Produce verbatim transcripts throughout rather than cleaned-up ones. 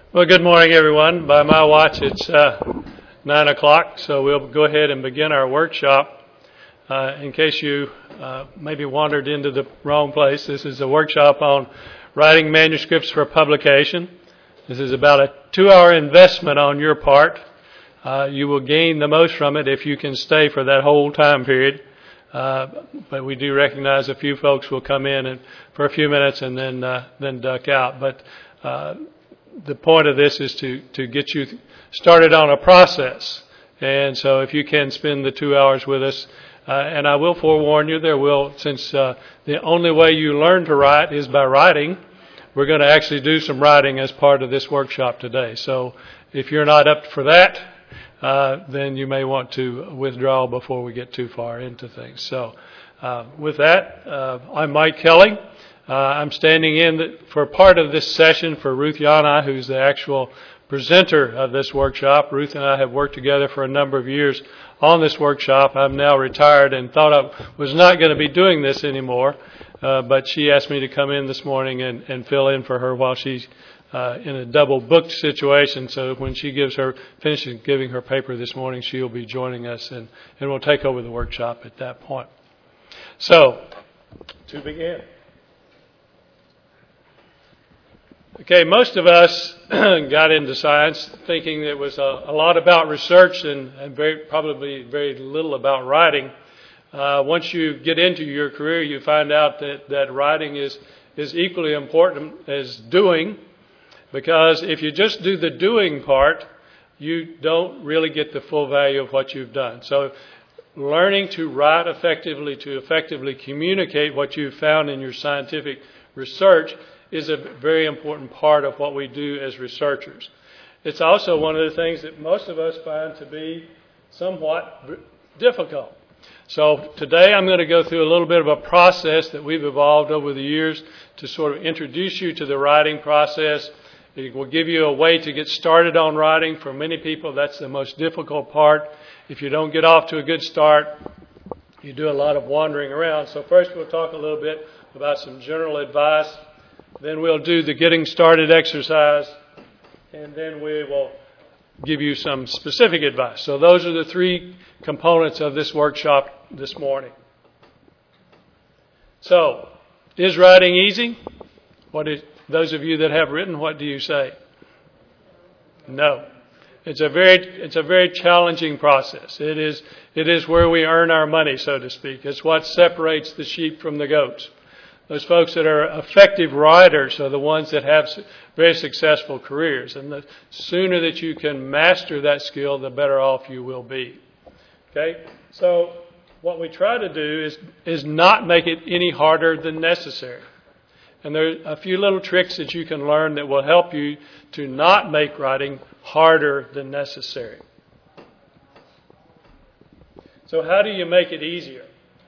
Well, good morning, everyone. By my watch, it's uh, nine o'clock, so we'll go ahead and begin our workshop. Uh, in case you uh, maybe wandered into the wrong place, this is a workshop on writing manuscripts for publication. This is about a two-hour investment on your part. Uh, you will gain the most from it if you can stay for that whole time period. Uh, but we do recognize a few folks will come in and for a few minutes and then uh, then duck out. But uh, the point of this is to, to get you started on a process. And so if you can spend the two hours with us, uh, and I will forewarn you, there will, since uh, the only way you learn to write is by writing, we're going to actually do some writing as part of this workshop today. So if you're not up for that, uh, then you may want to withdraw before we get too far into things. So uh, with that, uh, I'm Mike Kelly. Uh, I'm standing in the, for part of this session for Ruth Yana, who's the actual presenter of this workshop. Ruth and I have worked together for a number of years on this workshop. I'm now retired and thought I was not going to be doing this anymore, uh, but she asked me to come in this morning and, and fill in for her while she's uh, in a double booked situation. So when she gives her finishes giving her paper this morning, she'll be joining us, and, and we'll take over the workshop at that point. So to begin. Okay, most of us got into science thinking it was a, a lot about research and, and very probably very little about writing. Uh, once you get into your career, you find out that, that writing is, is equally important as doing, because if you just do the doing part, you don't really get the full value of what you've done. So learning to write effectively, to effectively communicate what you've found in your scientific research is a very important part of what we do as researchers. It's also one of the things that most of us find to be somewhat difficult. So today I'm going to go through a little bit of a process that we've evolved over the years to sort of introduce you to the writing process. It will give you a way to get started on writing. For many people, that's the most difficult part. If you don't get off to a good start, you do a lot of wandering around. So first we'll talk a little bit about some general advice. Then we'll do the getting started exercise, and then we will give you some specific advice. So those are the three components of this workshop this morning. So, is writing easy? What is, those of you that have written, what do you say? No. It's a very, it's a very challenging process. It is, it is where we earn our money, so to speak. It's what separates the sheep from the goats. Those folks that are effective writers are the ones that have very successful careers. And the sooner that you can master that skill, the better off you will be. Okay? So what we try to do is, is not make it any harder than necessary. And there are a few little tricks that you can learn that will help you to not make writing harder than necessary. So how do you make it easier?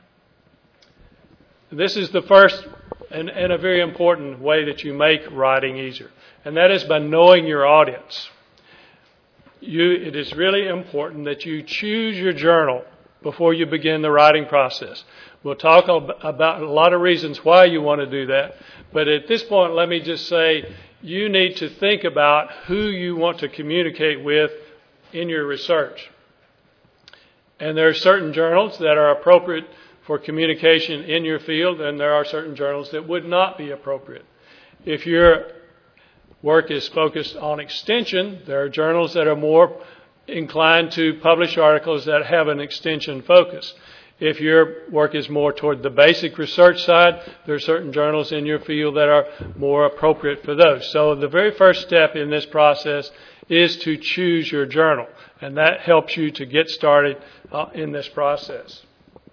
This is the first and, and a very important way that you make writing easier, and that is by knowing your audience. You, it is really important that you choose your journal before you begin the writing process. We'll talk about a lot of reasons why you want to do that, but at this point, let me just say you need to think about who you want to communicate with in your research. And there are certain journals that are appropriate for communication in your field, and there are certain journals that would not be appropriate. If your work is focused on extension, there are journals that are more inclined to publish articles that have an extension focus. If your work is more toward the basic research side, there are certain journals in your field that are more appropriate for those. So the very first step in this process is to choose your journal, and that helps you to get started uh, in this process.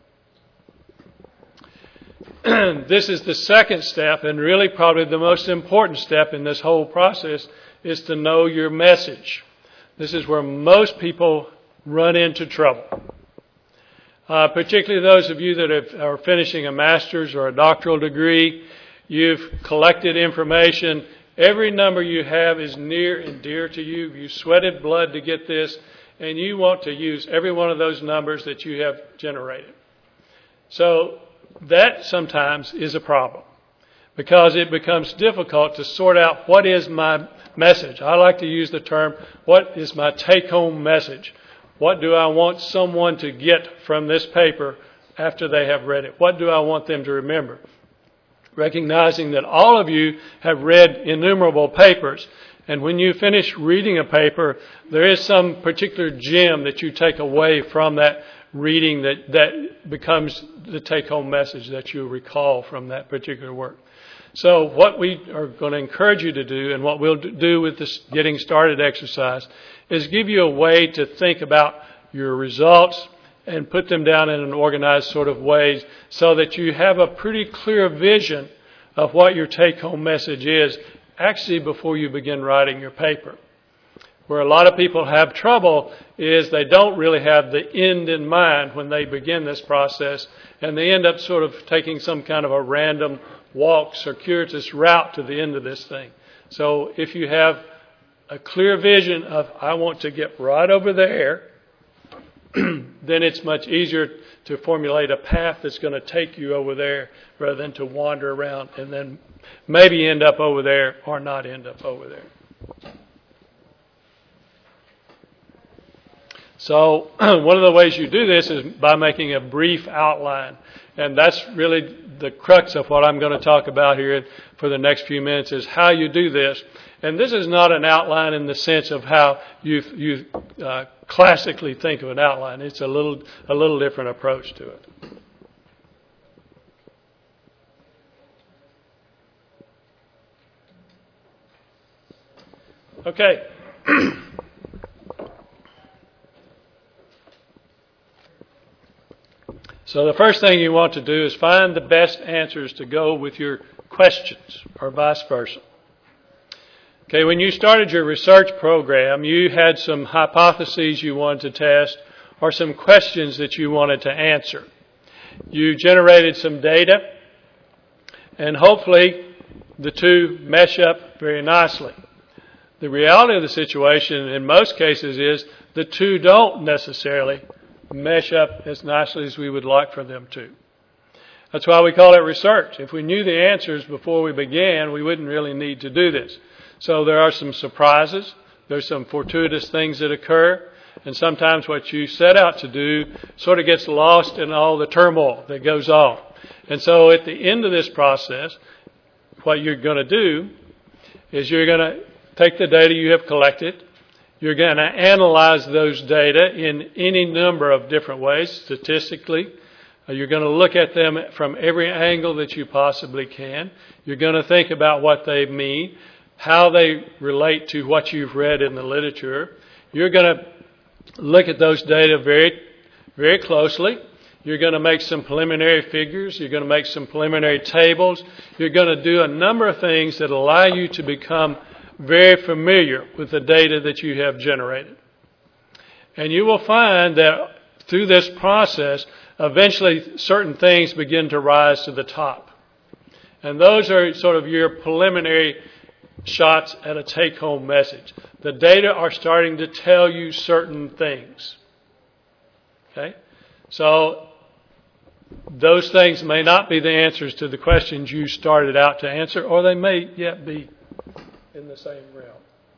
This is the second step, and really probably the most important step in this whole process, is to know your message. This is where most people run into trouble. Uh, particularly those of you that have, are finishing a master's or a doctoral degree. You've collected information. Every number you have is near and dear to you. You sweated blood to get this, and you want to use every one of those numbers that you have generated. So that sometimes is a problem, because it becomes difficult to sort out what is my message. I like to use the term, what is my take-home message? What do I want someone to get from this paper after they have read it? What do I want them to remember? Recognizing that all of you have read innumerable papers, and when you finish reading a paper, there is some particular gem that you take away from that reading that, that becomes the take-home message that you recall from that particular work. So what we are going to encourage you to do, and what we'll do with this getting started exercise, is give you a way to think about your results and put them down in an organized sort of way so that you have a pretty clear vision of what your take-home message is actually before you begin writing your paper. Where a lot of people have trouble is they don't really have the end in mind when they begin this process, and they end up sort of taking some kind of a random walk, circuitous route to the end of this thing. So if you have a clear vision of, I want to get right over there, then it's much easier to formulate a path that's going to take you over there rather than to wander around and then maybe end up over there or not end up over there. So one of the ways you do this is by making a brief outline. And that's really the crux of what I'm going to talk about here for the next few minutes, is how you do this. And this is not an outline in the sense of how you you uh, classically think of an outline. It's a little a little different approach to it. Okay. So the first thing you want to do is find the best answers to go with your questions, or vice versa. Okay, when you started your research program, you had some hypotheses you wanted to test or some questions that you wanted to answer. You generated some data, and hopefully the two mesh up very nicely. The reality of the situation in most cases is the two don't necessarily mesh up as nicely as we would like for them to. That's why we call it research. If we knew the answers before we began, we wouldn't really need to do this. So there are some surprises. There's some fortuitous things that occur. And sometimes what you set out to do sort of gets lost in all the turmoil that goes on. And so at the end of this process, what you're going to do is you're going to take the data you have collected. You're going to analyze those data in any number of different ways, statistically. You're going to look at them from every angle that you possibly can. You're going to think about what they mean, how they relate to what you've read in the literature. You're going to look at those data very, very closely. You're going to make some preliminary figures. You're going to make some preliminary tables. You're going to do a number of things that allow you to become very familiar with the data that you have generated. And you will find that through this process, eventually certain things begin to rise to the top. And those are sort of your preliminary shots at a take-home message. The data are starting to tell you certain things. Okay? So those things may not be the answers to the questions you started out to answer, or they may yet be in the same realm.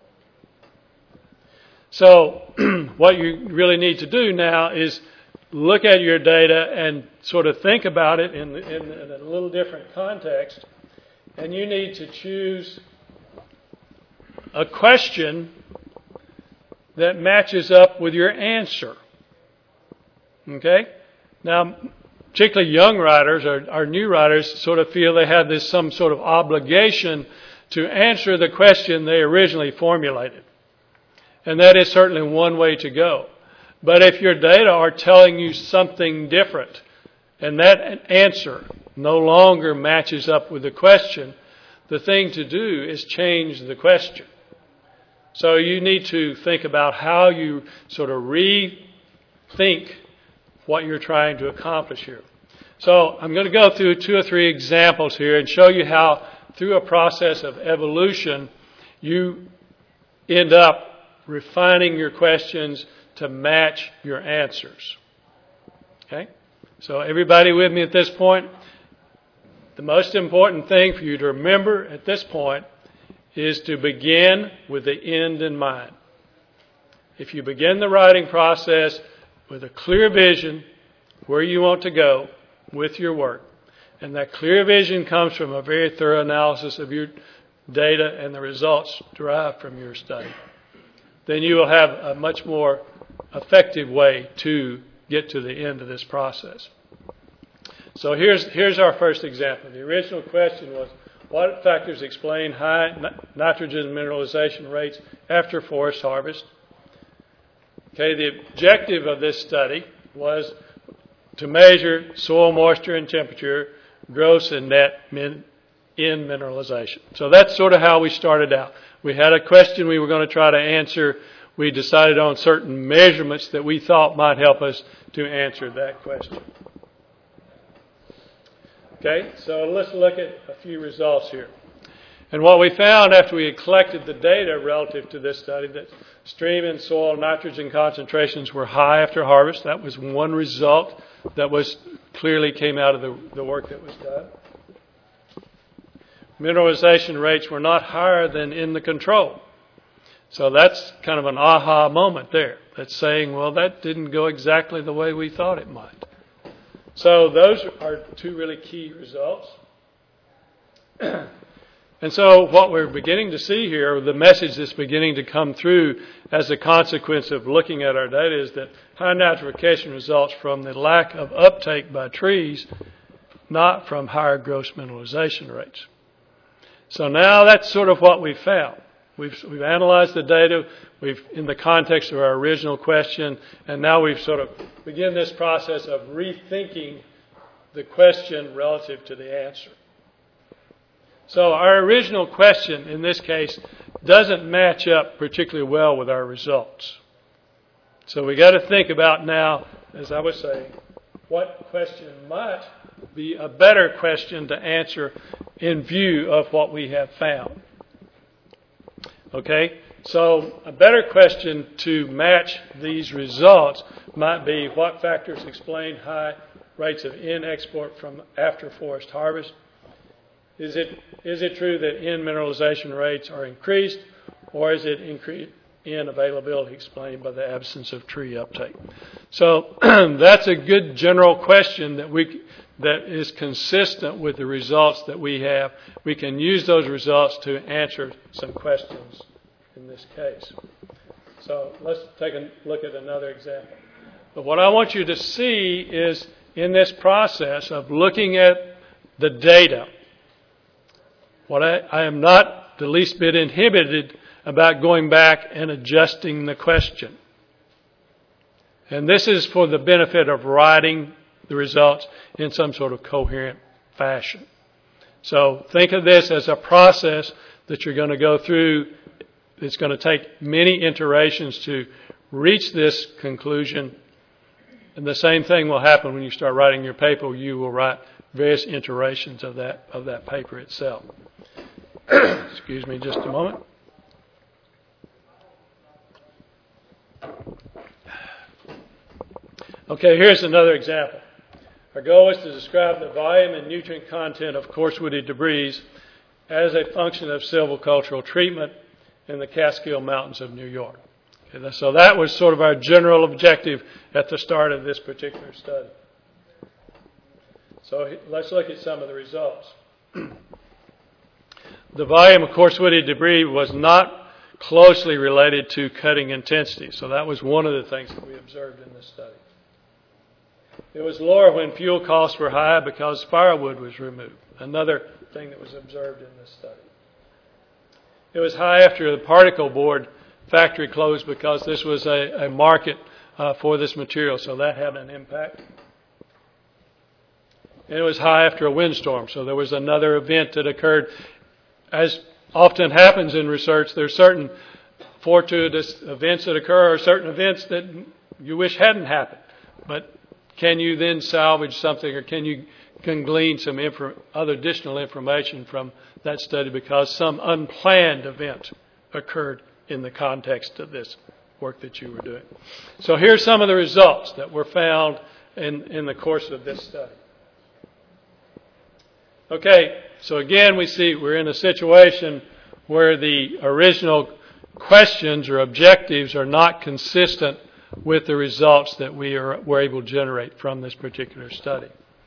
So what you really need to do now is look at your data and sort of think about it in, in, in a little different context. And you need to choose a question that matches up with your answer. Okay? Now, particularly young writers or, or new writers sort of feel they have this some sort of obligation to answer the question they originally formulated. And that is certainly one way to go. But if your data are telling you something different, and that answer no longer matches up with the question, the thing to do is change the question. So you need to think about how you sort of rethink what you're trying to accomplish here. So I'm going to go through two or three examples here and show you how through a process of evolution you end up refining your questions to match your answers. Okay? So everybody with me at this point? the most important thing for you to remember at this point is to begin with the end in mind. If you begin the writing process with a clear vision where you want to go with your work, and that clear vision comes from a very thorough analysis of your data and the results derived from your study, then you will have a much more effective way to get to the end of this process. So here's, here's our first example. The original question was, what factors explain high nitrogen mineralization rates after forest harvest? Okay, the objective of this study was to measure soil moisture and temperature, gross and net min, in mineralization. So that's sort of how we started out. We had a question we were going to try to answer. We decided on certain measurements that we thought might help us to answer that question. Okay, so let's look at a few results here. And what we found after we had collected the data relative to this study, that stream and soil nitrogen concentrations were high after harvest. That was one result that was clearly came out of the, the work that was done. Mineralization rates were not higher than in the control. So that's kind of an aha moment there. That's saying, well, that didn't go exactly the way we thought it might. So those are two really key results. And so what we're beginning to see here, the message that's beginning to come through as a consequence of looking at our data, is that high nitrification results from the lack of uptake by trees, not from higher gross mineralization rates. So now that's sort of what we've found. We've, we've analyzed the data we've in the context of our original question, and now we've sort of begin this process of rethinking the question relative to the answer. So our original question in this case doesn't match up particularly well with our results. So we got to think about now, as I was saying, what question might be a better question to answer in view of what we have found. Okay, so a better question to match these results might be, what factors explain high rates of N export from after forest harvest? Is it is it true that N mineralization rates are increased, or is it increased N availability explained by the absence of tree uptake? So that's a good general question that we that is consistent with the results that we have. We can use those results to answer some questions in this case. So let's take a look at another example. But what I want you to see is, in this process of looking at the data, what I, I am not the least bit inhibited about going back and adjusting the question. And this is for the benefit of writing the results in some sort of coherent fashion. So think of this as a process that you're going to go through. It's going to take many iterations to reach this conclusion. And the same thing will happen when you start writing your paper. You will write various iterations of that of that paper itself. Excuse me just a moment. Okay, here's another example. Our goal is to describe the volume and nutrient content of coarse woody debris as a function of silvicultural treatment in the Catskill Mountains of New York. Okay, so that was sort of our general objective at the start of this particular study. So let's look at some of the results. The volume of coarse woody debris was not closely related to cutting intensity. So that was one of the things that we observed in this study. It was lower when fuel costs were high because firewood was removed. Another thing that was observed in this study. It was high after the particle board factory closed because this was a, a market uh, for this material, so that had an impact. And it was high after a windstorm, so there was another event that occurred. As often happens in research, there are certain fortuitous events that occur, or certain events that you wish hadn't happened. But can you then salvage something, or can you can glean some infor- other additional information from that study because some unplanned event occurred in the context of this work that you were doing? So here's some of the results that were found in, in the course of this study. Okay, so again we see we're in a situation where the original questions or objectives are not consistent with the results that we are, were able to generate from this particular study.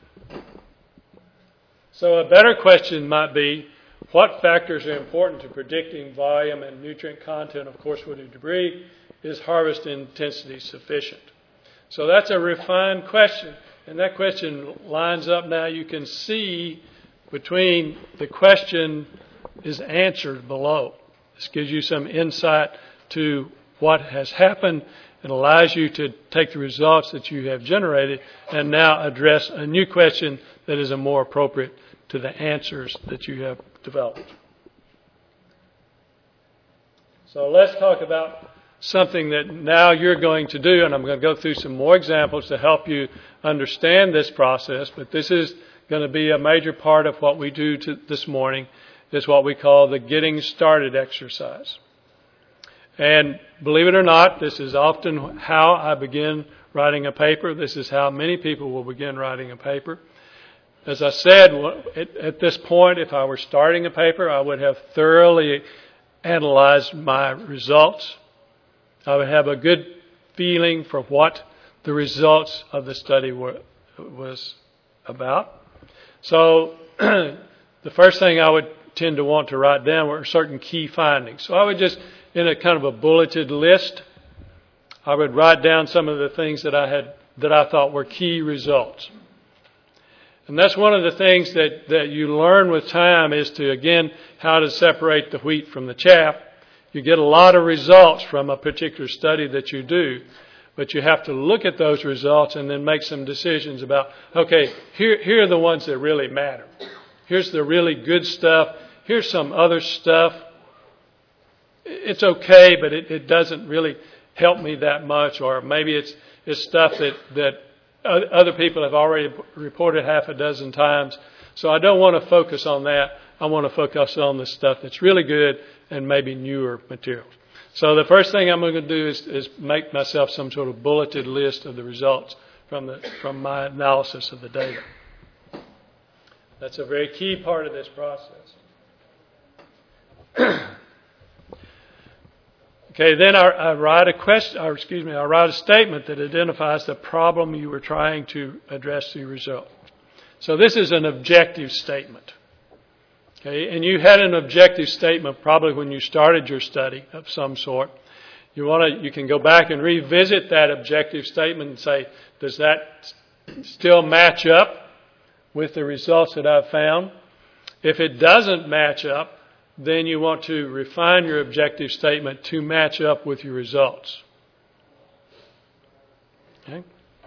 So a better question might be, what factors are important to predicting volume and nutrient content of coarse-woody debris? Is harvest intensity sufficient? So that's a refined question, and that question lines up now. You can see between the question is answered below. This gives you some insight to what has happened. It allows you to take the results that you have generated and now address a new question that is a more appropriate to the answers that you have developed. So let's talk about something that now you're going to do, and I'm going to go through some more examples to help you understand this process, but this is going to be a major part of what we do to this morning, is what we call the getting started exercise. And believe it or not, this is often how I begin writing a paper. This is how many people will begin writing a paper. As I said, at this point, if I were starting a paper, I would have thoroughly analyzed my results. I would have a good feeling for what the results of the study were, was about. So the first thing I would tend to want to write down were certain key findings. So I would just, in a kind of a bulleted list, I would write down some of the things that I had that I thought were key results. And that's one of the things that, that you learn with time is to, again, how to separate the wheat from the chaff. You get a lot of results from a particular study that you do, but you have to look at those results and then make some decisions about, okay, here, here are the ones that really matter. Here's the really good stuff. Here's some other stuff. It's okay, but it, it doesn't really help me that much, or maybe it's, it's stuff that, that other people have already reported half a dozen times. So I don't want to focus on that. I want to focus on the stuff that's really good and maybe newer materials. So the first thing I'm going to do is, is make myself some sort of bulleted list of the results from the from my analysis of the data. That's a very key part of this process. Okay, then I, I write a question, or excuse me, I write a statement that identifies the problem you were trying to address through result. So this is an objective statement. Okay, and you had an objective statement probably when you started your study of some sort. You want to, you can go back and revisit that objective statement and say, does that still match up with the results that I've found? If it doesn't match up, then you want to refine your objective statement to match up with your results. Okay?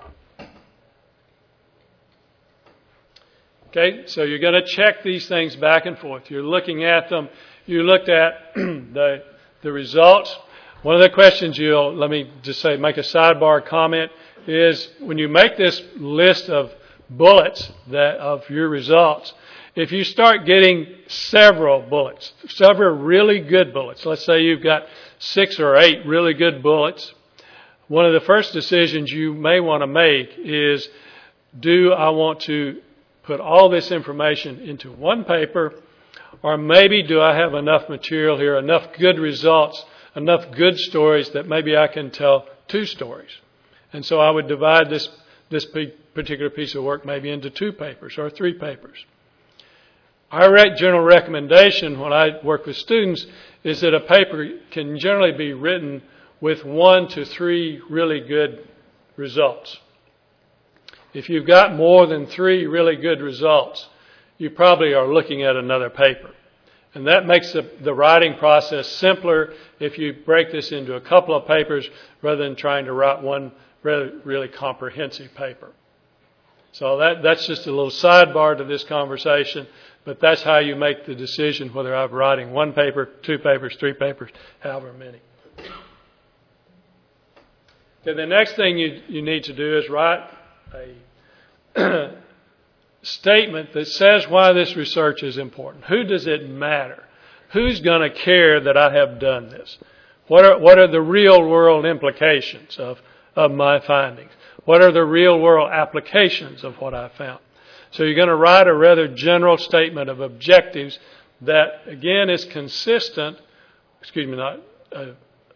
Okay, so you're going to check these things back and forth. You're looking at them. You looked at the the results. One of the questions you'll, let me just say, make a sidebar comment, is when you make this list of bullets that of your results, if you start getting several bullets, several really good bullets, let's say you've got six or eight really good bullets, one of the first decisions you may want to make is, do I want to put all this information into one paper, or maybe do I have enough material here, enough good results, enough good stories that maybe I can tell two stories? And so I would divide this, this particular piece of work maybe into two papers or three papers. Our general recommendation when I work with students is that a paper can generally be written with one to three really good results. If you've got more than three really good results, you probably are looking at another paper. And that makes the, the writing process simpler if you break this into a couple of papers rather than trying to write one really, really comprehensive paper. So that, that's just a little sidebar to this conversation, but that's how you make the decision whether I'm writing one paper, two papers, three papers, however many. Okay, the next thing you, you need to do is write a statement that says why this research is important. Who does it matter? Who's going to care that I have done this? What are, what are the real world implications of, of my findings? What are the real world applications of what I found? So you're going to write a rather general statement of objectives that, again, is consistent, excuse me, not, uh,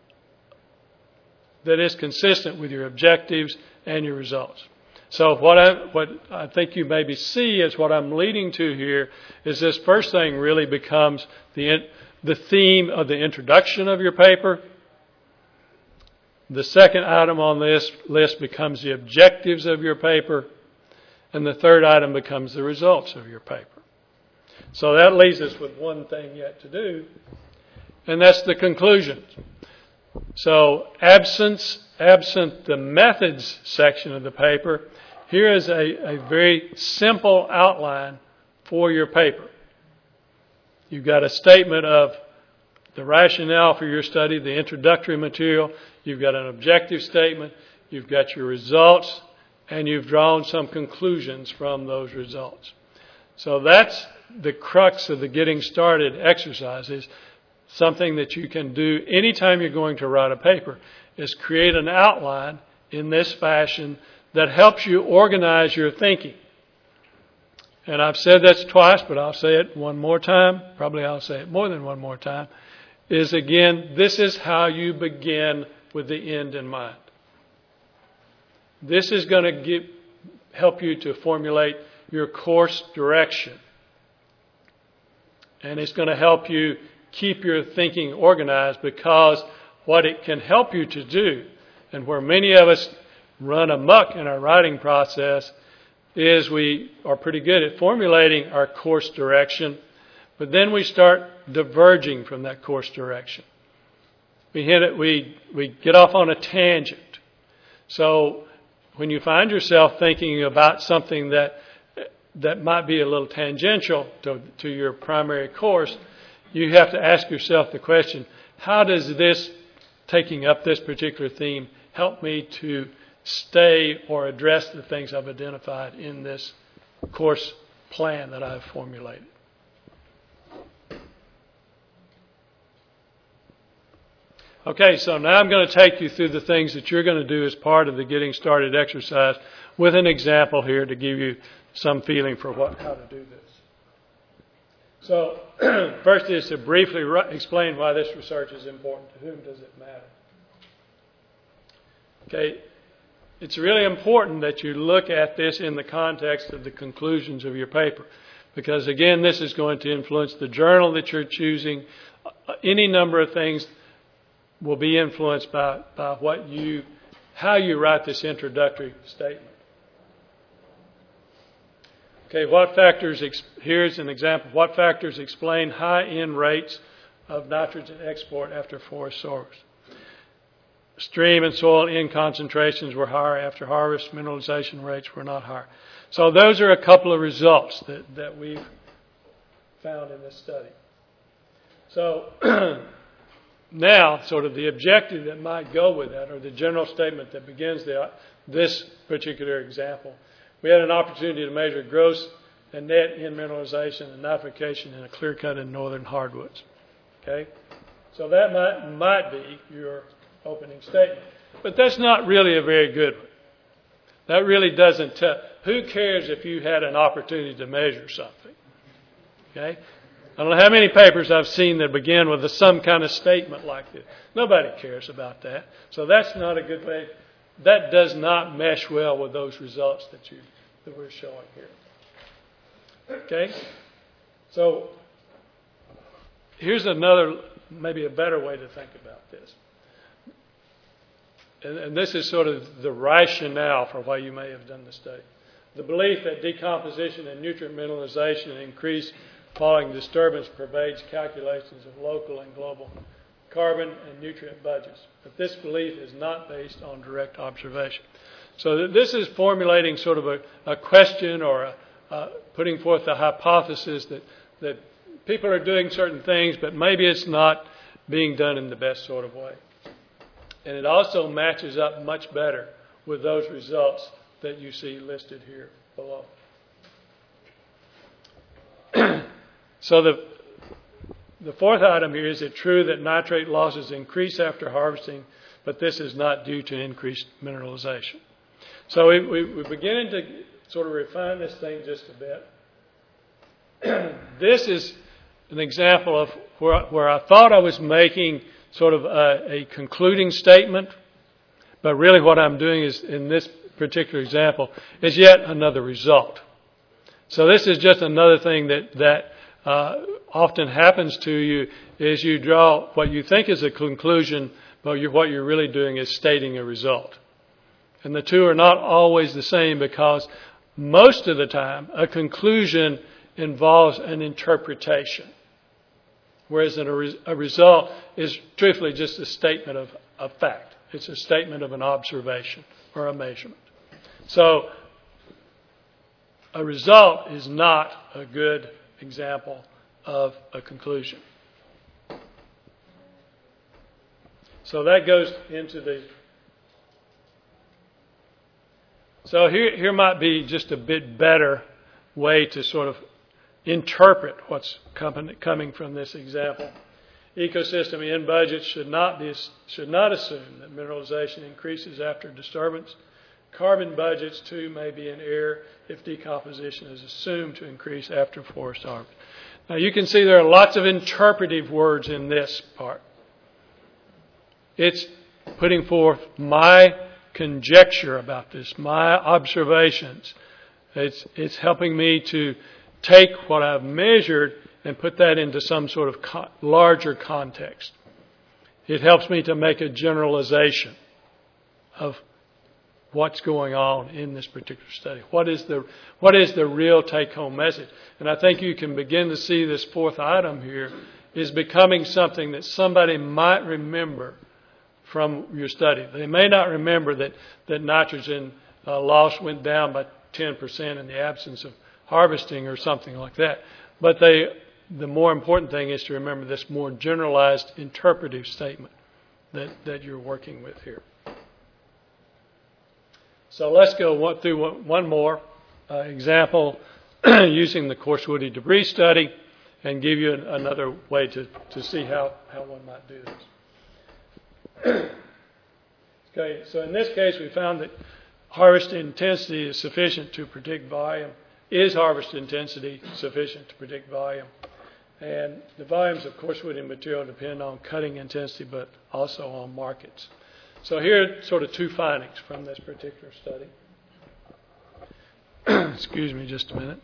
that is consistent with your objectives and your results. So what I, what I think you maybe see is what I'm leading to here is this first thing really becomes the, the theme of the introduction of your paper. The second item on this list becomes the objectives of your paper. And the third item becomes the results of your paper. So that leaves us with one thing yet to do, and that's the conclusions. So absence, absent the methods section of the paper, here is a, a very simple outline for your paper. You've got a statement of the rationale for your study, the introductory material. You've got an objective statement. You've got your results. And you've drawn some conclusions from those results. So that's the crux of the getting started exercise, is something that you can do anytime you're going to write a paper, is create an outline in this fashion that helps you organize your thinking. And I've said this twice, but I'll say it one more time. Probably I'll say it more than one more time. Is again, this is how you begin with the end in mind. This is going to give, help you to formulate your course direction. And it's going to help you keep your thinking organized, because what it can help you to do, and where many of us run amok in our writing process, is we are pretty good at formulating our course direction, but then we start diverging from that course direction. We hit it, we, we get off on a tangent. So when you find yourself thinking about something that that might be a little tangential to, to your primary course, you have to ask yourself the question, how does this, taking up this particular theme, help me to stay or address the things I've identified in this course plan that I've formulated? Okay, so now I'm going to take you through the things that you're going to do as part of the Getting Started exercise with an example here to give you some feeling for what, how to do this. So first is to briefly re- explain why this research is important. To whom does it matter? Okay, it's really important that you look at this in the context of the conclusions of your paper, because again, this is going to influence the journal that you're choosing. Any number of things will be influenced by, by what you, how you write this introductory statement. Okay, what factors, here's an example. What factors explain high N rates of nitrogen export after forest source? Stream and soil N concentrations were higher after harvest. Mineralization rates were not higher. So those are a couple of results that, that we've found in this study. So now, sort of the objective that might go with that, or the general statement that begins the, this particular example. We had an opportunity to measure gross and net N mineralization and nitrification in a clear cut in northern hardwoods. Okay? So that might, might be your opening statement. But that's not really a very good one. That really doesn't tell. Who cares if you had an opportunity to measure something? Okay? I don't know how many papers I've seen that begin with a, some kind of statement like this. Nobody cares about that. So that's not a good way. That does not mesh well with those results that you that we're showing here. Okay? So here's another, maybe a better way to think about this. And, and this is sort of the rationale for why you may have done the study. The belief that decomposition and nutrient mineralization increase following disturbance pervades calculations of local and global carbon and nutrient budgets. But this belief is not based on direct observation. So this is formulating sort of a, a question or a, uh, putting forth a hypothesis that, that people are doing certain things, but maybe it's not being done in the best sort of way. And it also matches up much better with those results that you see listed here below. So the The fourth item here, is it true that nitrate losses increase after harvesting, but this is not due to increased mineralization? So we, we, we're beginning to sort of refine this thing just a bit. This is an example of where, where I thought I was making sort of a, a concluding statement, but really what I'm doing is, in this particular example, is yet another result. So this is just another thing that, that uh, often happens to you, is you draw what you think is a conclusion, but you, what you're really doing is stating a result. And the two are not always the same, because most of the time a conclusion involves an interpretation, whereas a, re- a result is truthfully just a statement of a fact. It's a statement of an observation or a measurement. So a result is not a good example of a conclusion. So that goes into the... So here, here might be just a bit better way to sort of interpret what's coming, coming from this example. Ecosystem in budgets should not be should not assume that mineralization increases after disturbance. Carbon budgets, too, may be in error if decomposition is assumed to increase after forest harvest. Now, you can see there are lots of interpretive words in this part. It's putting forth my conjecture about this, my observations. It's, it's helping me to take what I've measured and put that into some sort of co- larger context. It helps me to make a generalization of what's going on in this particular study. What is the what is the real take-home message? And I think you can begin to see this fourth item here is becoming something that somebody might remember from your study. They may not remember that, that nitrogen uh, loss went down by ten percent in the absence of harvesting or something like that. But they, the more important thing is to remember this more generalized interpretive statement that, that you're working with here. So let's go one, through one, one more uh, example using the coarse woody debris study and give you an, another way to, to see how, how one might do this. Okay, so in this case we found that harvest intensity is sufficient to predict volume. Is harvest intensity sufficient to predict volume? And the volumes of coarse woody material depend on cutting intensity, but also on markets. So here are sort of two findings from this particular study. Excuse me just a minute.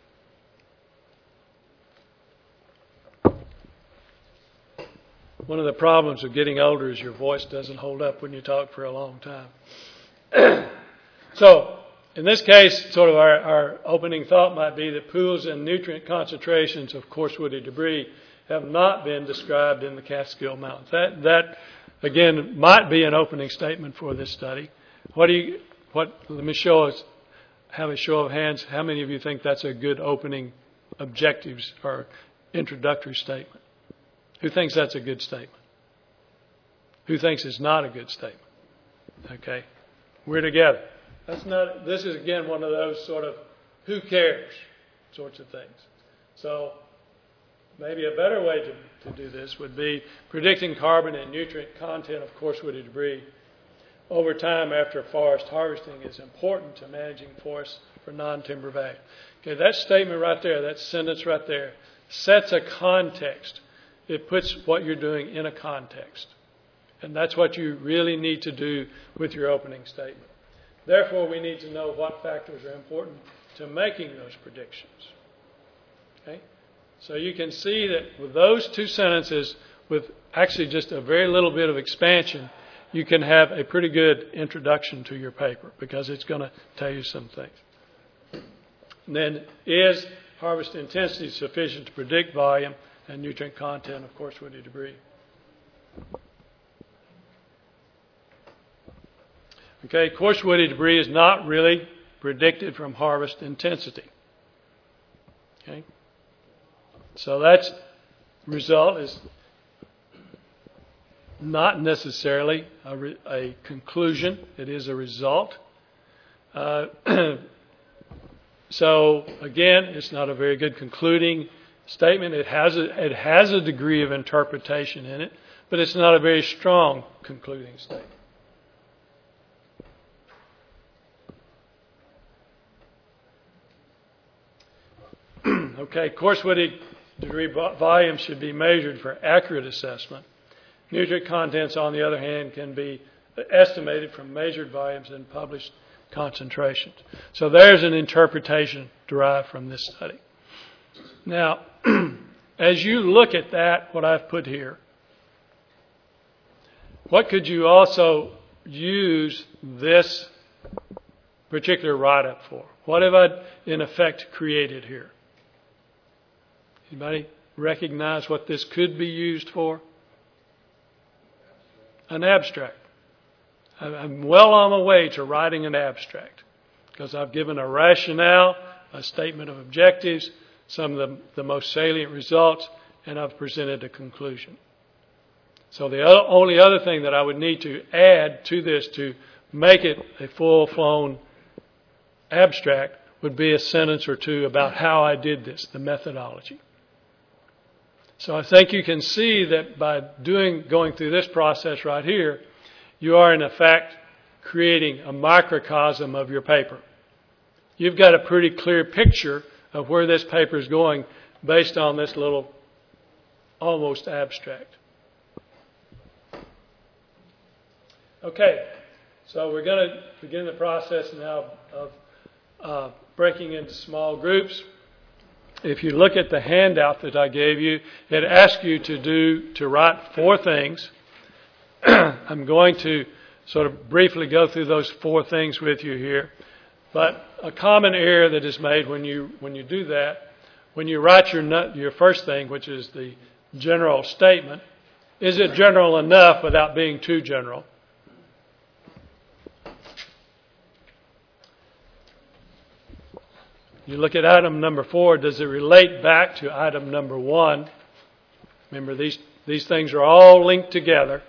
One of the problems of getting older is your voice doesn't hold up when you talk for a long time. So, in this case, sort of our, our opening thought might be that pools and nutrient concentrations of coarse woody debris have not been described in the Catskill Mountains. That, that again, might be an opening statement for this study. What do you, what, let me show us, have a show of hands. How many of you think that's a good opening objectives or introductory statement? Who thinks that's a good statement? Who thinks it's not a good statement? Okay. We're together. That's not, this is again one of those sort of who cares sorts of things. So maybe a better way to, to do this would be predicting carbon and nutrient content of coarse woody debris over time after forest harvesting is important to managing forests for non-timber value. Okay, that statement right there, that sentence right there, sets a context. It puts what you're doing in a context. And that's what you really need to do with your opening statement. Therefore, we need to know what factors are important to making those predictions. Okay? So you can see that with those two sentences, with actually just a very little bit of expansion, you can have a pretty good introduction to your paper because it's going to tell you some things. And then, is harvest intensity sufficient to predict volume and nutrient content of coarse woody debris? Okay, coarse woody debris is not really predicted from harvest intensity. Okay, so that's result is not necessarily a, re, a conclusion. It is a result. Uh, so again, it's not a very good concluding statement. It has a, it has a degree of interpretation in it, but it's not a very strong concluding statement. Okay, course-weighted degree volumes should be measured for accurate assessment. Nutrient contents, on the other hand, can be estimated from measured volumes and published concentrations. So there's an interpretation derived from this study. Now, as you look at that, what I've put here, what could you also use this particular write-up for? What have I, in effect, created here? Anybody recognize what this could be used for? An abstract. I'm well on my way to writing an abstract because I've given a rationale, a statement of objectives, some of the, the most salient results, and I've presented a conclusion. So the other, only other thing that I would need to add to this to make it a full-flown abstract would be a sentence or two about how I did this, the methodology. So I think you can see that by doing going through this process right here, you are in effect creating a microcosm of your paper. You've got a pretty clear picture of where this paper is going based on this little almost abstract. Okay, so we're going to begin the process now of uh, breaking into small groups. If you look at the handout that I gave you, it asks you to do to write four things. I'm going to sort of briefly go through those four things with you here. But a common error that is made when you when you do that, when you write your your first thing, which is the general statement, is it general enough without being too general? You look at item number four, does it relate back to item number one? Remember, these, these things are all linked together.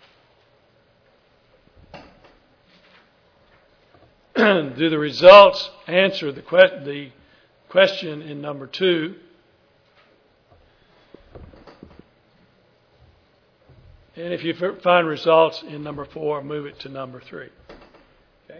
Do the results answer the, que- the question in number two? And if you f- find results in number four, move it to number three. Okay?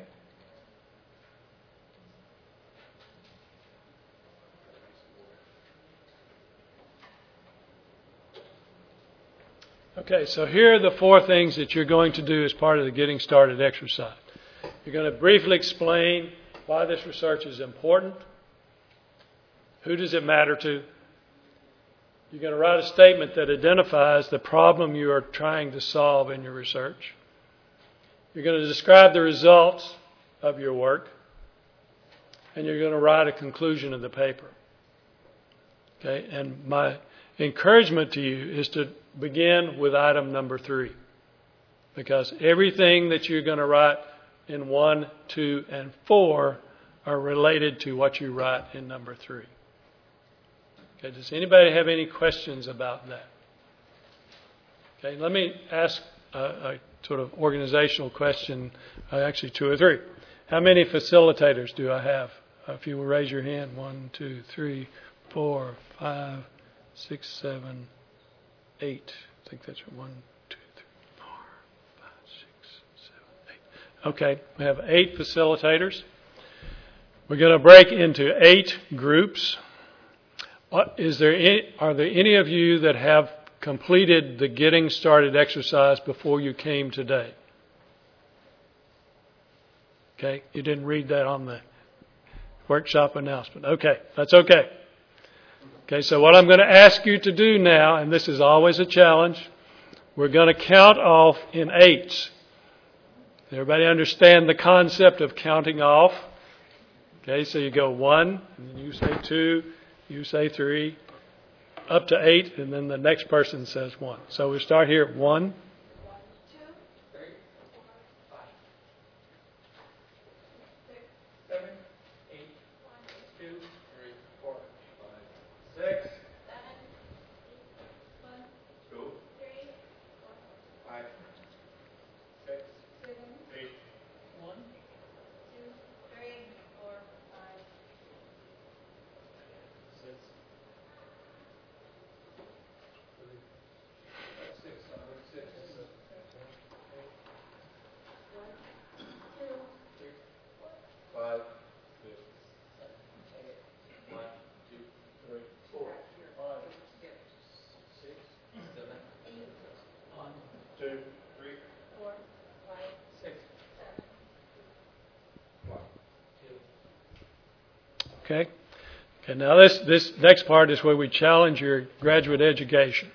Okay, so here are the four things that you're going to do as part of the Getting Started exercise. You're going to briefly explain why this research is important. Who does it matter to? You're going to write a statement that identifies the problem you are trying to solve in your research. You're going to describe the results of your work. And you're going to write a conclusion of the paper. Okay, and my encouragement to you is to begin with item number three. Because everything that you're going to write in one, two, and four are related to what you write in number three. Okay, does anybody have any questions about that? Okay, let me ask a, a sort of organizational question, uh, actually two or three. How many facilitators do I have? Uh, if you will raise your hand, one, two, three, four, five, six, seven, eight. I think that's one, two, three, four, five, six, seven, eight. Okay, we have eight facilitators. We're going to break into eight groups. What, is there any, are there any of you that have completed the Getting Started exercise before you came today? Okay, you didn't read that on the workshop announcement. Okay, that's okay. Okay, so what I'm going to ask you to do now, and this is always a challenge, we're going to count off in eights. Everybody understand the concept of counting off? Okay, so you go one, and then you say two, you say three, up to eight, and then the next person says one. So we start here at one. Okay? Okay, now this, this next part is where we challenge your graduate education.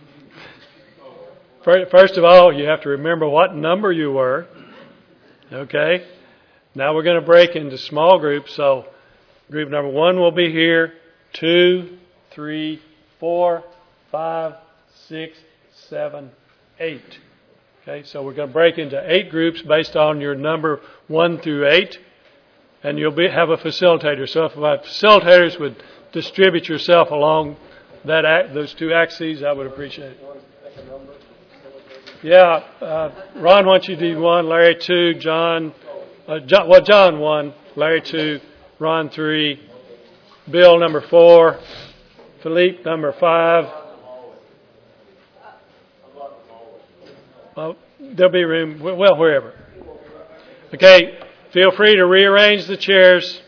First of all, you have to remember what number you were. Okay? Now we're going to break into small groups. So group number one will be here. Two, three, four, five, six, seven, eight. Okay, so we're going to break into eight groups based on your number one through eight. And you'll be, have a facilitator. So if my facilitators would distribute yourself along that act, those two axes, I would appreciate it. Yeah, uh, Ron, why don't you do one, Larry two, John, uh, John, well, John one, Larry two, Ron three, Bill number four, Philippe number five. Well, there'll be room, well, wherever. Okay, feel free to rearrange the chairs.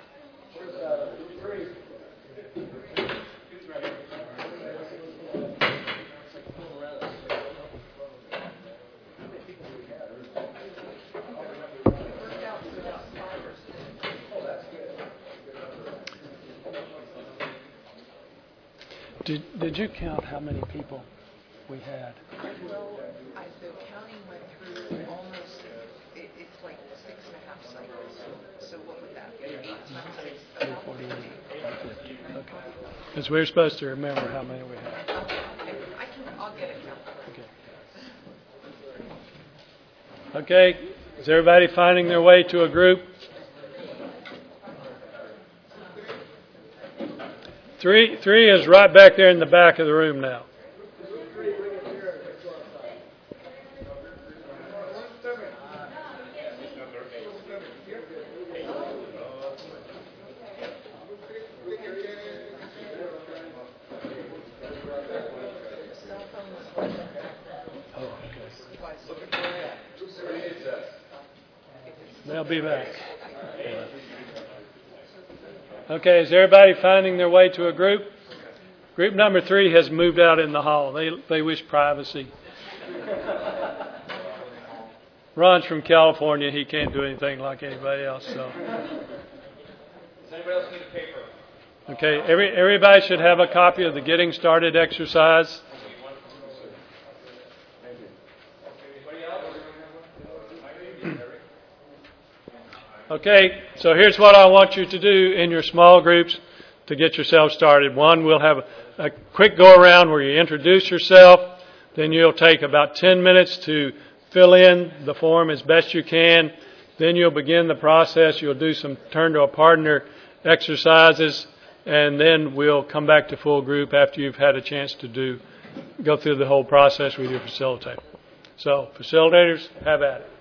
Did, did you count how many people we had? Well, I, the counting went through almost, it, it's like six and a half cycles. So what would that be? Eight times about fifty. Okay. Because we're supposed to remember how many we had. Okay. I can, I'll get it count. Okay. Okay. Is everybody finding their way to a group? Three, three is right back there in the back of the room now. They'll be back. Okay, is everybody finding their way to a group? Group number three has moved out in the hall. They they wish privacy. Ron's from California. He can't do anything like anybody else. So. Does anybody else need a paper? Okay, every everybody should have a copy of the Getting Started exercise. Okay, so here's what I want you to do in your small groups to get yourself started. One, we'll have a, a quick go around where you introduce yourself. Then you'll take about ten minutes to fill in the form as best you can. Then you'll begin the process. You'll do some turn to a partner exercises. And then we'll come back to full group after you've had a chance to do go through the whole process with your facilitator. So, facilitators, have at it.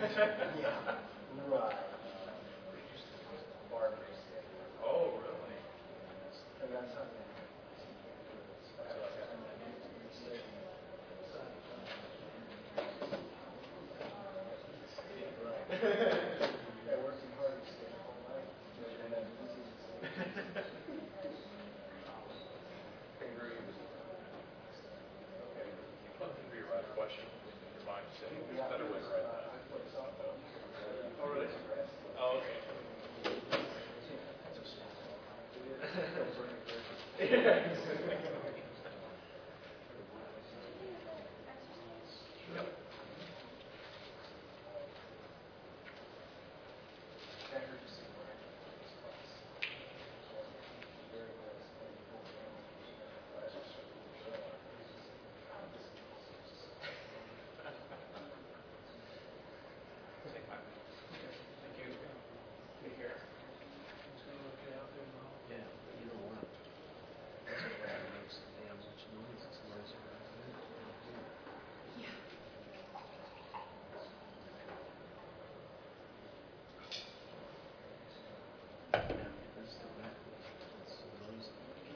Yeah. Right. Bar racing. Oh, really? But that's not that. Yeah, working hard to stay all night. And then Kangaroos. Okay. What would be your right question? Your mind to say, there's a better way to write that. Oh, really? Oh, okay. Yeah. Yep. Take my Thank you. Take care. Yeah, you don't want to. It makes damn much noise. It's noise around here. Yeah. Yeah, that's the back. It's so noisy.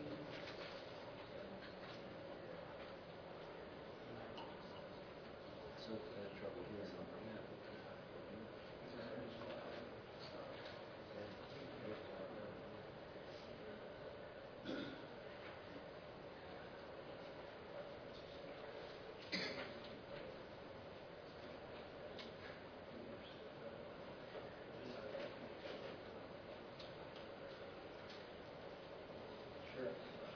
So if I had trouble hearing over here. Sure.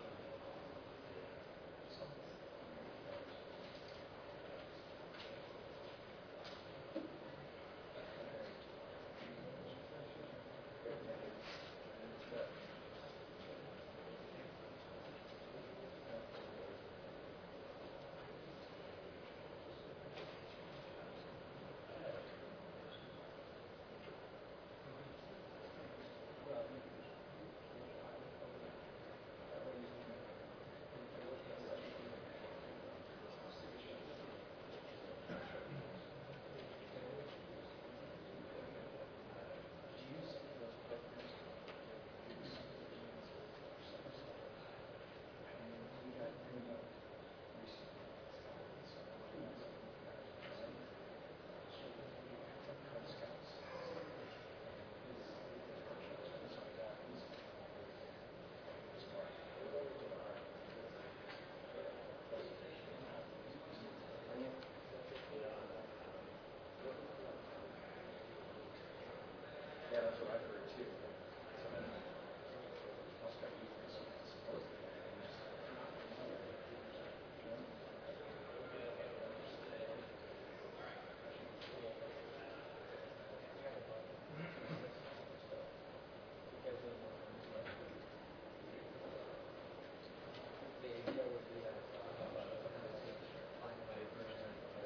Yeah, that's what I've heard too. I'll start using this supposedly. The idea would be that find a way version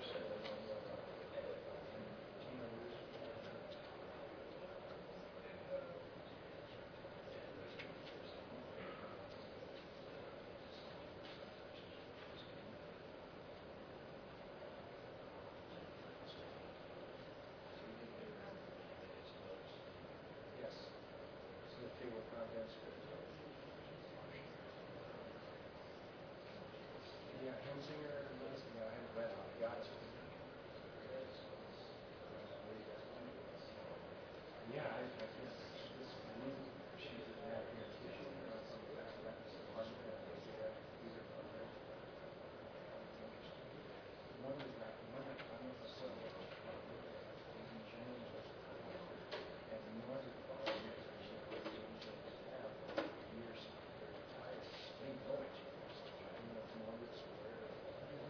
Yes. So the table of contents. Yeah, Hemsinger, yeah, I haven't read it. I got it. Yeah, I, I guess this blue sheet that I have here, tissue, uh, some back to back, some hard to have, these are programs. One is that, one that I don't know if I saw it, is in James, and the ones that follow years, I should put it in James tab, years, they're retired, they know it's yours. I don't know if one is where.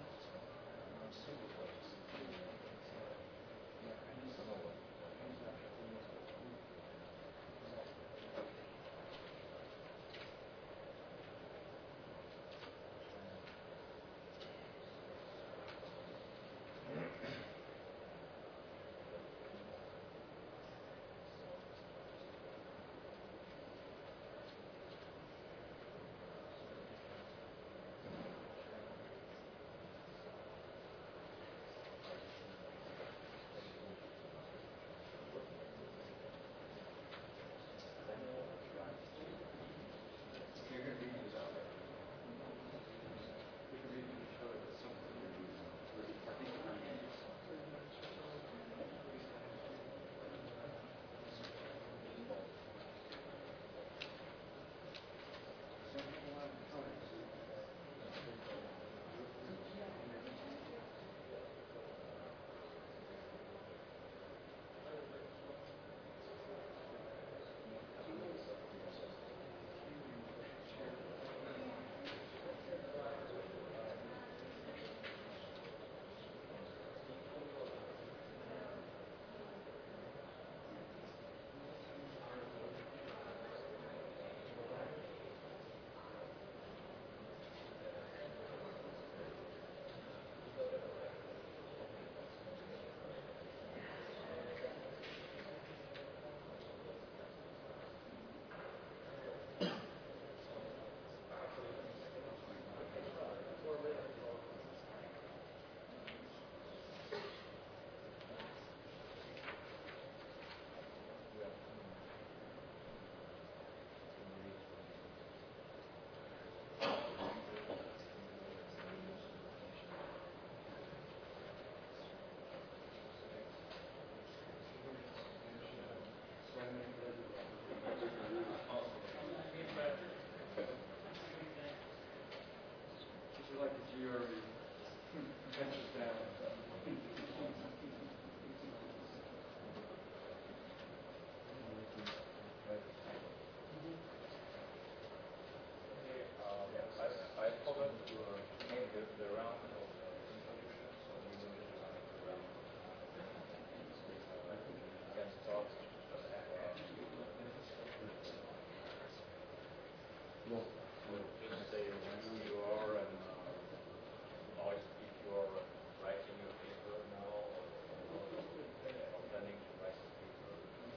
Just say who you are and uh, always if you are writing your paper now or, or planning to write a paper.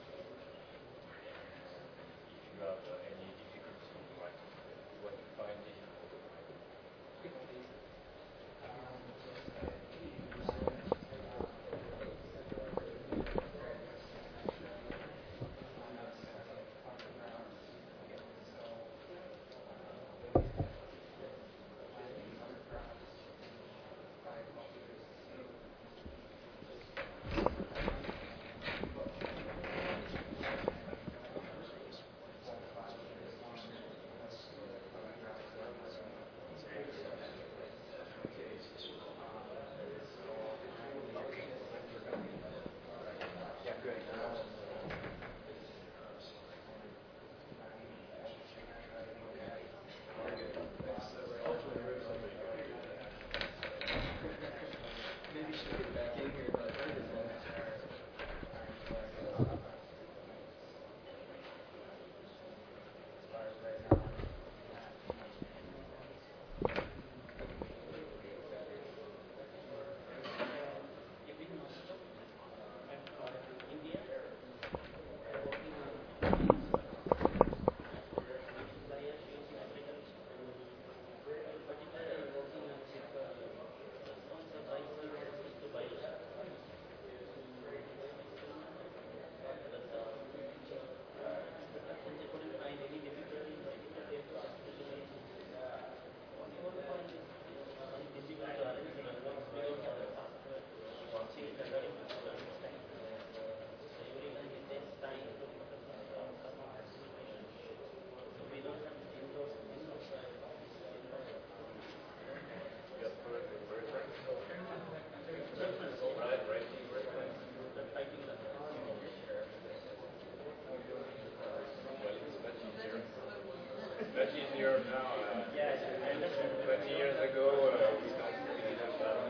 If you have uh, any difficulty in writing, what you find difficult. Much easier now. Uh, twenty years ago, uh, we don't really have that.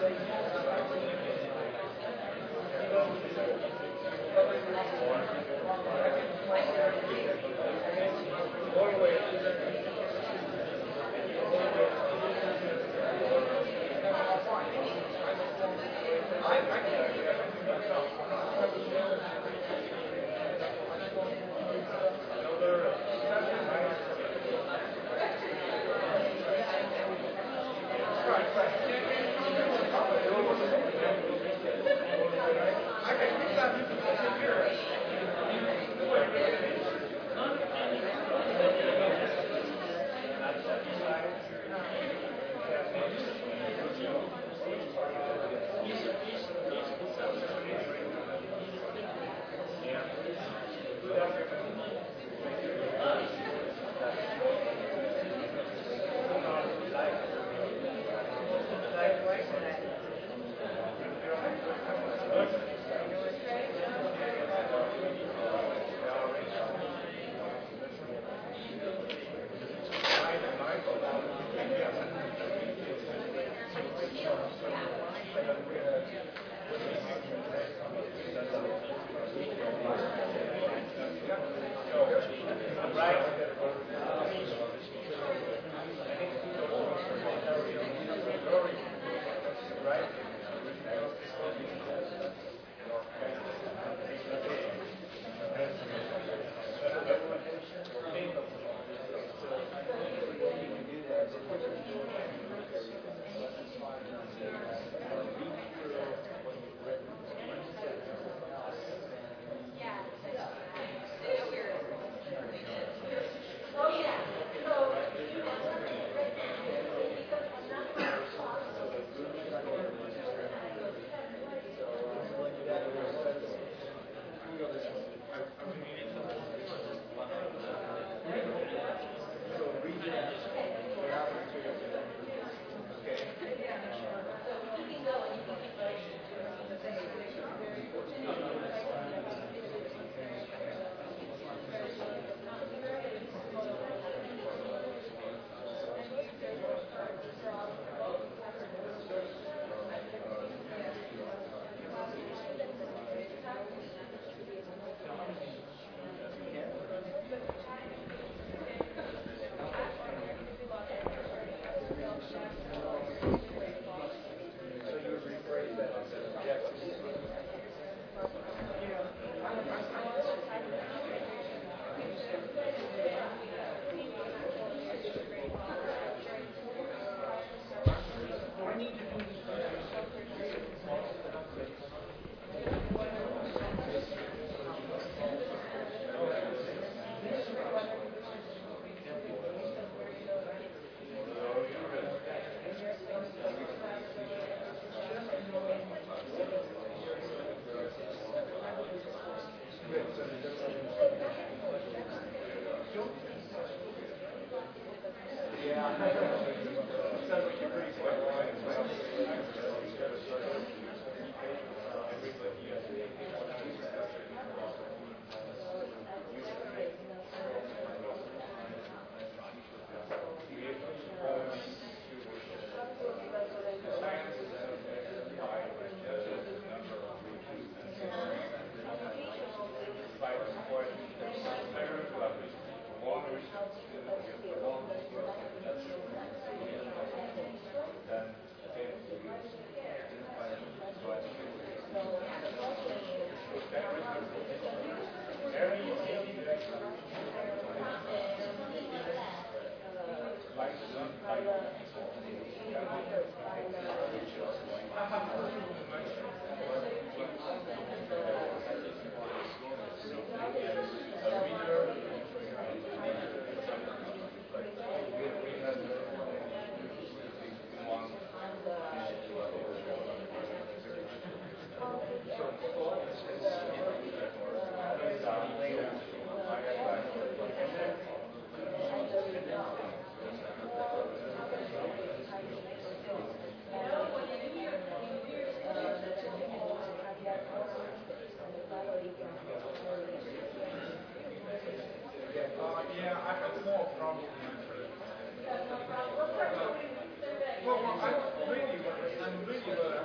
Well, well, I really, what I'm really what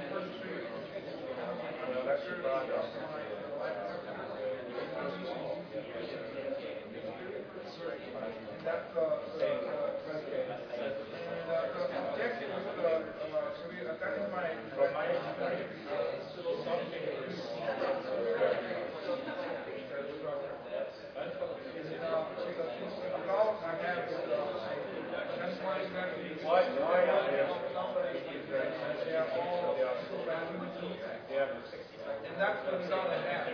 That's uh, uh, president. And uh, the objective is uh, uh, to be, uh, that is my, from my experience. And that's the result I have.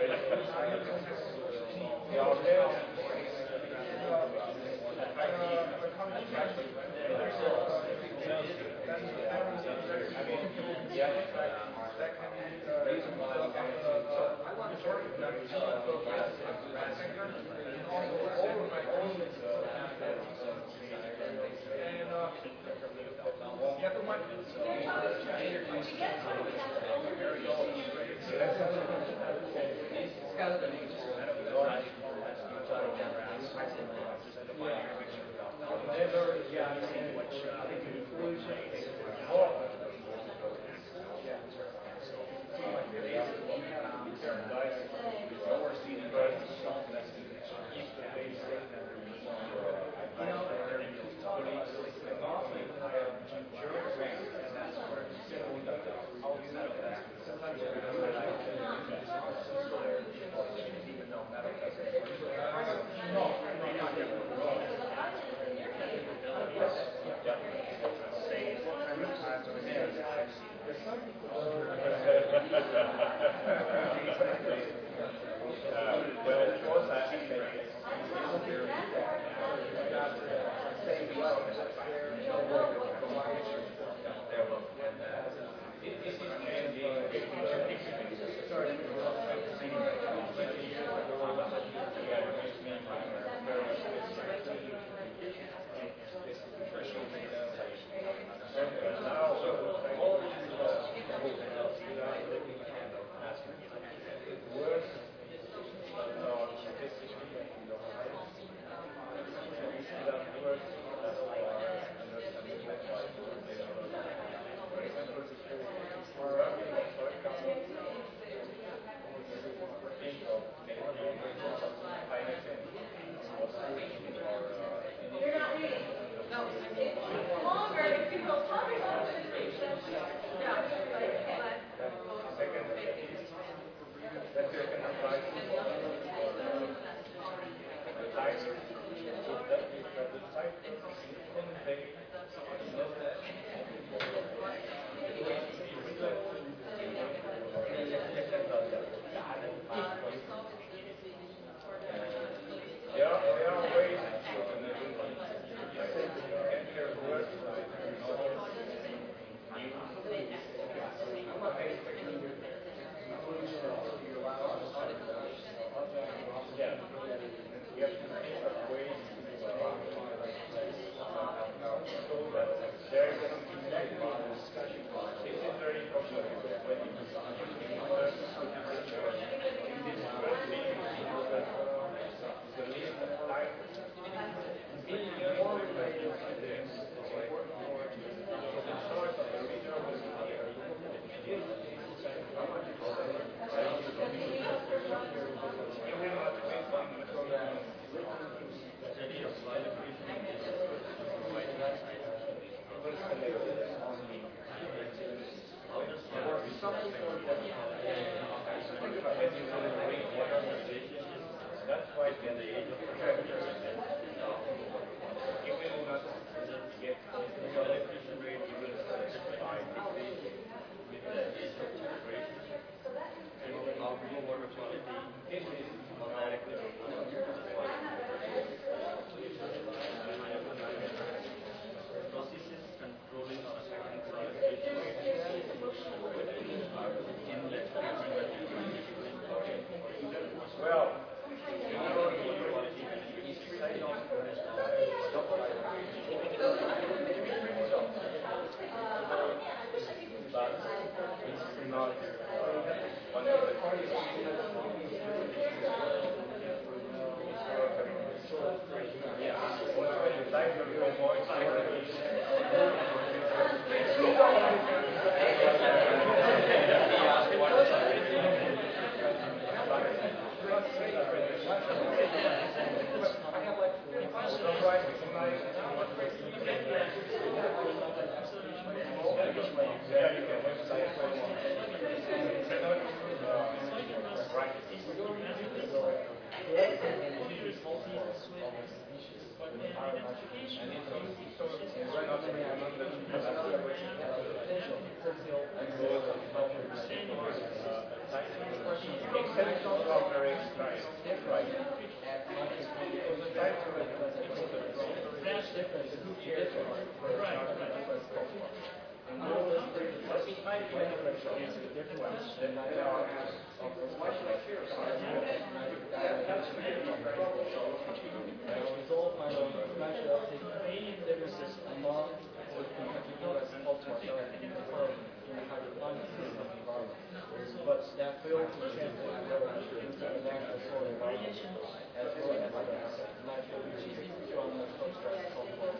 Well, But that failed to translate well into the natural soil environment, as well as the natural resources from the substrate compost.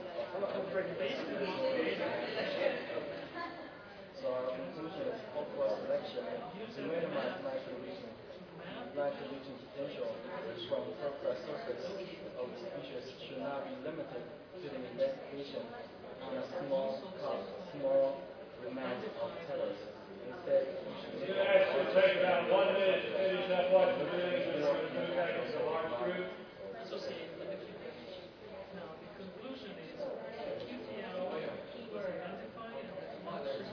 So our conclusion is outcross selection to minimize nitrogen, nitrogen potential from surplus surface of the species should not be limited to the investigation on a small cup, small amount of pellets. Instead, we should It actually take about one minute to finish up what we're doing, and then we're going to move back into a large group. Associated with the Q T L. Now, the conclusion is Q T L was identified as much could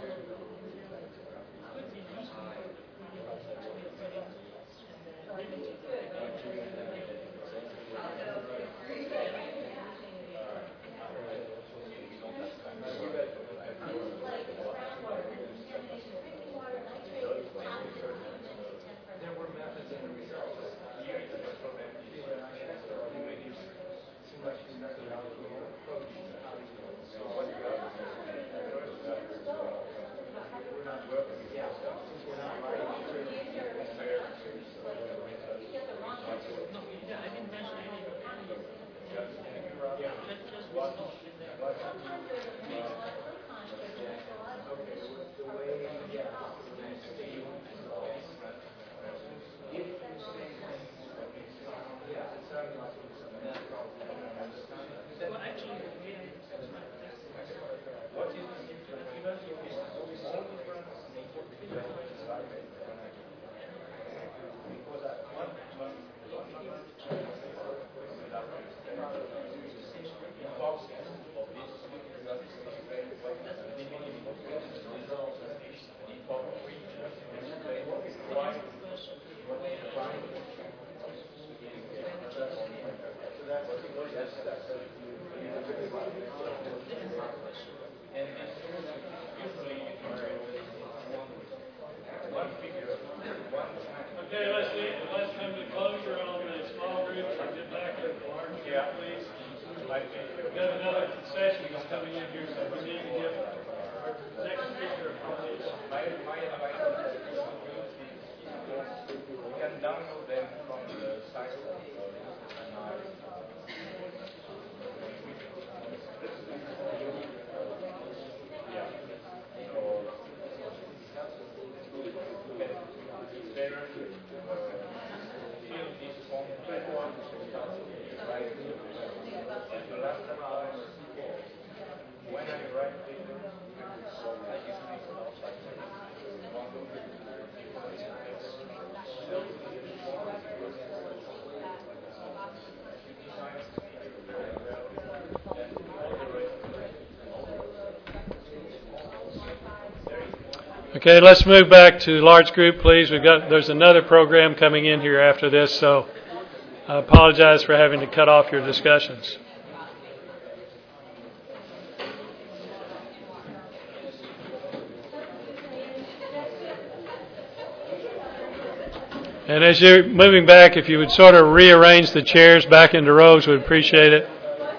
be useful for the study and then limited there were methods in the research. Too much methodology or approach to how to do it. So what you have to we're not working. Yeah. Since we're not writing material. No, yeah, I didn't mention any of it. Yeah. Just, just one note in there. Okay, the way, yeah. Well, actually, yeah, that's right. That's What is the because I one one Okay, let's leave, let's come to closure on the small groups and get back to the large group, Yeah. please. We've got another session that's coming in here, so we need to give our next speaker a comment. My, my advice is you can download them from the site of yeah. So it's better to fill this form right. And the last time when I write paper, I use this outside. Okay, let's move back to large group, please. We've got there's another program coming in here after this, so I apologize for having to cut off your discussions. And as you're moving back, if you would sort of rearrange the chairs back into rows, we'd appreciate it.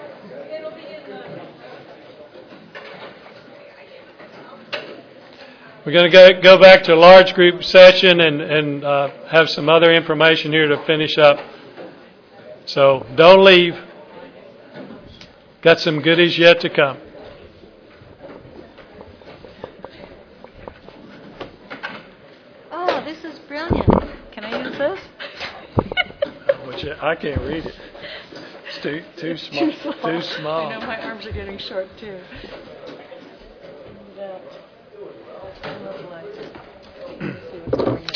We're going to go, go back to a large group session and, and uh, have some other information here to finish up. So don't leave. Got some goodies yet to come. Oh, this is brilliant. Can I use this? Which I can't read it. It's too too small. Too small. I know my arms are getting short too. That. Lovely. Let's see what's going on.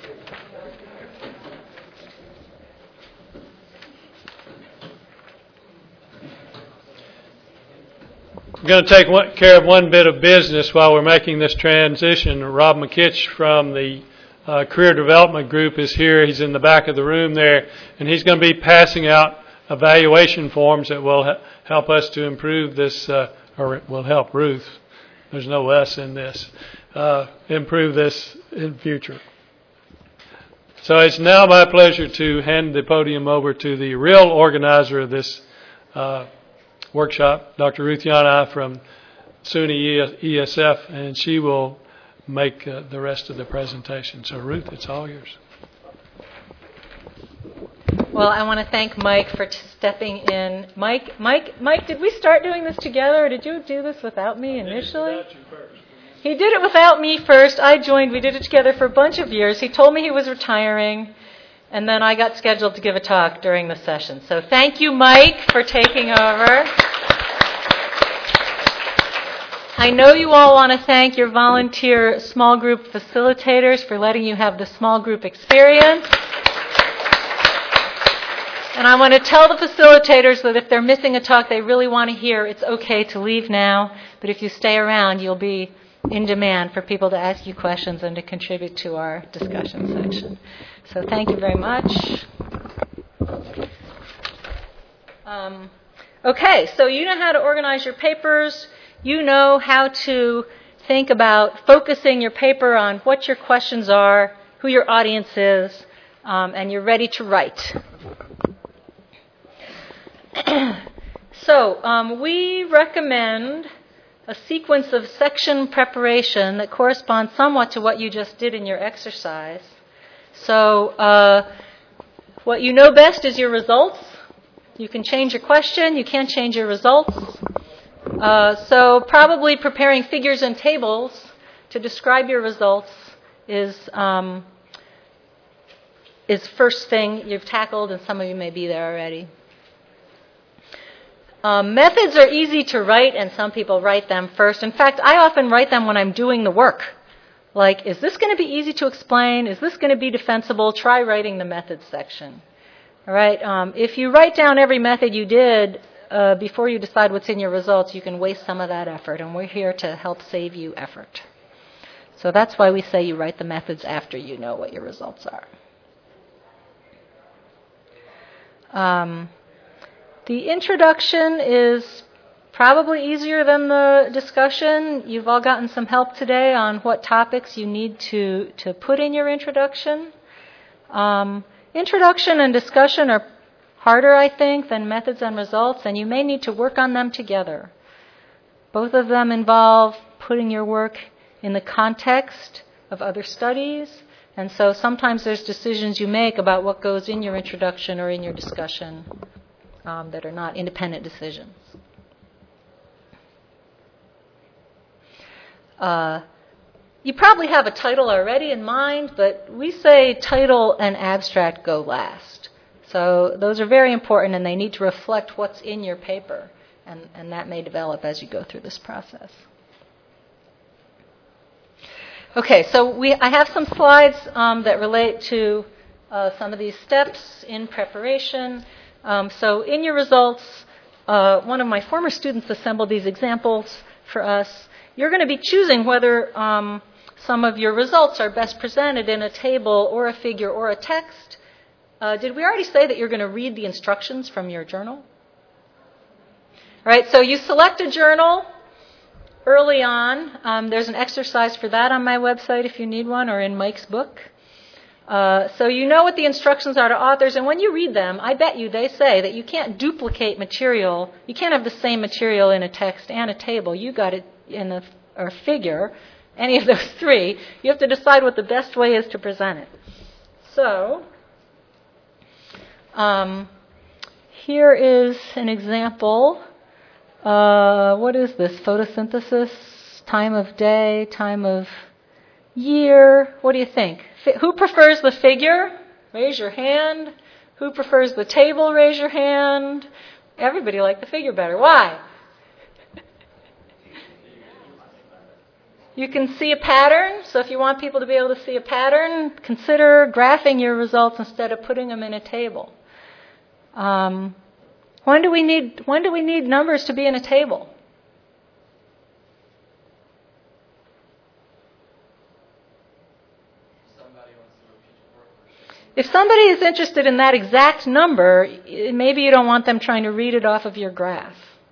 We're going to take one, care of one bit of business while we're making this transition. Rob McKitch from the uh, career development group is here. He's in the back of the room there, and he's going to be passing out evaluation forms that will ha- help us to improve this, uh, or it will help Ruth. There's no S in this. Uh, improve this in future. So it's now my pleasure to hand the podium over to the real organizer of this uh, workshop, Doctor Ruth Yanai from SUNY E S F, and she will make uh, the rest of the presentation. So Ruth, it's all yours. Well, I want to thank Mike for t- stepping in. Mike, Mike, Mike, did we start doing this together, or did you do this without me initially? He did it without me first. I joined. We did it together for a bunch of years. He told me he was retiring, and then I got scheduled to give a talk during the session. So thank you, Mike, for taking over. I know you all want to thank your volunteer small group facilitators for letting you have the small group experience. And I want to tell the facilitators that if they're missing a talk they really want to hear, it's okay to leave now. But if you stay around, you'll be in demand for people to ask you questions and to contribute to our discussion section. So thank you very much. Um, okay, so you know how to organize your papers. You know how to think about focusing your paper on what your questions are, who your audience is, um, and you're ready to write. So um, we recommend a sequence of section preparation that corresponds somewhat to what you just did in your exercise. So uh, what you know best is your results. You can change your question. You can't change your results. Uh, so probably preparing figures and tables to describe your results is um, is first thing you've tackled, and some of you may be there already. Um, methods are easy to write, and some people write them first. In fact, I often write them when I'm doing the work. Like, is this going to be easy to explain? Is this going to be defensible? Try writing the methods section. All right. Um, if you write down every method you did uh, before you decide what's in your results, you can waste some of that effort, and we're here to help save you effort. So that's why we say you write the methods after you know what your results are. Um, The introduction is probably easier than the discussion. You've all gotten some help today on what topics you need to, to put in your introduction. Um, introduction and discussion are harder, I think, than methods and results, and you may need to work on them together. Both of them involve putting your work in the context of other studies, and so sometimes there's decisions you make about what goes in your introduction or in your discussion. Um, that are not independent decisions. Uh, you probably have a title already in mind, but we say title and abstract go last. So those are very important, and they need to reflect what's in your paper, and, and that may develop as you go through this process. Okay, so we I have some slides um, that relate to uh, some of these steps in preparation. Um, so in your results, uh, one of my former students assembled these examples for us. You're going to be choosing whether um, some of your results are best presented in a table or a figure or a text. Uh, did we already say that you're going to read the instructions from your journal? All right, so you select a journal early on. Um, there's an exercise for that on my website if you need one, or in Mike's book. Uh, so you know what the instructions are to authors, and when you read them, I bet you they say that you can't duplicate material. You can't have the same material in a text and a table. You got it in a, or figure, any of those three. You have to decide what the best way is to present it. So um, here is an example. Uh, what is this? Photosynthesis, time of day, time of year. What do you think? Who prefers the figure? Raise your hand. Who prefers the table? Raise your hand. Everybody liked the figure better. Why? You can see a pattern. So if you want people to be able to see a pattern, consider graphing your results instead of putting them in a table. Um, when do we need when do we need numbers to be in a table? Somebody if somebody is interested in that exact number, maybe you don't want them trying to read it off of your graph.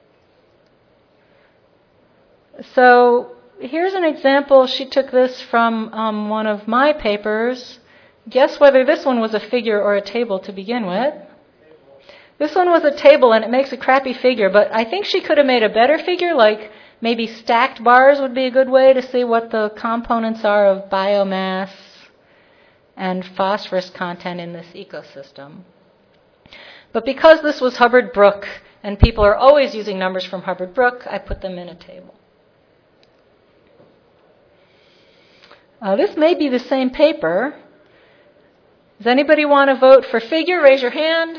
So here's an example. She took this from um, one of my papers. Guess whether this one was a figure or a table to begin with. This one was a table, and it makes a crappy figure, but I think she could have made a better figure, like maybe stacked bars would be a good way to see what the components are of biomass and phosphorus content in this ecosystem. But because this was Hubbard Brook, and people are always using numbers from Hubbard Brook, I put them in a table. Uh, this may be the same paper. Does anybody want to vote for figure? Raise your hand.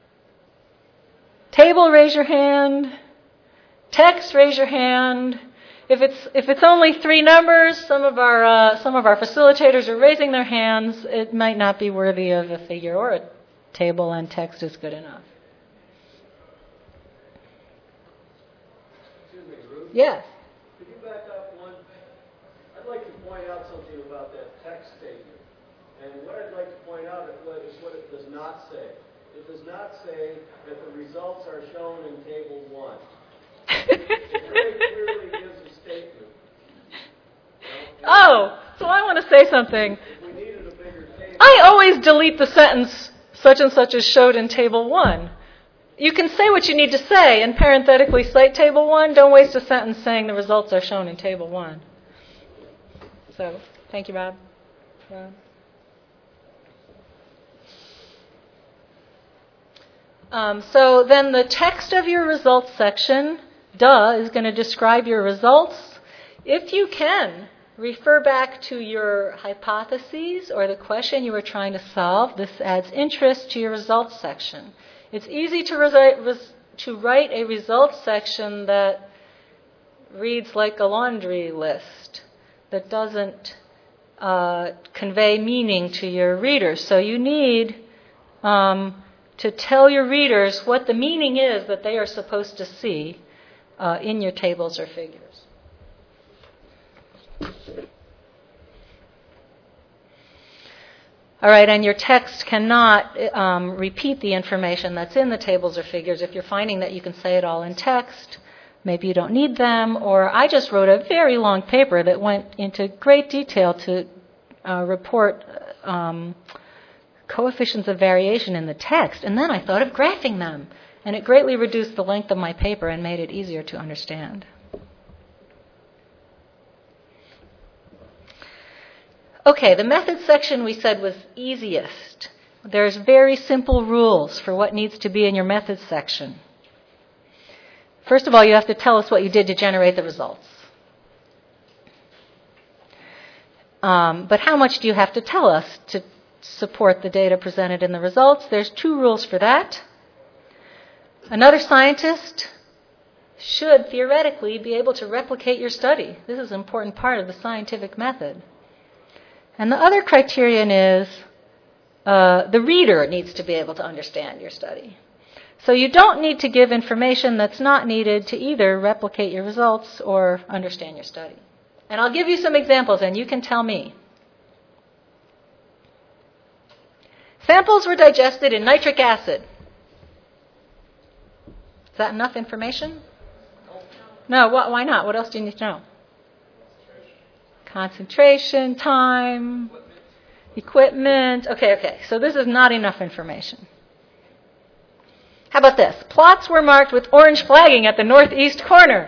Table, raise your hand. Text, raise your hand. If it's if it's only three numbers, some of our uh, some of our facilitators are raising their hands. It might not be worthy of a figure or a table, and text is good enough. Excuse me, Ruth? Yes. Could you back up one? I'd like to point out something about that text statement. And what I'd like to point out is what it does not say. It does not say that the results are shown in Table one. It very clearly gives a statement. You know, Oh, so I want to say something. if we needed a bigger table, I always delete the sentence, such and such is showed in Table one. You can say what you need to say and parenthetically cite Table one. Don't waste a sentence saying the results are shown in Table one. So, thank you, Rob. Rob. Um, so then the text of your results section, duh, is going to describe your results. If you can, refer back to your hypotheses or the question you were trying to solve. This adds interest to your results section. It's easy to, resi- res- to write a results section that reads like a laundry list, that doesn't uh, convey meaning to your readers. So you need um, to tell your readers what the meaning is that they are supposed to see uh, in your tables or figures. All right, and your text cannot um, repeat the information that's in the tables or figures. If you're finding that you can say it all in text, maybe you don't need them. Or I just wrote a very long paper that went into great detail to uh, report um, coefficients of variation in the text, and then I thought of graphing them. And it greatly reduced the length of my paper and made it easier to understand. Okay, the methods section we said was easiest. There's very simple rules for what needs to be in your methods section. First of all, you have to tell us what you did to generate the results. Um, but how much do you have to tell us to support the data presented in the results? There's two rules for that. Another scientist should theoretically be able to replicate your study. This is an important part of the scientific method. And the other criterion is uh, the reader needs to be able to understand your study. So you don't need to give information that's not needed to either replicate your results or understand your study. And I'll give you some examples, and you can tell me. Samples were digested in nitric acid. Is that enough information? No, wh- why not? What else do you need to know? Concentration, time, equipment. Okay, okay. So this is not enough information. How about this? Plots were marked with orange flagging at the northeast corner.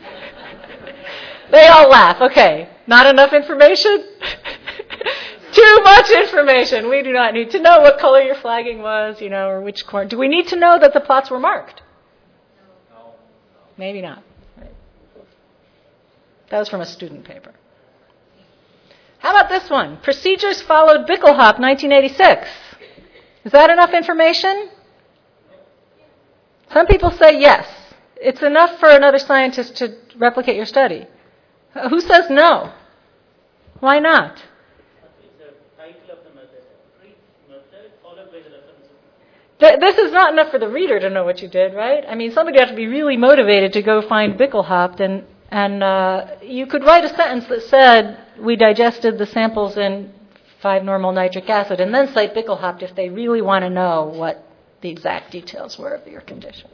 They all laugh. Okay. Not enough information? Too much information. We do not need to know what color your flagging was, you know, or which corner. Do we need to know that the plots were marked? No. Maybe not. Right. That was from a student paper. How about this one? Procedures followed Bickelhop, nineteen eighty-six. Is that enough information? Some people say yes. It's enough for another scientist to replicate your study. Who says no? Why not? This is not enough for the reader to know what you did, right? I mean, somebody has to be really motivated to go find Bickelhop, and and uh, you could write a sentence that said, we digested the samples in five normal nitric acid, and then cite Bickelhaupt if they really want to know what the exact details were of your condition.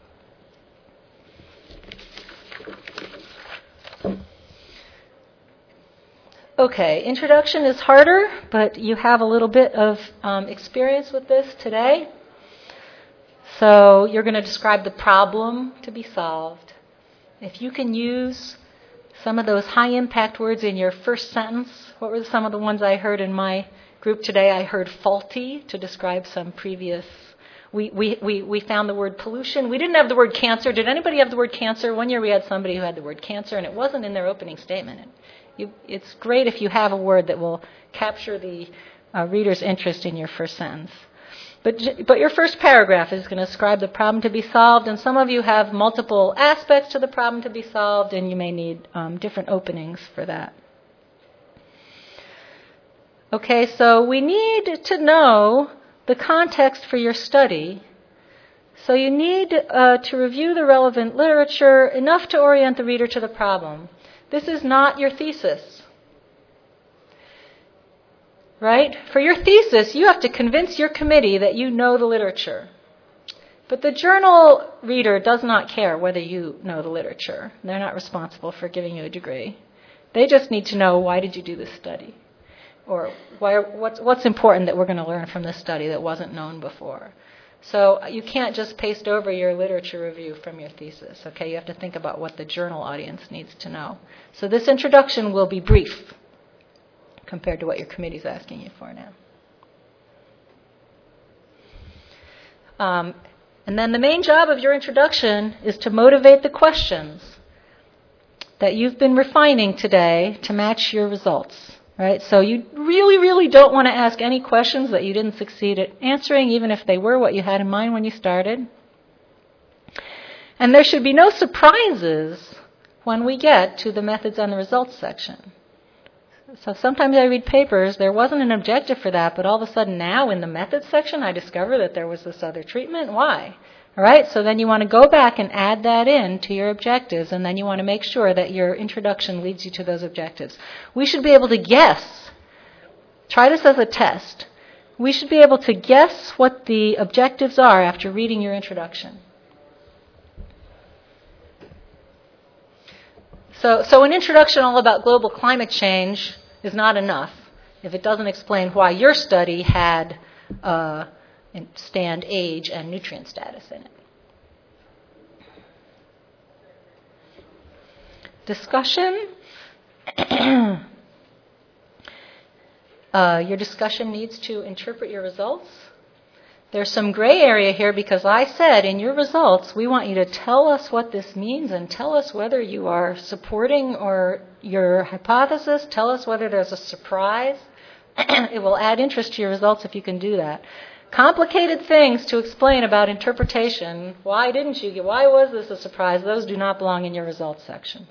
Okay, introduction is harder, but you have a little bit of um, experience with this today. So you're going to describe the problem to be solved. If you can use some of those high-impact words in your first sentence, what were some of the ones I heard in my group today? I heard faulty to describe some previous. We, we, we, we found the word pollution. We didn't have the word cancer. Did anybody have the word cancer? One year we had somebody who had the word cancer, and it wasn't in their opening statement. It, you, it's great if you have a word that will capture the uh, reader's interest in your first sentence. But, but your first paragraph is going to describe the problem to be solved, and some of you have multiple aspects to the problem to be solved, and you may need um, different openings for that. Okay, so we need to know the context for your study. So you need uh, to review the relevant literature enough to orient the reader to the problem. This is not your thesis. Right? For your thesis, you have to convince your committee that you know the literature. But the journal reader does not care whether you know the literature. They're not responsible for giving you a degree. They just need to know, why did you do this study? Or why, what's, what's important that we're going to learn from this study that wasn't known before? So you can't just paste over your literature review from your thesis. Okay, you have to think about what the journal audience needs to know. So this introduction will be brief compared to what your committee is asking you for now. Um, and then the main job of your introduction is to motivate the questions that you've been refining today to match your results. Right? So you really, really don't want to ask any questions that you didn't succeed at answering, even if they were what you had in mind when you started. And there should be no surprises when we get to the methods and the results section. So sometimes I read papers, there wasn't an objective for that, but all of a sudden now in the methods section I discover that there was this other treatment. Why? All right, so then you want to go back and add that in to your objectives, and then you want to make sure that your introduction leads you to those objectives. We should be able to guess. Try this as a test. We should be able to guess what the objectives are after reading your introduction. So, so an introduction all about global climate change is not enough if it doesn't explain why your study had uh, stand, age, and nutrient status in it. Discussion. uh, your discussion needs to interpret your results. There's some gray area here because I said in your results, we want you to tell us what this means and tell us whether you are supporting or your hypothesis. Tell us whether there's a surprise. It will add interest to your results if you can do that. Complicated things to explain about interpretation. Why didn't you get, why was this a surprise? Those do not belong in your results section.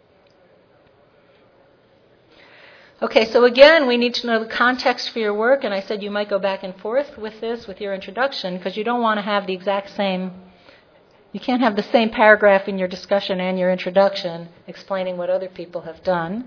Okay, so again, we need to know the context for your work, and I said you might go back and forth with this, with your introduction, because you don't want to have the exact same, you can't have the same paragraph in your discussion and your introduction explaining what other people have done.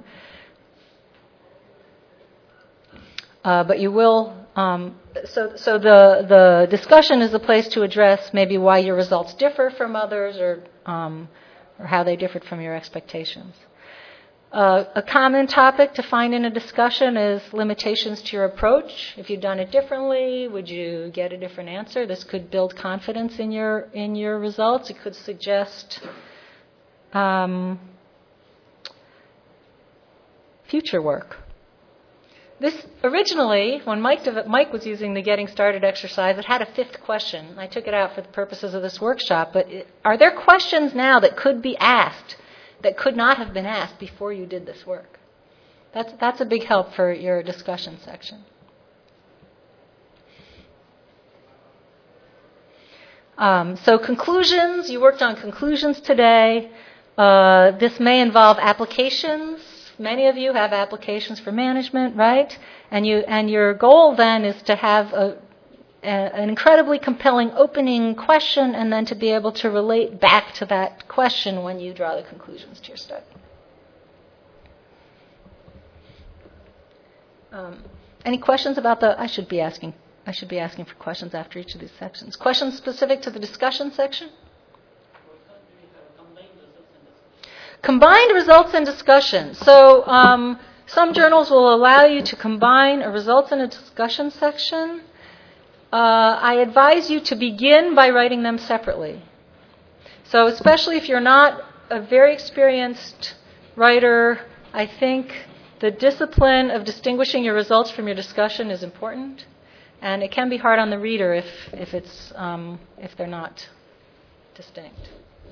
Uh, but you will, um, so so the, the discussion is a place to address maybe why your results differ from others or, um, or how they differed from your expectations. Uh, a common topic to find in a discussion is limitations to your approach. If you'd done it differently, would you get a different answer? This could build confidence in your in your results. It could suggest um, future work. This originally, when Mike, Mike was using the Getting Started exercise, it had a fifth question. I took it out for the purposes of this workshop. But it, are there questions now that could be asked that could not have been asked before you did this work? That's, that's a big help for your discussion section. Um, so conclusions, you worked on conclusions today. Uh, this may involve applications. Many of you have applications for management, right? And you and your goal then is to have a, a, an incredibly compelling opening question and then to be able to relate back to that question when you draw the conclusions to your study. Um, Any questions about the, I should be asking, I should be asking for questions after each of these sections. Questions specific to the discussion section? Combined results and discussion. So um, some journals will allow you to combine a results and a discussion section. Uh, I advise you to begin by writing them separately. So especially if you're not a very experienced writer, I think the discipline of distinguishing your results from your discussion is important. And it can be hard on the reader if, if, it's, um, if they're not distinct.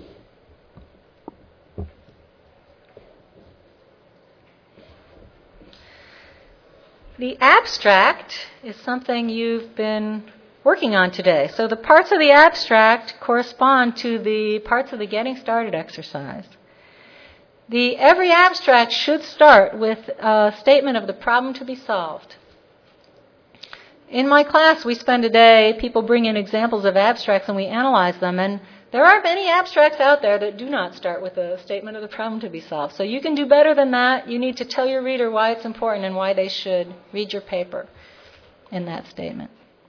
The abstract is something you've been working on today. So the parts of the abstract correspond to the parts of the getting started exercise. The, every abstract should start with a statement of the problem to be solved. In my class, we spend a day, people bring in examples of abstracts and we analyze them. And there are many abstracts out there that do not start with a statement of the problem to be solved. So you can do better than that. You need to tell your reader why it's important and why they should read your paper in that statement.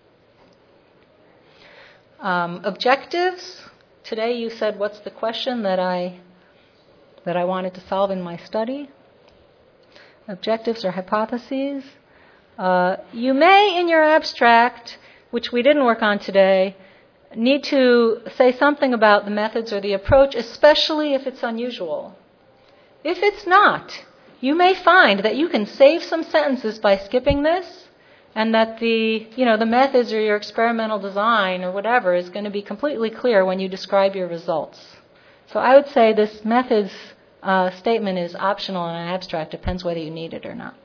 Um, objectives. Today you said, what's the question that I, that I wanted to solve in my study? Objectives or hypotheses. Uh, you may, in your abstract, which we didn't work on today, need to say something about the methods or the approach, especially if it's unusual. If it's not, you may find that you can save some sentences by skipping this, and that the, you know, the methods or your experimental design or whatever is going to be completely clear when you describe your results. So I would say this methods uh, statement is optional in an abstract. Depends whether you need it or not.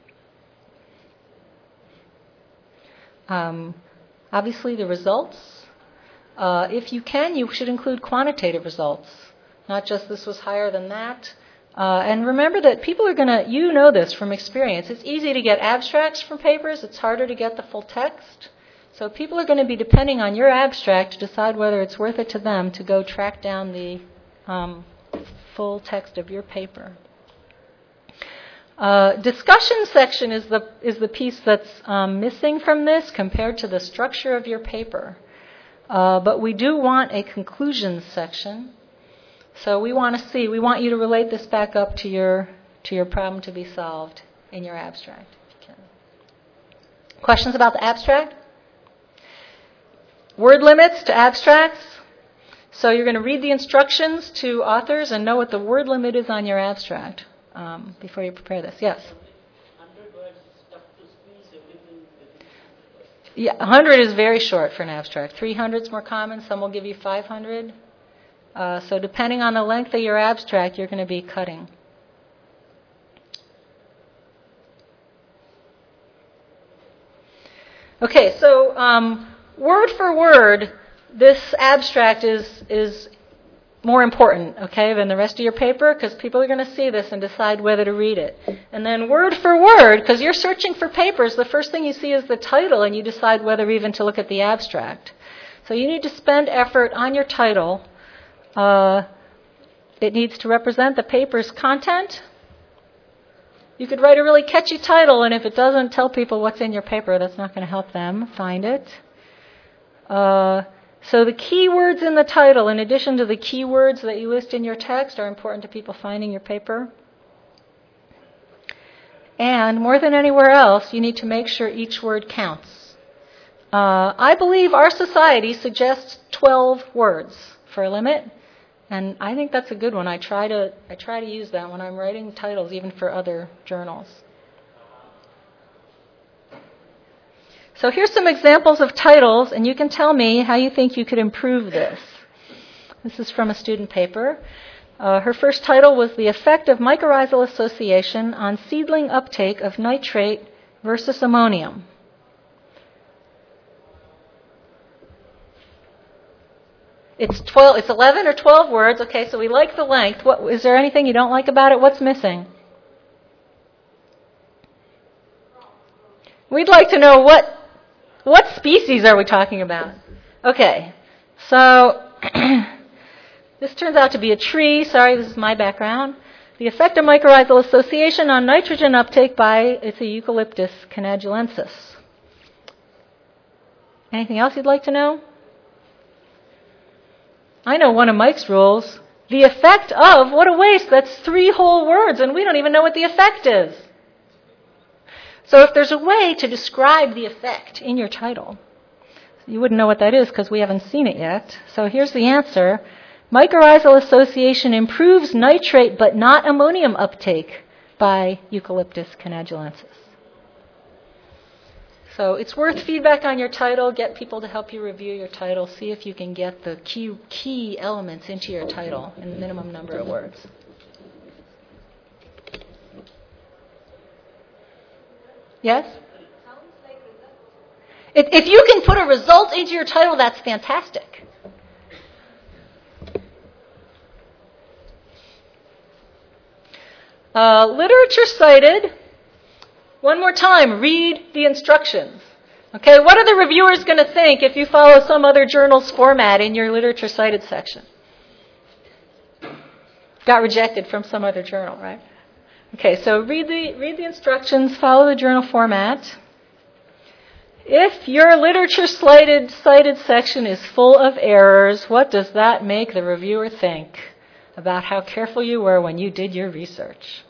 Um, obviously, the results. Uh, if you can, you should include quantitative results, not just this was higher than that. Uh, and remember that people are going to, you know this from experience, it's easy to get abstracts from papers, it's harder to get the full text. So people are going to be depending on your abstract to decide whether it's worth it to them to go track down the um, full text of your paper. Uh, discussion section is the, is the piece that's um, missing from this compared to the structure of your paper. Uh, but we do want a conclusions section. So we want to see, we want you to relate this back up to your to your problem to be solved in your abstract. If you can. Questions about the abstract? Word limits to abstracts. So you're going to read the instructions to authors and know what the word limit is on your abstract um, before you prepare this. Yes? Yeah, one hundred is very short for an abstract. three hundred is more common. Some will give you five hundred. Uh, so depending on the length of your abstract, you're going to be cutting. Okay, so um, word for word, this abstract is is more important, okay, than the rest of your paper, because people are going to see this and decide whether to read it. And then word for word, because you're searching for papers, the first thing you see is the title, and you decide whether even to look at the abstract. So you need to spend effort on your title. Uh, it needs to represent the paper's content. You could write a really catchy title, and if it doesn't tell people what's in your paper, that's not going to help them find it. Uh, So the keywords in the title, in addition to the keywords that you list in your text, are important to people finding your paper. And more than anywhere else, you need to make sure each word counts. Uh, I believe our society suggests twelve words for a limit, and I think that's a good one. I try to I try to use that when I'm writing titles, even for other journals. So here's some examples of titles, and you can tell me how you think you could improve this. This is from a student paper. Uh, her first title was The Effect of Mycorrhizal Association on Seedling Uptake of Nitrate versus Ammonium. It's twelve. It's eleven or twelve words. Okay, so we like the length. What, is there anything you don't like about it? What's missing? We'd like to know what what species are we talking about. Okay, so this turns out to be a tree. Sorry, this is my background. The effect of mycorrhizal association on nitrogen uptake by, it's a Eucalyptus canadulensis. Anything else you'd like to know? I know one of Mike's rules. The effect of, what a waste, that's three whole words, and we don't even know what the effect is. So if there's a way to describe the effect in your title, you wouldn't know what that is because we haven't seen it yet. So here's the answer. Mycorrhizal association improves nitrate but not ammonium uptake by Eucalyptus canadulensis. So it's worth feedback on your title. Get people to help you review your title. See if you can get the key, key elements into your title in a minimum number of words. Yes? If, if you can put a result into your title, that's fantastic. Uh, literature cited. One more time, read the instructions. Okay, what are the reviewers going to think if you follow some other journal's format in your literature cited section? Got rejected from some other journal, right? Okay, so read the read the instructions, follow the journal format. If your literature cited, cited section is full of errors, what does that make the reviewer think about how careful you were when you did your research?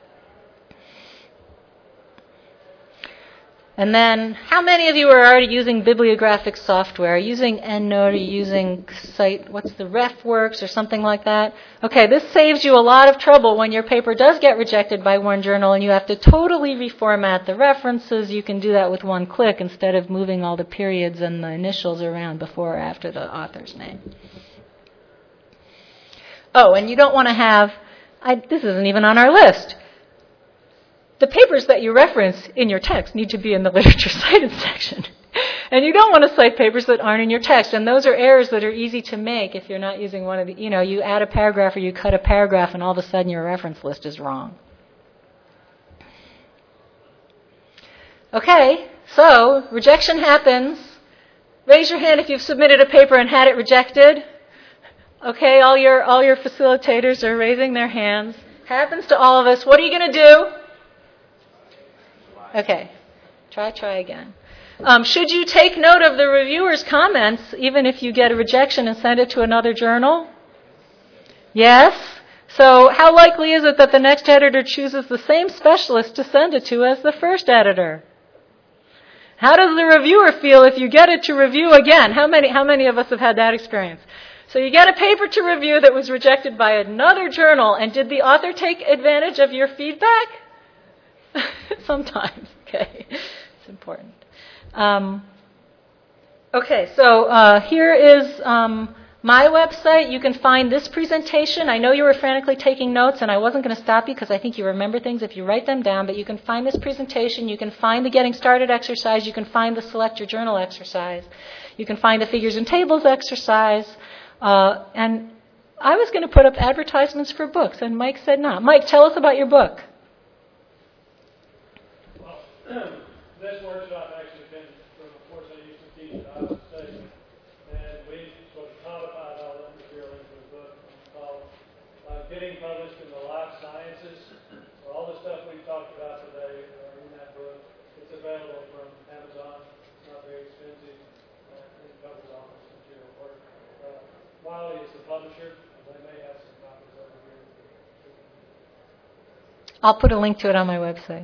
And then, how many of you are already using bibliographic software? Are you using EndNote? Are you using Cite, what's the RefWorks or something like that? Okay, this saves you a lot of trouble when your paper does get rejected by one journal and you have to totally reformat the references. You can do that with one click instead of moving all the periods and the initials around before or after the author's name. Oh, and you don't want to have, I, this isn't even on our list. The papers that you reference in your text need to be in the literature cited section. And you don't want to cite papers that aren't in your text. And those are errors that are easy to make if you're not using one of the, you know, you add a paragraph or you cut a paragraph and all of a sudden your reference list is wrong. Okay, so rejection happens. Raise your hand if you've submitted a paper and had it rejected. Okay, all your, all your facilitators are raising their hands. Happens to all of us. What are you going to do? Okay, try, try again. Um, should you take note of the reviewer's comments, even if you get a rejection, and send it to another journal? Yes? So how likely is it that the next editor chooses the same specialist to send it to as the first editor? How does the reviewer feel if you get it to review again? How many, how many of us have had that experience? So you get a paper to review that was rejected by another journal, and did the author take advantage of your feedback? Sometimes, okay. It's important. Um, okay, so uh, here is um, my website. You can find this presentation. I know you were frantically taking notes, and I wasn't going to stop you because I think you remember things if you write them down, but you can find this presentation. You can find the Getting Started exercise. You can find the Select Your Journal exercise. You can find the Figures and Tables exercise. Uh, and I was going to put up advertisements for books, and Mike said not. Mike, tell us about your book. This workshop actually came from a course I used to teach at Iowa State, and we sort of codified all the material into a book called uh, Getting Published in the Life Sciences. So all the stuff we talked about today are in that book. It's available from Amazon. It's not very expensive. Uh, it covers all this material work. Uh, Wiley is the publisher, and they may have some copies over here. I'll put a link to it on my website.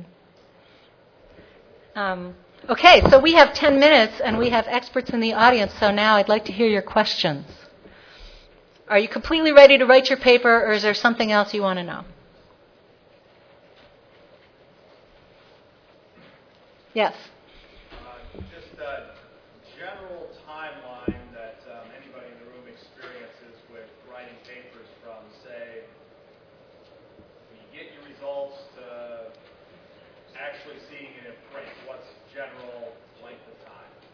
Um, okay, so we have ten minutes, and we have experts in the audience, so now I'd like to hear your questions. Are you completely ready to write your paper, or is there something else you want to know? Yes? Uh, just a general timeline that um, anybody in the room experiences with writing papers from, say, when you get your results to actually seeing it in print. What's general length of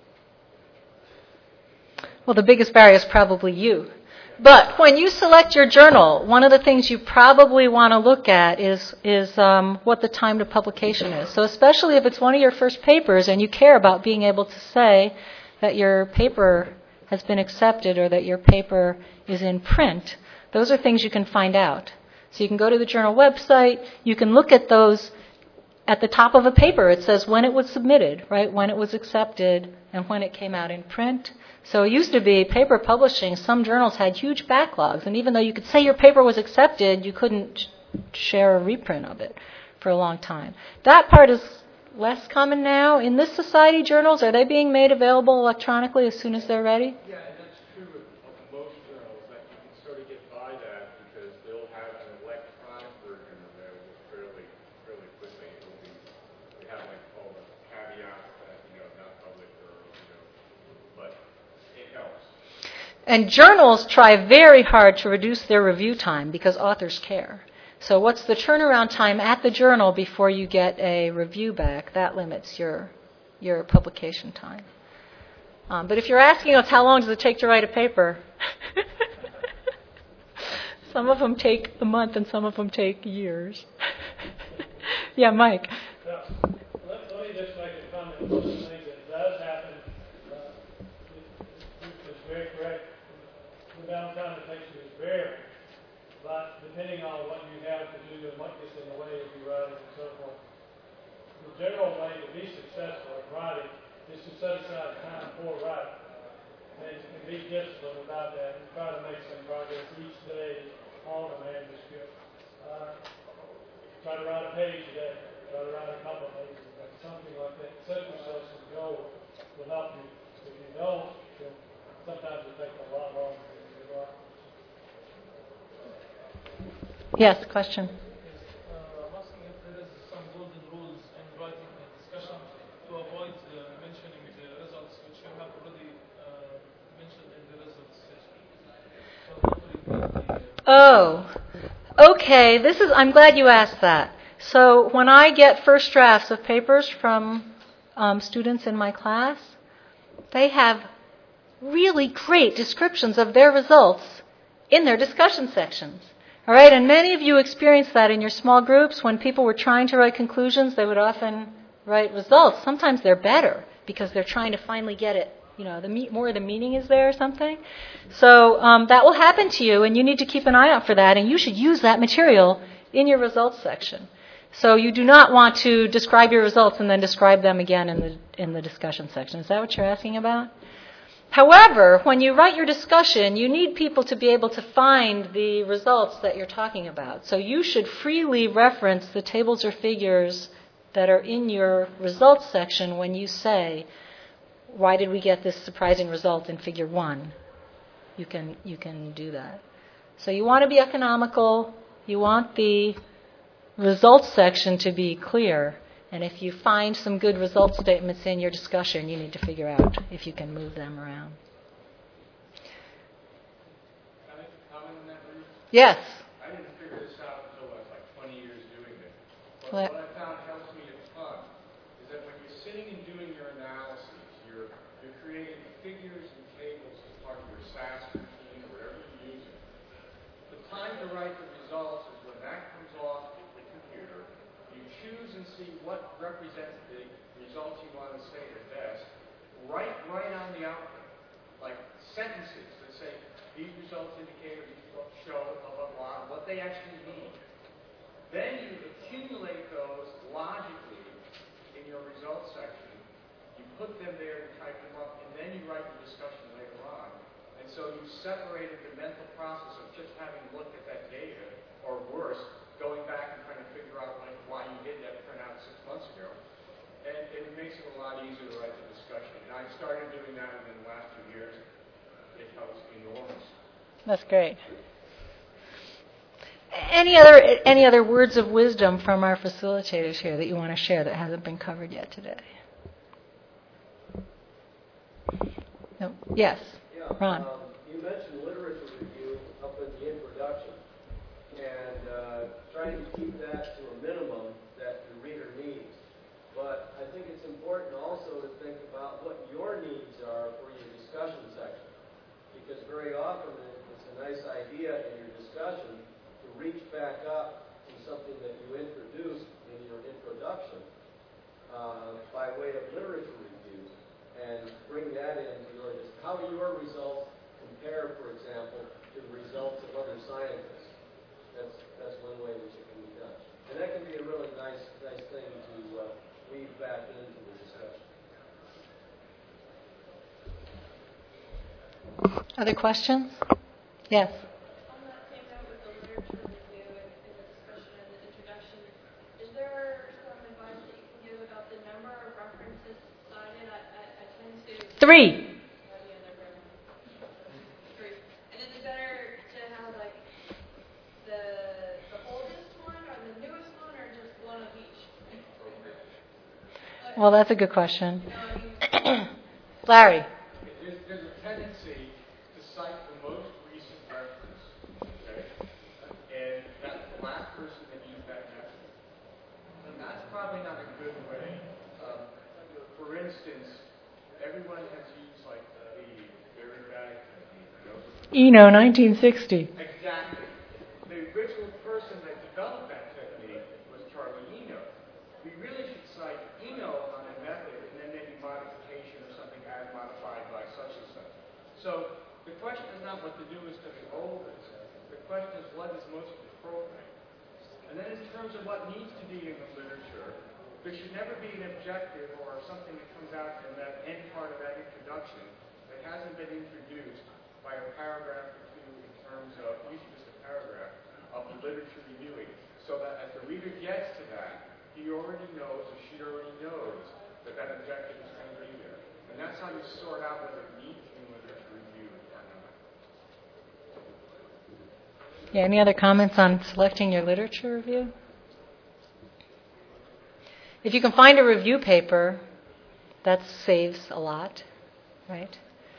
time? Well, the biggest barrier is probably you. But when you select your journal, one of the things you probably want to look at is, is um, what the time to publication is. So especially if it's one of your first papers and you care about being able to say that your paper has been accepted or that your paper is in print, those are things you can find out. So you can go to the journal website. You can look at those at the top of a paper. It says when it was submitted, right, when it was accepted, and when it came out in print. So it used to be paper publishing. Some journals had huge backlogs, and even though you could say your paper was accepted, you couldn't share a reprint of it for a long time. That part is less common now. In this society, journals, are they being made available electronically as soon as they're ready? Yeah, and that's true of, of most journals, that you can sort of get by that because they'll have an electronic version available fairly, fairly quickly. It'll be, they have like all the caveats that, you know, not public or, you know, but it helps. And journals try very hard to reduce their review time because authors care. So what's the turnaround time at the journal before you get a review back? That limits your your publication time. Um, but if you're asking us how long does it take to write a paper, some of them take a month and some of them take years. Yeah, Mike. Now, let, let me just make a comment on one of the things that does happen. Uh, it, it's very correct. The amount of time it takes you is very, but depending on what you have to do and what gets in the way of you writing and so forth. The general way to be successful at writing is to set aside time for writing. And to be disciplined about that and try to make some progress each day on a manuscript. Uh, try to write a page a day, try to write a couple of pages a day, something like that. Set yourself some goal will help you. If you don't, then sometimes it takes a lot longer than you write. Yes, question. Uh, I'm asking if there is some golden rules in writing a discussion to avoid uh, mentioning the results, which you have already uh, mentioned in the results session. So hopefully the, Oh, okay. This is. I'm glad you asked that. So when I get first drafts of papers from um, students in my class, they have really great descriptions of their results in their discussion sections. All right, and many of you experienced that in your small groups. When people were trying to write conclusions, they would often write results. Sometimes they're better because they're trying to finally get it, you know, the me- more of the meaning is there or something. So um, that will happen to you, and you need to keep an eye out for that, and you should use that material in your results section. So you do not want to describe your results and then describe them again in the in the discussion section. Is that what you're asking about? However, when you write your discussion, you need people to be able to find the results that you're talking about. So you should freely reference the tables or figures that are in your results section when you say, why did we get this surprising result in figure one? You can, you can do that. So you want to be economical. You want the results section to be clear. And if you find some good result statements in your discussion, you need to figure out if you can move them around. Can I comment on that, Bruce? Yes. I didn't figure this out until I was like twenty years doing this. But What? what I found helps me a ton is that when you're sitting and doing your analysis, you're you're creating figures and tables as part of your S A S routine or whatever you're using. The time to write the results is when that comes off the computer. You choose and see what represents the results you want to say the best. Write right on the output, like sentences that say these results indicate or these results show blah blah blah, what they actually mean. Then you accumulate those logically in your results section. You put them there, you type them up, and then you write the discussion later on. And so you've separated the mental process of just having looked at that data, or worse, going back and trying to figure out like why you did that printout six months ago. And it makes it a lot easier to write the discussion. And I started doing that in the last two years. It helps enormously. That's great. Any other any other words of wisdom from our facilitators here that you want to share that hasn't been covered yet today? No. Yes. Yeah, Ron. Um, you mentioned literature review up in the introduction, and uh, trying to keep that to a minimum that the reader needs. But I think it's important also to think about what your needs are for your discussion section, because very often it's a nice idea in your discussion to reach back up to something that you introduced in your introduction uh, by way of literature review, and bring that into your discussion. How do your results compare, for example, to the results of other scientists? That's that's one way which it can be done, and that can be a really nice nice thing to uh, weave back into the discussion. Other questions? Yes. On that same note with the literature review and, and the discussion and the introduction, is there some advice that you can give about the number of references cited? I, I, I tend to... Three. Three. And is it better to have, like, the, the oldest one or the newest one or just one of each? Like, Well, that's a good question. you know, I mean, Larry. There's, there's a tendency to cite the most recent reference, okay? And that's the last person that used that method. And that's probably not a good way. Um, for instance, everyone has used like the very bad technique. You know? Eno, nineteen sixty. Exactly. The original person that developed that technique was Charlie Eno. We really should cite Eno on a method and then maybe modification or something as modified by such and such. So the question is not what the newest or the oldest. The question is what is most appropriate. And then in terms of what needs to be in the literature, there should never be an objective or something that comes out in that end part of that introduction that hasn't been introduced by a paragraph or two in terms of, usually just a paragraph, of the literature reviewing. So that as the reader gets to that, he already knows or she already knows that that objective is going to be there. And that's how you sort out whether it needs to be literature reviewed or not. Yeah, any other comments on selecting your literature review? If you can find a review paper, that saves a lot, right?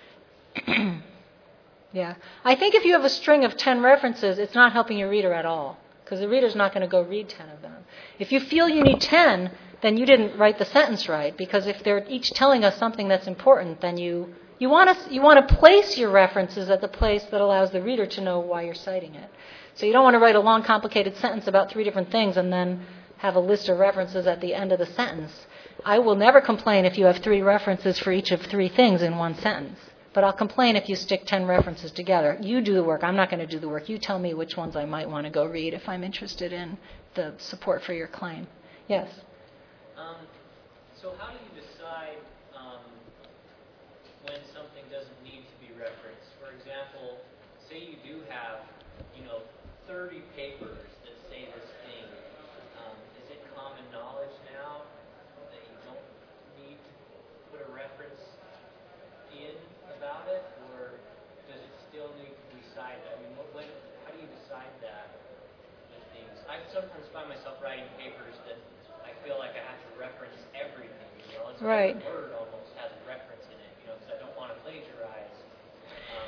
Yeah. I think if you have a string of ten references, it's not helping your reader at all, because the reader's not going to go read ten of them. If you feel you need ten, then you didn't write the sentence right, because if they're each telling us something that's important, then you you want to you want to place your references at the place that allows the reader to know why you're citing it. So you don't want to write a long, complicated sentence about three different things and then have a list of references at the end of the sentence. I will never complain if you have three references for each of three things in one sentence. But I'll complain if you stick ten references together. You do the work. I'm not going to do the work. You tell me which ones I might want to go read if I'm interested in the support for your claim. Yes? Um, so how do you decide um, when something doesn't need to be referenced? For example, say you do have, you know, thirty papers that say this thing. Um, is it common knowledge now that you don't need to put a reference in about it, or does it still need to be cited? I mean, what, when, how do you decide that with things? I sometimes find myself writing papers that I feel like I have to reference everything. You know, it's right. Every word almost has a reference in it, you know, because I don't want to plagiarize. Um,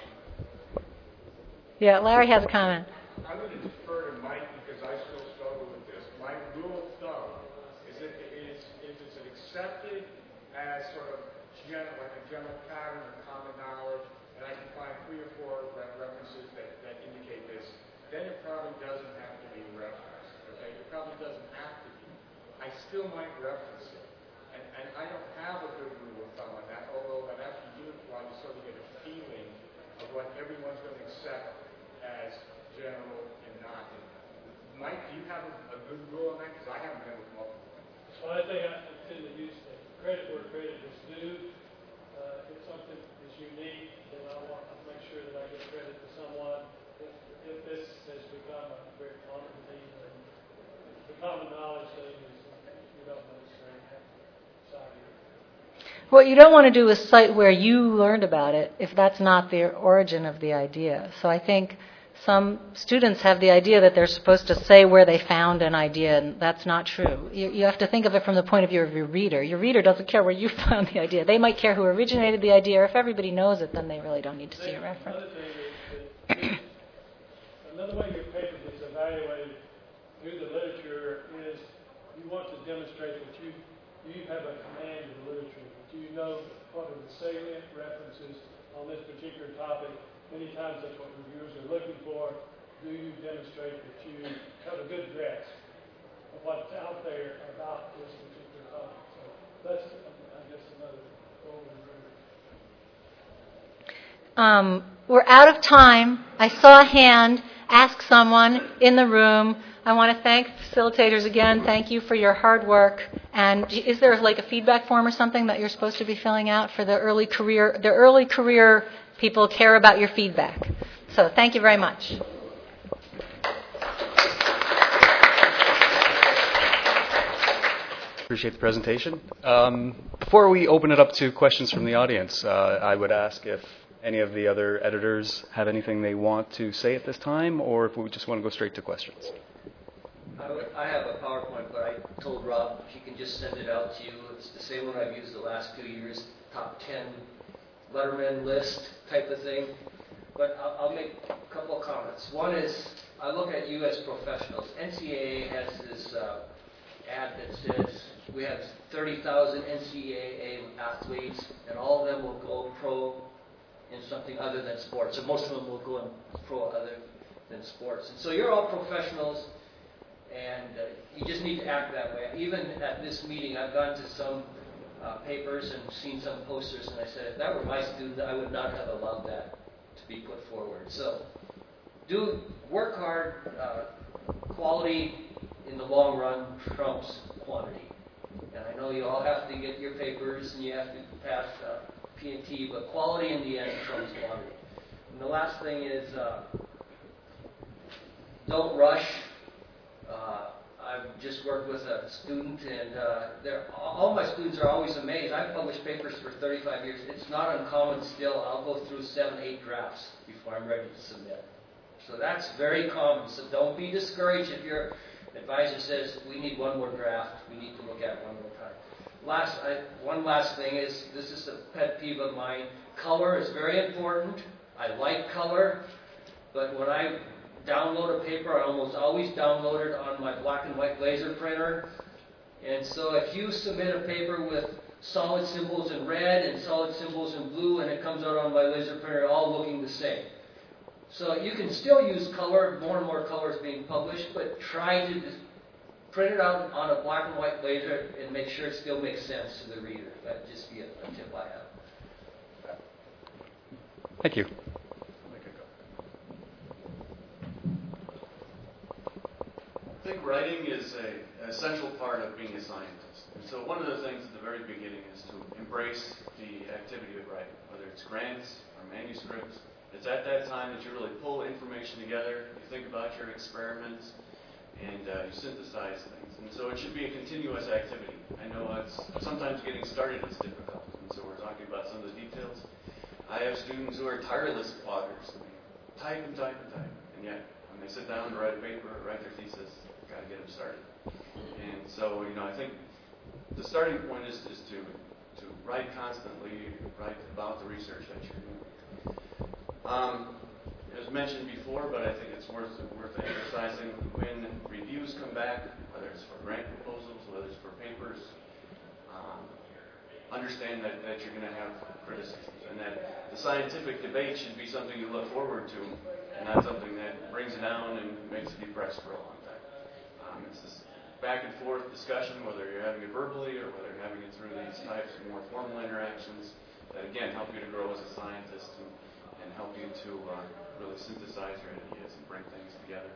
yeah, Larry has a comment. I'm going to defer to Mike because I still struggle with this. My rule of thumb is if it is if it's accepted as sort of general, like a general pattern of common knowledge, and I can find three or four re- references that, that indicate this, then it probably doesn't have to be referenced. Okay, it probably doesn't have to be. I still might reference it, and, and I don't have a good rule of thumb on that. Although that after you do it, you sort of get a feeling of what everyone's going to accept as general and not. Mike, do you have a, a good rule on that? Because I haven't been with multiple. Well, I think I tend to use the credit where credit is due. Uh, if something is unique, then I want to make sure that I give credit to someone. If, if this has become a very common thing, then the common knowledge thing is you don't necessarily have to cite it. What you don't want to do is cite where you learned about it if that's not the origin of the idea. So I think some students have the idea that they're supposed to say where they found an idea, and that's not true. You, you have to think of it from the point of view of your reader. Your reader doesn't care where you found the idea. They might care who originated the idea, or if everybody knows it, then they really don't need to see a reference. Another thing is that another way your paper is evaluated through the literature is you want to demonstrate that you you have a command of the literature. Do you know what are the salient references on this particular topic? Many times that's what reviewers are looking for. Do you demonstrate that you have a good grasp of what's out there about this particular topic? So that's, I guess, another golden rule. Um, we're out of time. I saw a hand, ask someone in the room. I want to thank facilitators again. Thank you for your hard work. And is there like a feedback form or something that you're supposed to be filling out for the early career? The early career people care about your feedback. So thank you very much. Appreciate the presentation. Um, before we open it up to questions from the audience, uh, I would ask if any of the other editors have anything they want to say at this time, or if we just want to go straight to questions. I, would, I have a PowerPoint, but I told Rob he can just send it out to you. It's the same one I've used the last few years, top ten Letterman list type of thing. But I'll, I'll make a couple of comments. One is, I look at you as professionals. N C A A has this uh, ad that says we have thirty thousand N C A A athletes, and all of them will go pro in something other than sports, and most of them will go in pro other than sports. And so you're all professionals, and uh, you just need to act that way. Even at this meeting, I've gone to some uh, papers and seen some posters, and I said, if that were my student, I would not have allowed that to be put forward. So do work hard. Uh, quality in the long run trumps quantity. And I know you all have to get your papers and you have to pass uh, P and T, but quality in the end trumps quantity. And the last thing is uh, don't rush. Uh, I've just worked with a student, and uh, all my students are always amazed. I've published papers for thirty-five years. It's not uncommon still. I'll go through seven, eight drafts before I'm ready to submit. So that's very common. So don't be discouraged if your advisor says, we need one more draft. We need to look at it one more time. Last, I, one last thing is, this is a pet peeve of mine. Color is very important. I like color, but when I download a paper, I almost always download it on my black and white laser printer. And so if you submit a paper with solid symbols in red and solid symbols in blue, and it comes out on my laser printer all looking the same. So you can still use color, more and more colors being published, but try to print it out on a black and white laser and make sure it still makes sense to the reader. That would just be a, a tip I have. Thank you. I think writing is a, an essential part of being a scientist. And so one of the things at the very beginning is to embrace the activity of writing, whether it's grants or manuscripts. It's at that time that you really pull information together, you think about your experiments, and uh, you synthesize things. And so it should be a continuous activity. I know it's sometimes getting started is difficult, and so we're talking about some of the details. I have students who are tireless plotters. They type and type and type, and yet when they sit down to write a paper or write their thesis, got to get them started. And so, you know, I think the starting point is, is to to write constantly, write about the research that you're doing. Um, it was mentioned before, but I think it's worth worth emphasizing. When reviews come back, whether it's for grant proposals, whether it's for papers, um, understand that, that you're going to have criticisms, and that the scientific debate should be something you look forward to, and not something that brings you down and makes you depressed for a long time. Um, it's this back and forth discussion, whether you're having it verbally or whether you're having it through these types of more formal interactions that, again, help you to grow as a scientist and, and help you to uh, really synthesize your ideas and bring things together.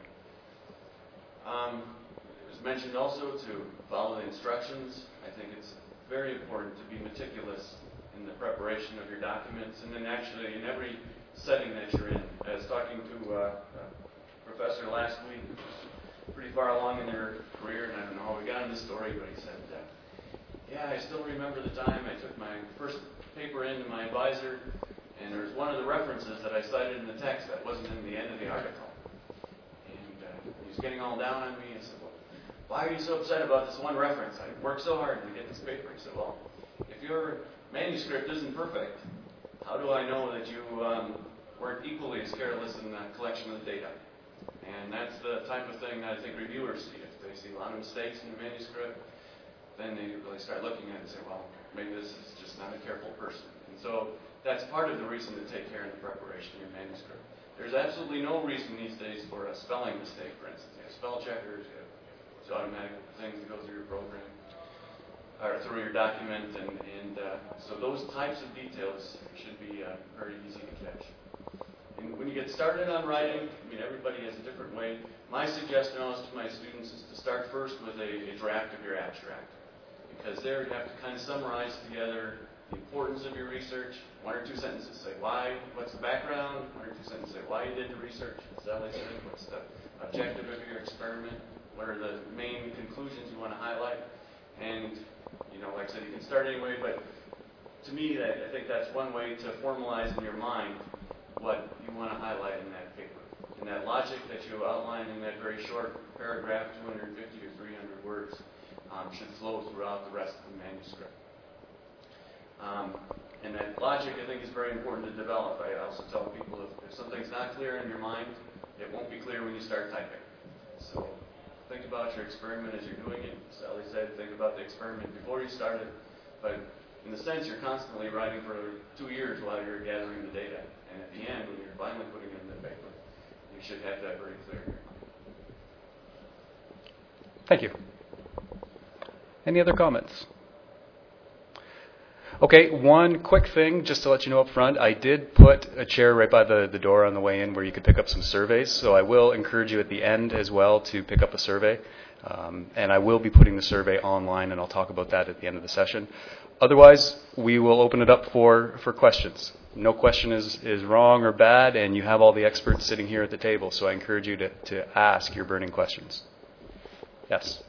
Um, it was mentioned also to follow the instructions. I think it's very important to be meticulous in the preparation of your documents, and then actually in every setting that you're in. I was talking to uh, a professor last week pretty far along in their career, and I don't know how we got in this story, but he said, uh, yeah, I still remember the time I took my first paper in to my advisor, and there was one of the references that I cited in the text that wasn't in the end of the article. And uh, he was getting all down on me, and said, well, why are you so upset about this one reference? I worked so hard to get this paper. He said, well, if your manuscript isn't perfect, how do I know that you um, weren't equally as careless in the collection of the data? And that's the type of thing that I think reviewers see. If they see a lot of mistakes in the manuscript, then they really start looking at it and say, well, maybe this is just not a careful person. And so that's part of the reason to take care in the preparation of your manuscript. There's absolutely no reason these days for a spelling mistake, for instance. You have spell checkers, you have automatic things that go through your program, or through your document, and, and uh, so those types of details should be uh, very easy to catch. And when you get get started on writing, I mean, everybody has a different way. My suggestion always to my students is to start first with a, a draft of your abstract, because there you have to kind of summarize together the importance of your research. One or two sentences say why, what's the background, one or two sentences say why you did the research, as Ellie said, what's the objective of your experiment, what are the main conclusions you want to highlight. And, you know, like I said, you can start anyway, but to me, that, I think that's one way to formalize in your mind what you want to highlight in that paper. And that logic that you outline in that very short paragraph, two hundred fifty or three hundred words, um, should flow throughout the rest of the manuscript. Um, and that logic, I think, is very important to develop. I also tell people if, if something's not clear in your mind, it won't be clear when you start typing. So think about your experiment as you're doing it. Sally said, think about the experiment before you start it. But in the sense, you're constantly writing for two years while you're gathering the data. And at the end, when you're finally putting it in the paper, you should have that very clear in your mind. Thank you. Any other comments? Okay, one quick thing, just to let you know up front, I did put a chair right by the, the door on the way in where you could pick up some surveys, so I will encourage you at the end as well to pick up a survey. Um, and I will be putting the survey online, and I'll talk about that at the end of the session. Otherwise, we will open it up for, for questions. No question is, is wrong or bad, and you have all the experts sitting here at the table, so I encourage you to, to ask your burning questions. Yes?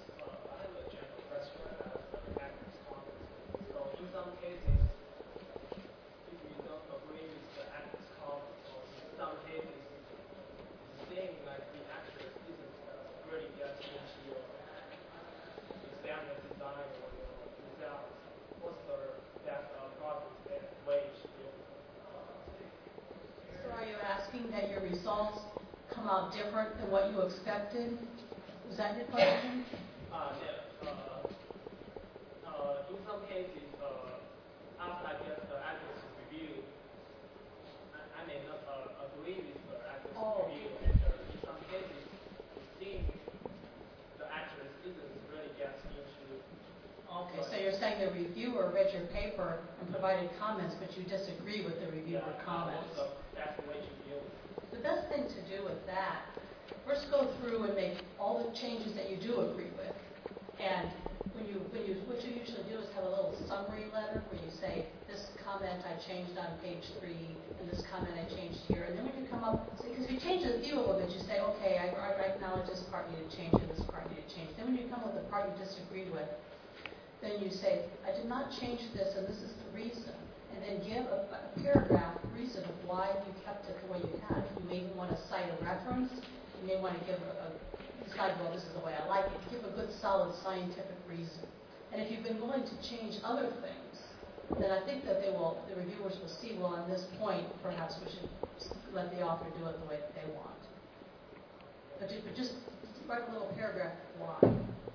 That your results come out different than what you expected? Was that your question? Uh, yeah. Uh, uh, in some cases, uh, after I get the accuracy review, I, I may not uh, agree with the accuracy oh. review. And uh, in some cases, it seems the accuracy isn't really gets into. Okay, so you're saying the reviewer read your paper and provided comments, but you disagree with the reviewer yeah, comments. Also, that's the way to deal with it. The best thing to do with that, first go through and make all the changes that you do agree with. And when you, when you, what you usually do is have a little summary letter where you say, this comment I changed on page three, and this comment I changed here. And then when you come up, because if you change a few of them, you say, okay, I, I acknowledge this part needed change and this part needed change. Then when you come with the part you disagreed with, then you say, I did not change this, and this is the reason. And then give a, a paragraph reason of why you kept it the way you had. You may want to cite a reference. You may want to give a, a decide, well, this is the way I like it. Give a good, solid scientific reason. And if you've been willing to change other things, then I think that they will, the reviewers will see, well, on this point, perhaps we should let the author do it the way that they want. But, but just write a little paragraph why.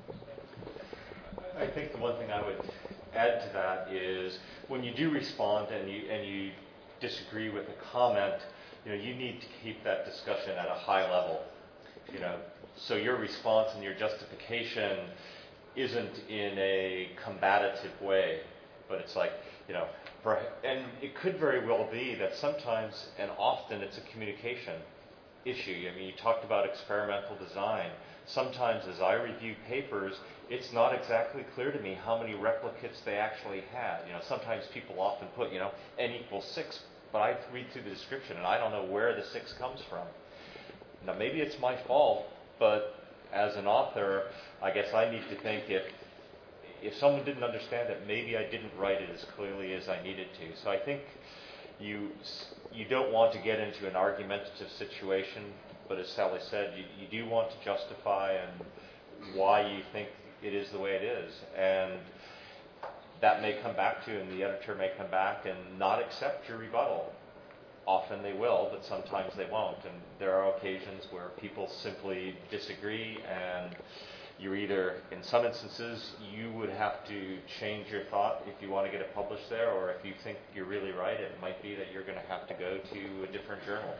I think the one thing I would add to that is when you do respond and you and you disagree with a comment, you know, you need to keep that discussion at a high level. You know, so your response and your justification isn't in a combative way, but it's like, you know, for, and it could very well be that sometimes and often it's a communication issue. I mean, you talked about experimental design. Sometimes as I review papers, it's not exactly clear to me how many replicates they actually had. You know, sometimes people often put, you know, n equals six, but I read through the description and I don't know where the six comes from. Now, maybe it's my fault, but as an author, I guess I need to think if if someone didn't understand it, maybe I didn't write it as clearly as I needed to. So I think you you don't want to get into an argumentative situation, but as Sally said, you, you do want to justify and why you think it is the way it is. And that may come back to you, and the editor may come back and not accept your rebuttal. Often they will, but sometimes they won't. And there are occasions where people simply disagree, and you're either, in some instances, you would have to change your thought if you want to get it published there, or if you think you're really right, it might be that you're going to have to go to a different journal.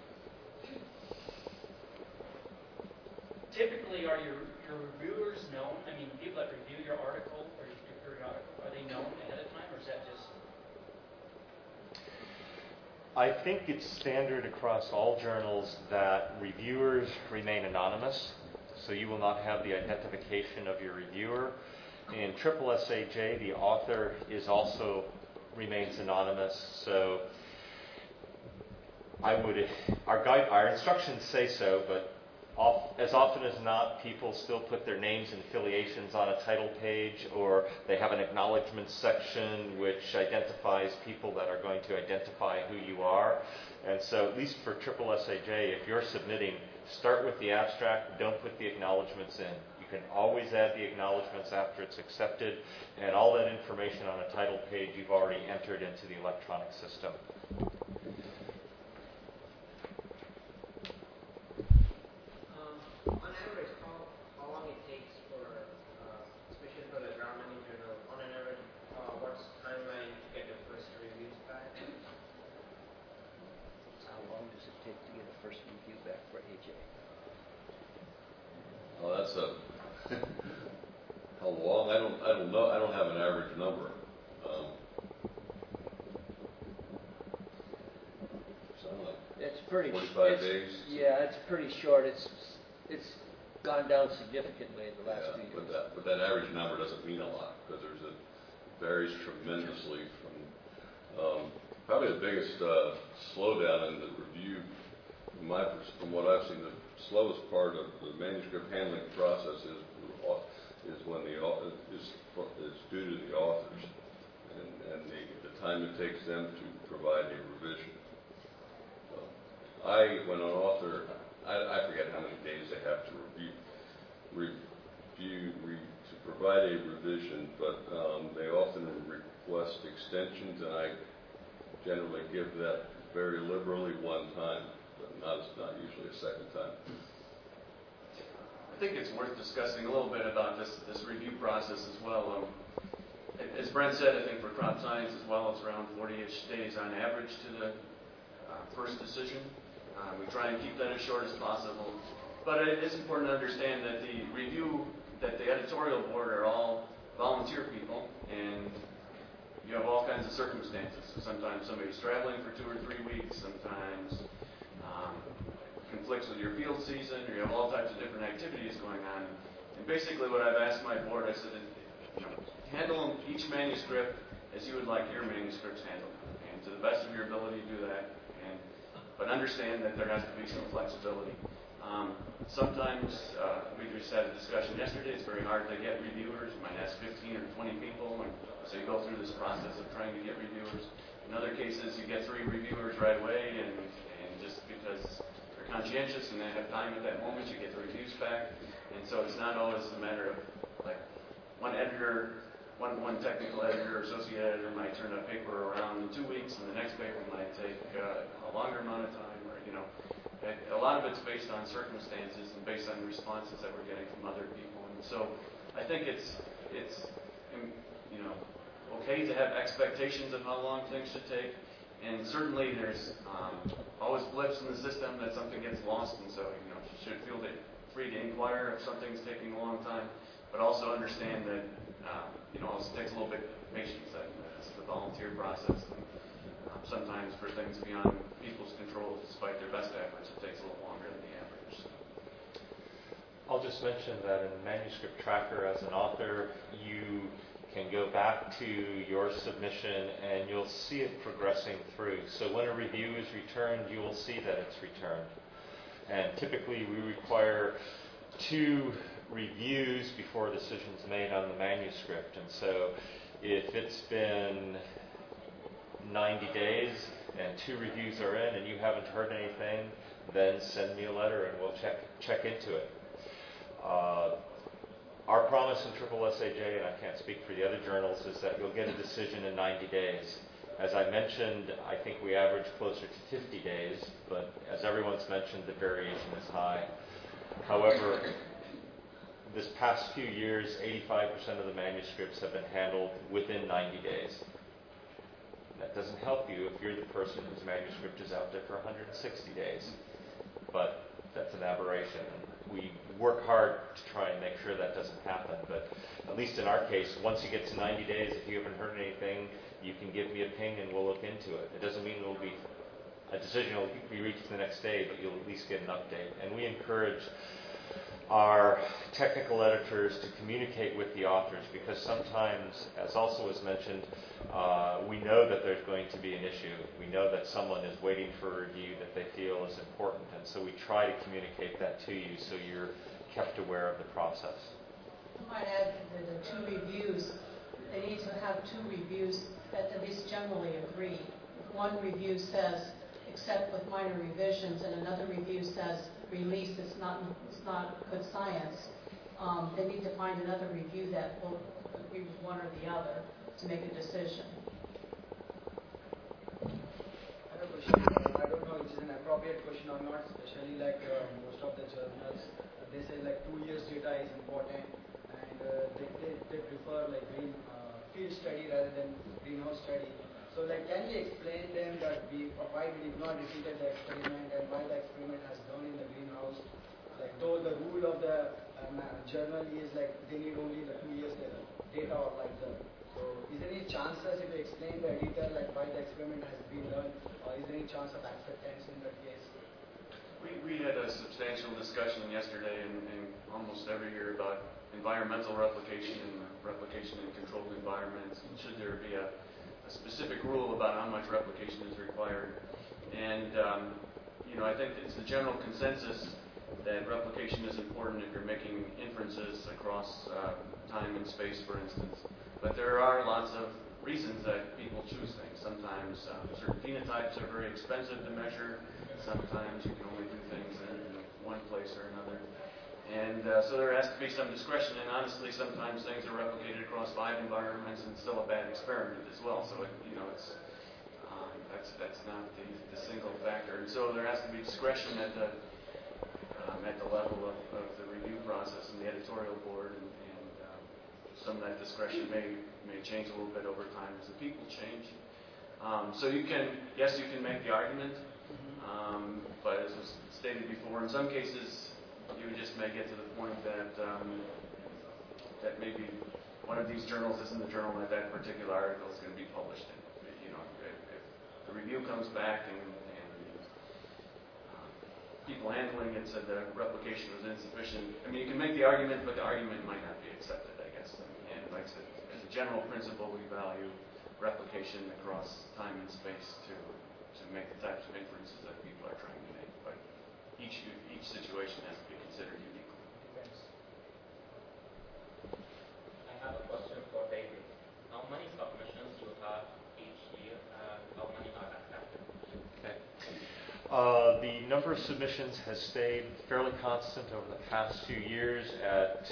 Typically, are your, your reviewers known? I mean, people that review your article or your periodical, are they known ahead of time, or is that just... I think it's standard across all journals that reviewers remain anonymous, so you will not have the identification of your reviewer. In Triple S A J, the author is also remains anonymous, so I would, our guide, our instructions say so, but off, as often as not, people still put their names and affiliations on a title page, or they have an acknowledgement section which identifies people that are going to identify who you are. And so, at least for Triple S A J, if you're submitting, start with the abstract, don't put the acknowledgements in. You can always add the acknowledgements after it's accepted, and all that information on a title page you've already entered into the electronic system. On average, how, how long it takes for, uh, especially for the Germany journal, on an average, uh, what's the timeline to get the first reviews back? How long does it take to get a first review back for A J? Well, that's a how long? I don't. I don't know. I don't have an average number. Um, so I don't know. It's pretty. Forty-five it's, days. Yeah, it's pretty short. It's it's gone down significantly in the last Yeah, few years. but that but that average number doesn't mean a lot because there's a varies tremendously from um, probably the biggest uh, slowdown in the review from my pers- from what I've seen. The slowest part of the manuscript handling process is is when the au- is is due to the authors and, and the, the time it takes them to provide a revision. So I, when an author, I, I forget how many days they have to review review re, to provide a revision, but um, they often request extensions, and I generally give that very liberally one time. Not, not usually a second time. I think it's worth discussing a little bit about this, this review process as well. Um, as Brent said, I think for crop science as well, it's around forty-ish days on average to the uh, first decision. Uh, we try and keep that as short as possible. But it is important to understand that the review, that the editorial board are all volunteer people, and you have all kinds of circumstances. So sometimes somebody's traveling for two or three weeks, sometimes Um, conflicts with your field season, or you have all types of different activities going on. And basically what I've asked my board, I said, you know, handle each manuscript as you would like your manuscripts handled. And to the best of your ability, do that. And, but understand that there has to be some flexibility. Um, sometimes, uh, we just had a discussion yesterday, it's very hard to get reviewers. You might ask fifteen or twenty people, and so you go through this process of trying to get reviewers. In other cases, you get three reviewers right away, and just because they're conscientious and they have time at that moment, you get the reviews back. And so it's not always a matter of, like, one editor, one, one technical editor or associate editor might turn a paper around in two weeks, and the next paper might take uh, a longer amount of time, or, you know. A lot of it's based on circumstances and based on responses that we're getting from other people. And so I think it's, it's you know, okay to have expectations of how long things should take. And certainly there's um, always blips in the system that something gets lost, and so you know you should feel that free to inquire if something's taking a long time, but also understand that uh, you know it takes a little bit of patience. That it's the volunteer process. And, um, sometimes for things beyond people's control, despite their best efforts, it takes a little longer than the average. So. I'll just mention that in Manuscript Tracker, as an author, you can go back to your submission and you'll see it progressing through. So when a review is returned, you will see that it's returned. And typically we require two reviews before a decision is made on the manuscript. And so if it's been ninety days and two reviews are in and you haven't heard anything, then send me a letter and we'll check check into it. Uh, Our promise in Triple S A J, and I can't speak for the other journals, is that you'll get a decision in ninety days. As I mentioned, I think we average closer to fifty days, but as everyone's mentioned, the variation is high. However, this past few years, eighty-five percent of the manuscripts have been handled within ninety days. That doesn't help you if you're the person whose manuscript is out there for one hundred sixty days, but that's an aberration. We work hard to try and make sure that doesn't happen, but at least in our case, once you get to ninety days, if you haven't heard anything, you can give me a ping and we'll look into it. It doesn't mean it'll be a decision will be reached the next day, but you'll at least get an update. And we encourage our technical editors to communicate with the authors, because sometimes, as also was mentioned, uh, we know that there's going to be an issue. We know that someone is waiting for a review that they feel is important, and so we try to communicate that to you so you're kept aware of the process. I might add that the two reviews, they need to have two reviews that at least generally agree. If one review says, except with minor revisions, and another review says, release, it's not, it's not good science, um, they need to find another review that will agree with one or the other to make a decision. I have a question. Uh, I don't know if it's an appropriate question or not, especially like uh, most of the journals, uh, they say like two years data is important, and uh, they, they, they prefer like green uh, field study rather than greenhouse study. So like, can you explain them that we, why we did not repeat the experiment and why the experiment has done in the greenhouse? Like, though the rule of the um, journal is like they need only the two years data, data or like the. So, is there any chances if you explain the editor like why the experiment has been done, or is there any chance of acceptance in that case? We we had a substantial discussion yesterday and, and almost every year about environmental replication and replication in controlled environments. And should there be a a specific rule about how much replication is required. And, um, you know, I think it's the general consensus that replication is important if you're making inferences across uh, time and space, for instance. But there are lots of reasons that people choose things. Sometimes uh, certain phenotypes are very expensive to measure. Sometimes you can only do things in, in one place or another. And uh, so there has to be some discretion, and honestly, sometimes things are replicated across five environments and still a bad experiment as well. So, it, you know, it's um, that's that's not the, the single factor. And so there has to be discretion at the um, at the level of, of the review process and the editorial board, and, and um, some of that discretion may may change a little bit over time as the people change. Um, so you can, yes, you can make the argument, um, but as was stated before, in some cases, you just may get to the point that um, that maybe one of these journals isn't the journal that that particular article is going to be published in. You know, if, if the review comes back and, and uh, people handling it said the replication was insufficient, I mean, you can make the argument, but the argument might not be accepted, I guess. And like I said, as a general principle, we value replication across time and space to to make the types of inferences that people are trying to make. But each each situation has to be considered uniquely. I have a question for David. How many submissions you have each year, and how many are accepted? Okay. Uh, the number of submissions has stayed fairly constant over the past few years at,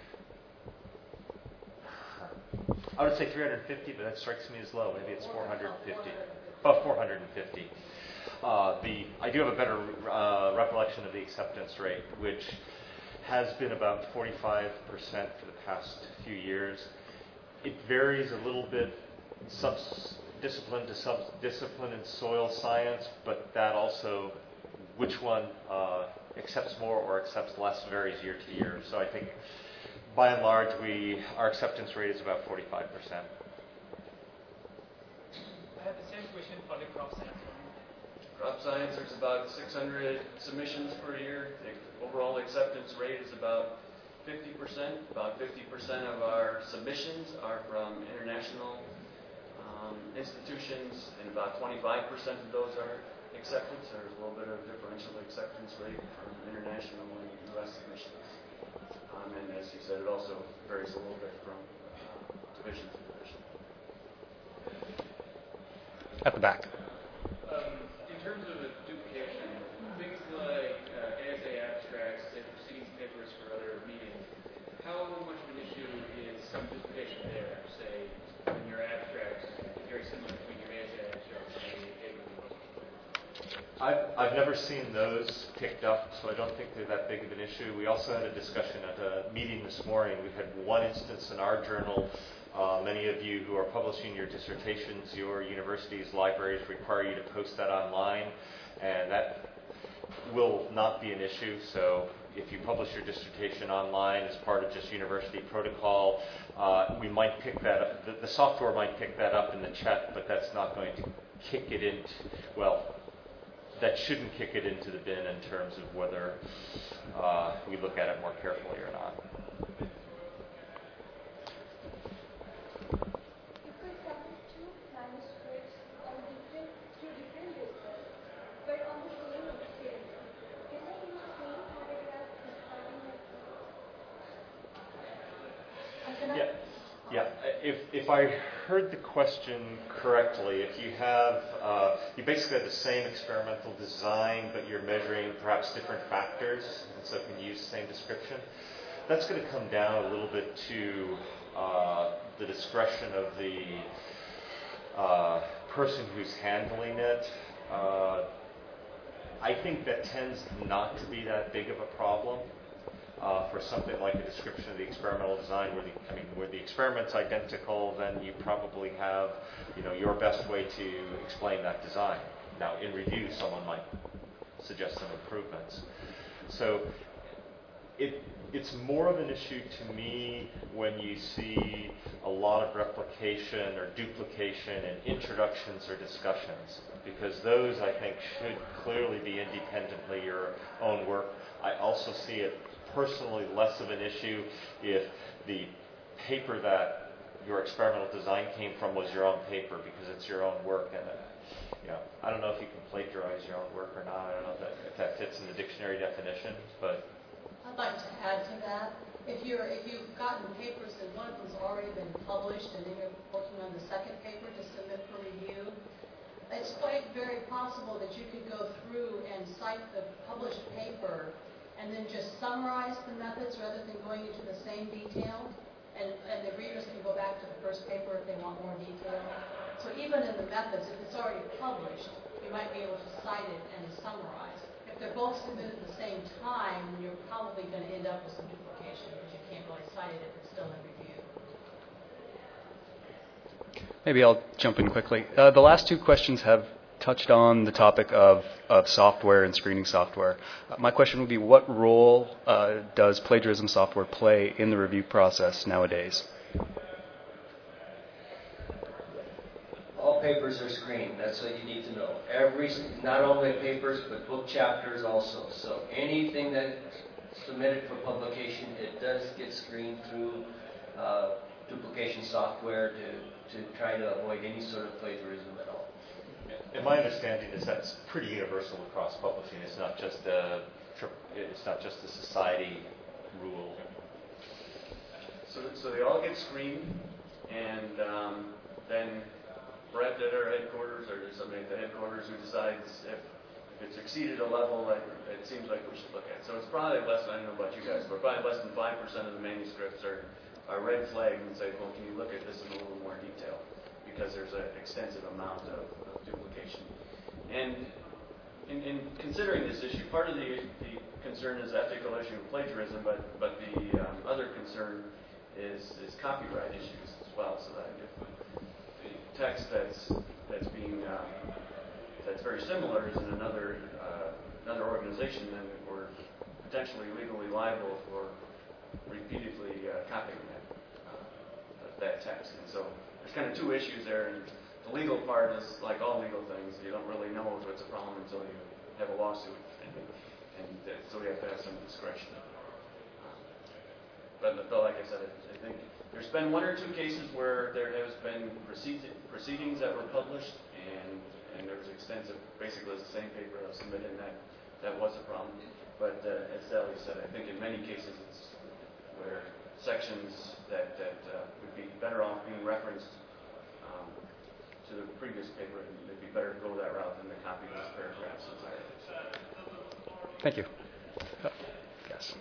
I would say three hundred fifty, but that strikes me as low. Maybe it's four hundred fifty. About four hundred fifty. Uh, the I do have a better uh, recollection of the acceptance rate, which has been about forty-five percent for the past few years. It varies a little bit, sub-discipline to sub-discipline in soil science, but that also, which one uh, accepts more or accepts less varies year to year. So I think, by and large, we our acceptance rate is about forty-five percent. I have the same question for the crop science. Crop science, there's about six hundred submissions per year. The overall acceptance rate is about fifty percent. About fifty percent of our submissions are from international um, institutions, and about twenty-five percent of those are accepted. So there's a little bit of differential acceptance rate from international and U S submissions. Um, and as you said, it also varies a little bit from uh, division to division. At the back. Um, in terms of the duplication, things like uh, A S A abstracts and proceedings papers for other meetings, how much of an issue is some duplication there? Say, when your abstracts is very similar between your A S A abstracts and the paper. I've, I've never seen those picked up, so I don't think they're that big of an issue. We also had a discussion at a meeting this morning. We've had one instance in our journal. Uh, many of you who are publishing your dissertations, your universities, libraries require you to post that online, and that will not be an issue. So if you publish your dissertation online as part of just university protocol, uh, we might pick that up. The, the software might pick that up in the chat, but that's not going to kick it into, well, that shouldn't kick it into the bin in terms of whether uh, we look at it more carefully or not. Yeah, yeah. If if I heard the question correctly, if you have uh, you basically have the same experimental design, but you're measuring perhaps different factors, and so can use the same description, that's going to come down a little bit to uh, the discretion of the uh, person who's handling it. Uh, I think that tends not to be that big of a problem. Uh, for something like a description of the experimental design, where the I mean, where the experiment's identical, then you probably have, you know, your best way to explain that design. Now, in review, someone might suggest some improvements. So, it it's more of an issue to me when you see a lot of replication or duplication in introductions or discussions, because those, I think, should clearly be independently your own work. I also see it personally less of an issue if the paper that your experimental design came from was your own paper, because it's your own work. And uh, you know, I don't know if you can plagiarize your own work or not. I don't know if that, if that fits in the dictionary definition, but I'd like to add to that. If you're if you've gotten papers and one of them's already been published, and then you're working on the second paper to submit for review, it's quite very possible that you could go through and cite the published paper and then just summarize the methods rather than going into the same detail. And, and the readers can go back to the first paper if they want more detail. So even in the methods, if it's already published, you might be able to cite it and summarize. If they're both submitted at the same time, then you're probably going to end up with some duplication because you can't really cite it if it's still in review. Maybe I'll jump in quickly. Uh, the last two questions have touched on the topic of, of software and screening software. Uh, my question would be, what role uh, does plagiarism software play in the review process nowadays? All papers are screened. That's what you need to know. Every, not only papers, but book chapters also. So anything that's submitted for publication, it does get screened through uh, duplication software to, to try to avoid any sort of plagiarism at all. And my understanding is that's pretty universal across publishing. It's not just a it's not just a society rule. So, so they all get screened, and um, then Brett at our headquarters, or there's somebody at the headquarters who decides if, if it's exceeded a level that it seems like we should look at. So it's probably less. I don't know about you guys, but probably less than five percent of the manuscripts are are red flagged and say, well, can you look at this in a little more detail? Because there's an extensive amount of, of duplication. And in, in considering this issue, part of the, the concern is ethical issue of plagiarism, but, but the um, other concern is, is copyright issues as well. So that if the text that's that's being um, that's very similar is in another uh, another organization, then we're potentially legally liable for repeatedly uh, copying that uh, that text. And so there's kind of two issues there, and the legal part is like all legal things. You don't really know if it's a problem until you have a lawsuit, and, and uh, so we have to have some discretion. But, but like I said, I think there's been one or two cases where there has been proceed, proceedings that were published, and and there was extensive, basically the same paper that was submitted, and that that was a problem. But uh, as Sally said, I think in many cases it's where sections that, that uh, would be better off being referenced um, to the previous paper, and it'd be better to go that route than to copy those paragraphs entirely. Thank you. Uh, yes.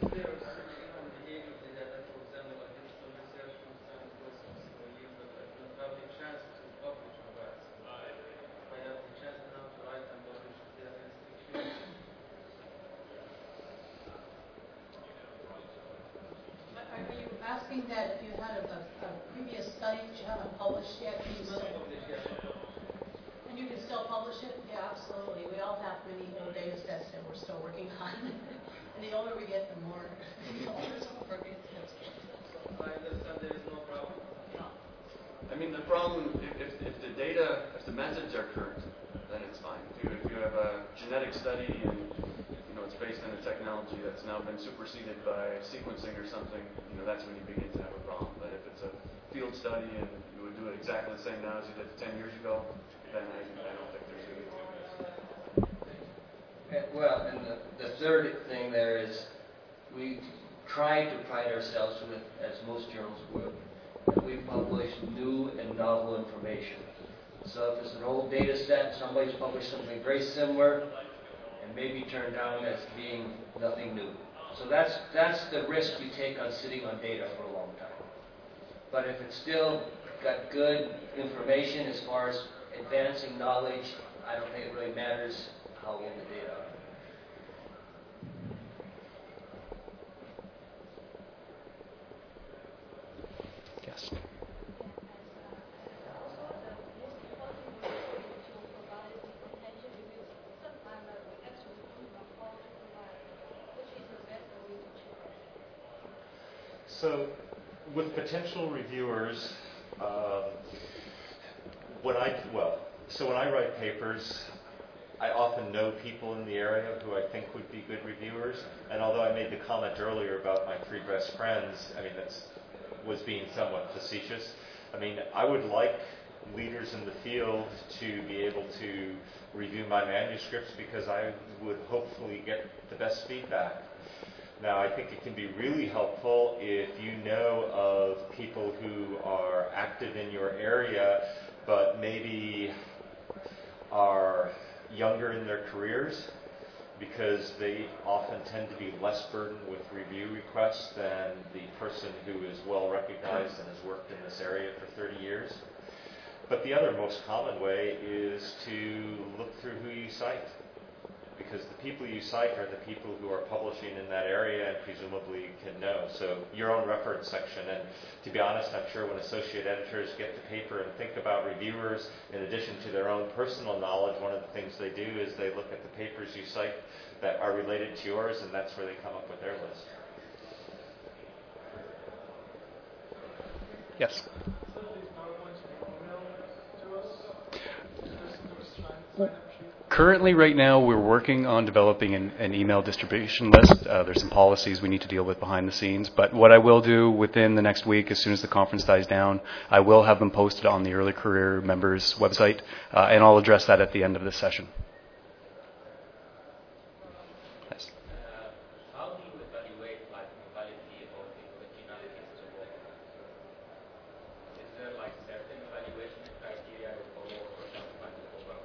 Asking that if you had a, a previous study that you haven't published yet, can you still, and you can still publish it? Yeah, absolutely. We all have many old data sets that we're still working on, and the older we get, the more the older software gets. I understand there is no problem. I mean, the problem, if, if, if the data, if the methods are current, then it's fine. If you, if you have a genetic study and you know it's based on a technology that's now been superseded by sequencing or something, you know that's when you begin to have a problem. But if it's a field study and you would do it exactly the same now as you did ten years ago, then I, I don't think there's really too much. Uh, Well, and the, the third thing there is we try to pride ourselves with, as most journals would, that we publish new and novel information. So if it's an old data set, somebody's published something very similar and maybe turned down as being nothing new. So that's, that's the risk you take on sitting on data for a long time. But if it's still got good information as far as advancing knowledge, I don't think it really matters how old the data are. Yes. So, with potential reviewers, um, when I well, so when I write papers, I often know people in the area who I think would be good reviewers. And although I made the comment earlier about my three best friends, I mean that's was being somewhat facetious. I mean, I would like leaders in the field to be able to review my manuscripts because I would hopefully get the best feedback. Now, I think it can be really helpful if you know of people who are active in your area, but maybe are younger in their careers, because they often tend to be less burdened with review requests than the person who is well recognized and has worked in this area for thirty years. But the other most common way is to look through who you cite, because the people you cite are the people who are publishing in that area and presumably can know. So your own reference section, and to be honest, I'm sure when associate editors get the paper and think about reviewers, in addition to their own personal knowledge, one of the things they do is they look at the papers you cite that are related to yours, and that's where they come up with their list. Yes. Currently, right now, we're working on developing an, an email distribution list. Uh, there's some policies we need to deal with behind the scenes. But what I will do within the next week, as soon as the conference dies down, I will have them posted on the Early Career members website, uh, and I'll address that at the end of this session. Yes. Uh, how do you evaluate like quality of the originalities of work? Is there like certain evaluation criteria you follow or something like overall?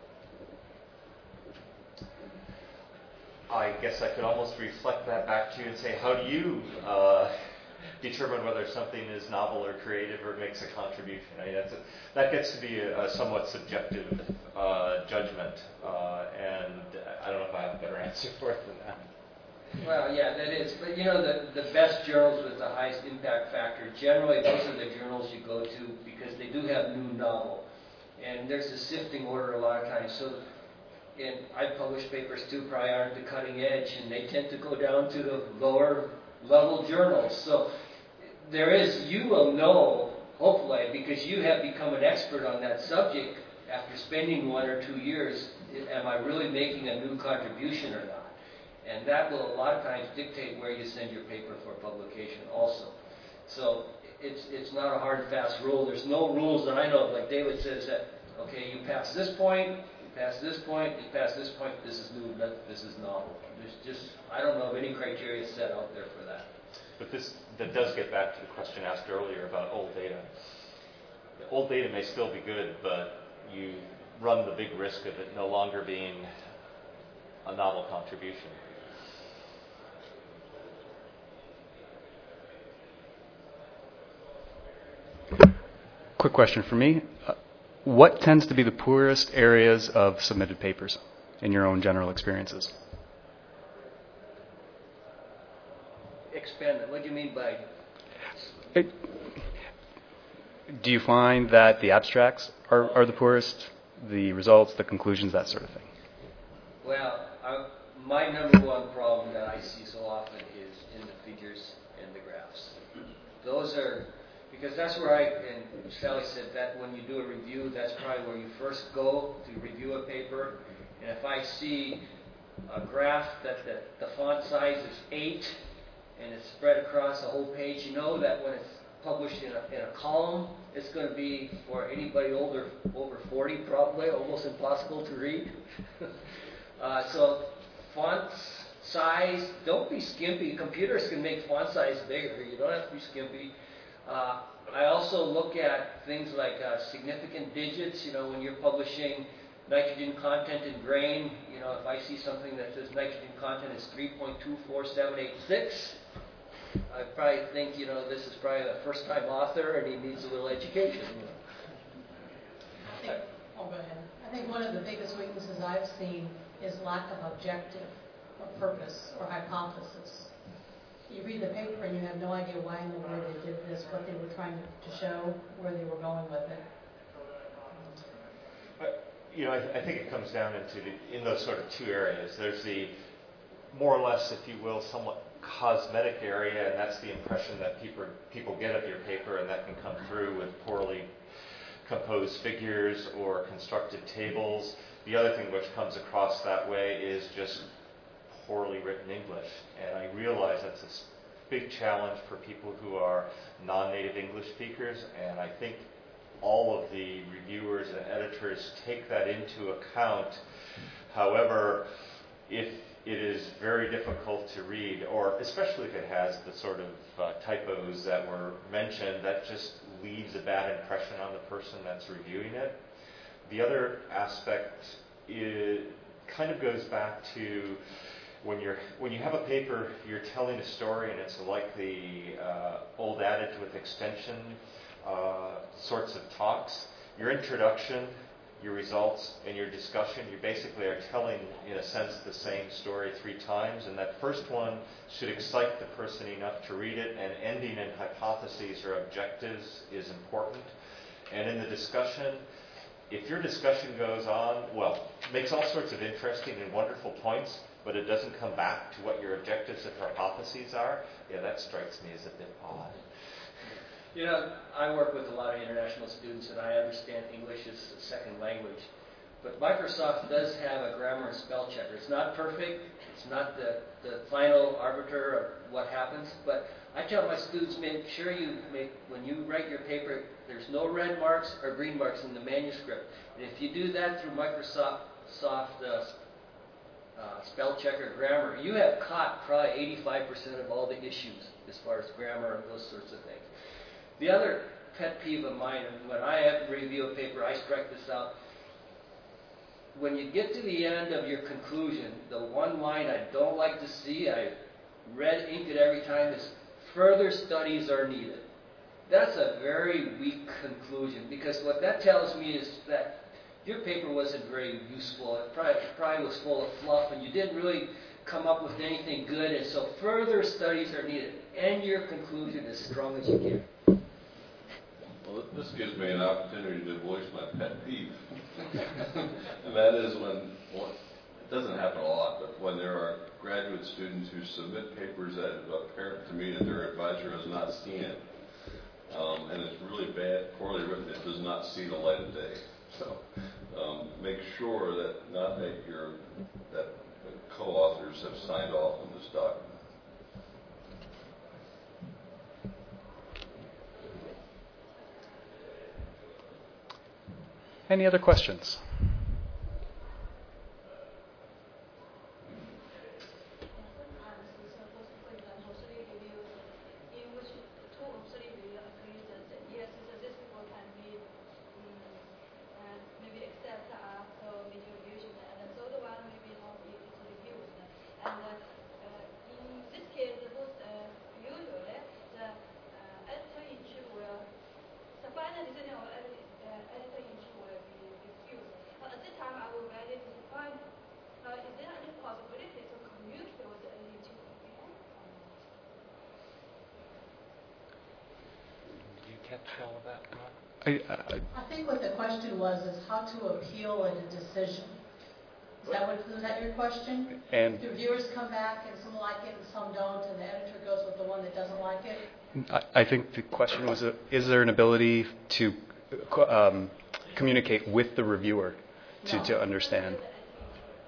I guess I could almost reflect that back to you and say, how do you uh, determine whether something is novel or creative or makes a contribution? I mean, that's a, that gets to be a, a somewhat subjective uh, judgment, uh, and I don't know if I have a better answer for it than that. Well, yeah, that is. But you know, the, the best journals with the highest impact factor, generally those are the journals you go to because they do have new novel. And there's a sifting order a lot of times. So and I publish papers too, probably aren't the cutting edge, and they tend to go down to the lower level journals. So there is, you will know, hopefully, because you have become an expert on that subject after spending one or two years, am I really making a new contribution or not? And that will a lot of times dictate where you send your paper for publication also. So it's, it's not a hard and fast rule. There's no rules that I know of. Like David says that, okay, you pass this point, past this point, you pass this point, this is new, this is novel. There's just, I don't know of any criteria set out there for that. But this, that does get back to the question asked earlier about old data. Old data may still be good, but you run the big risk of it no longer being a novel contribution. Quick question for me. Uh, What tends to be the poorest areas of submitted papers in your own general experiences? Expand it. What do you mean by? It, do you find that the abstracts are, are the poorest, the results, the conclusions, that sort of thing? Well, I, my number one problem that I see so often is in the figures and the graphs. Those are, because that's where I, and Sally said that when you do a review, that's probably where you first go to review a paper. And if I see a graph that the, the font size is eight and it's spread across the whole page, you know that when it's published in a, in a column, it's going to be for anybody older over forty, probably almost impossible to read. uh, so font size, don't be skimpy. Computers can make font size bigger. You don't have to be skimpy. Uh, I also look at things like uh, significant digits. You know, when you're publishing nitrogen content in grain, you know, if I see something that says nitrogen content is three point two four seven eight six, I probably think, you know, this is probably a first-time author and he needs a little education. You know. I think, oh, go ahead. I think one of the biggest weaknesses I've seen is lack of objective or purpose or hypothesis. You read the paper and you have no idea why in the world they did this, what they were trying to show, where they were going with it. But, you know, I, I think it comes down into the, in those sort of two areas. There's the more or less, if you will, somewhat cosmetic area, and that's the impression that people people get of your paper, and that can come through with poorly composed figures or constructed tables. The other thing which comes across that way is just poorly written English, and I realize that's a big challenge for people who are non-native English speakers, and I think all of the reviewers and editors take that into account. However, if it is very difficult to read, or especially if it has the sort of uh, typos that were mentioned, that just leaves a bad impression on the person that's reviewing it. The other aspect is, kind of goes back to when you're when you have a paper, you're telling a story, and it's like the uh, old adage with extension uh, sorts of talks. Your introduction, your results, and your discussion, you basically are telling, in a sense, the same story three times, and that first one should excite the person enough to read it, and ending in hypotheses or objectives is important. And in the discussion, if your discussion goes on, well, makes all sorts of interesting and wonderful points, but it doesn't come back to what your objectives and hypotheses are, yeah, that strikes me as a bit odd. You know, I work with a lot of international students, and I understand English as a second language. But Microsoft does have a grammar and spell checker. It's not perfect. It's not the, the final arbiter of what happens. But I tell my students, make sure you make, when you write your paper, there's no red marks or green marks in the manuscript. And if you do that through Microsoft soft, uh, uh, spell checker grammar, you have caught probably eighty-five percent of all the issues as far as grammar and those sorts of things. The other pet peeve of mine, and when I have to review a paper, I strike this out. When you get to the end of your conclusion, the one line I don't like to see, I red ink it every time, is further studies are needed. That's a very weak conclusion, because what that tells me is that your paper wasn't very useful. It probably, probably was full of fluff, and you didn't really come up with anything good, and so further studies are needed. And your conclusion as strong as you can. Well, this gives me an opportunity to voice my pet peeve. And that is when, well, it doesn't happen a lot, but when there are graduate students who submit papers that are apparent to me that their advisor has not seen it, um, and it's really bad, poorly written, it does not see the light of day. So um, make sure that not that your that co-authors have signed off on this document. Any other questions? All of that, I, I, I think what the question was is how to appeal a decision. Is that what was that your question? And the reviewers come back and some like it and some don't, and the editor goes with the one that doesn't like it? I, I think the question was, uh, is there an ability to um, communicate with the reviewer to, no. to understand?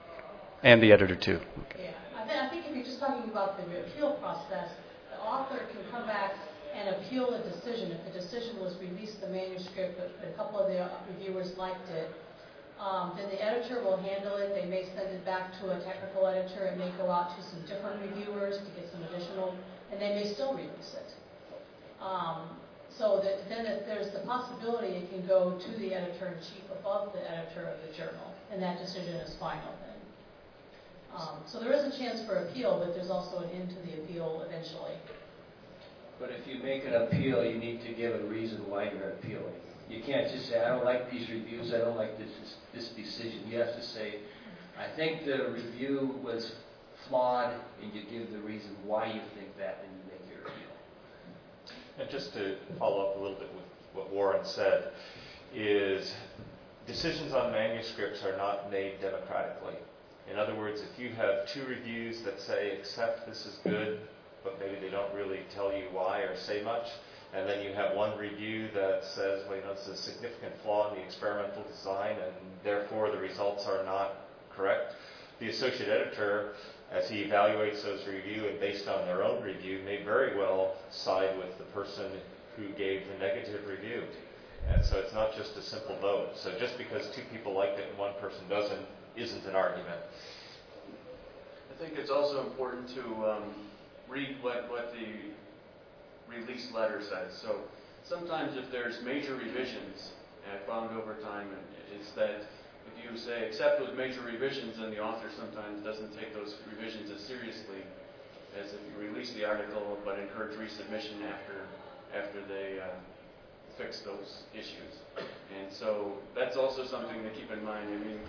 And the editor, too. Yeah, I, th- I think if you're just talking about the appeal process, the author can come back and appeal a decision. If the decision was released the manuscript, but a couple of the reviewers liked it, um, then the editor will handle it. They may send it back to a technical editor. It may go out to some different reviewers to get some additional, and they may still release it. Um, so that then it, there's the possibility it can go to the editor-in-chief above the editor of the journal, and that decision is final then. Um, so there is a chance for appeal, but there's also an end to the appeal eventually. But if you make an appeal, you need to give a reason why you're appealing. You can't just say, I don't like these reviews, I don't like this, this decision. You have to say, I think the review was flawed, and you give the reason why you think that, and you make your appeal. And just to follow up a little bit with what Warren said, is decisions on manuscripts are not made democratically. In other words, if you have two reviews that say, accept this is good, but maybe they don't really tell you why or say much, and then you have one review that says, well, you know, it's a significant flaw in the experimental design, and therefore the results are not correct. The associate editor, as he evaluates those reviews and based on their own review, may very well side with the person who gave the negative review. And so it's not just a simple vote. So just because two people liked it and one person doesn't, isn't an argument. I think it's also important to um, read what, what the release letter says. So sometimes if there's major revisions, and I found over time, is that if you say accept with major revisions, then the author sometimes doesn't take those revisions as seriously as if you release the article but encourage resubmission after after they uh, fix those issues. And so that's also something to keep in mind. I mean,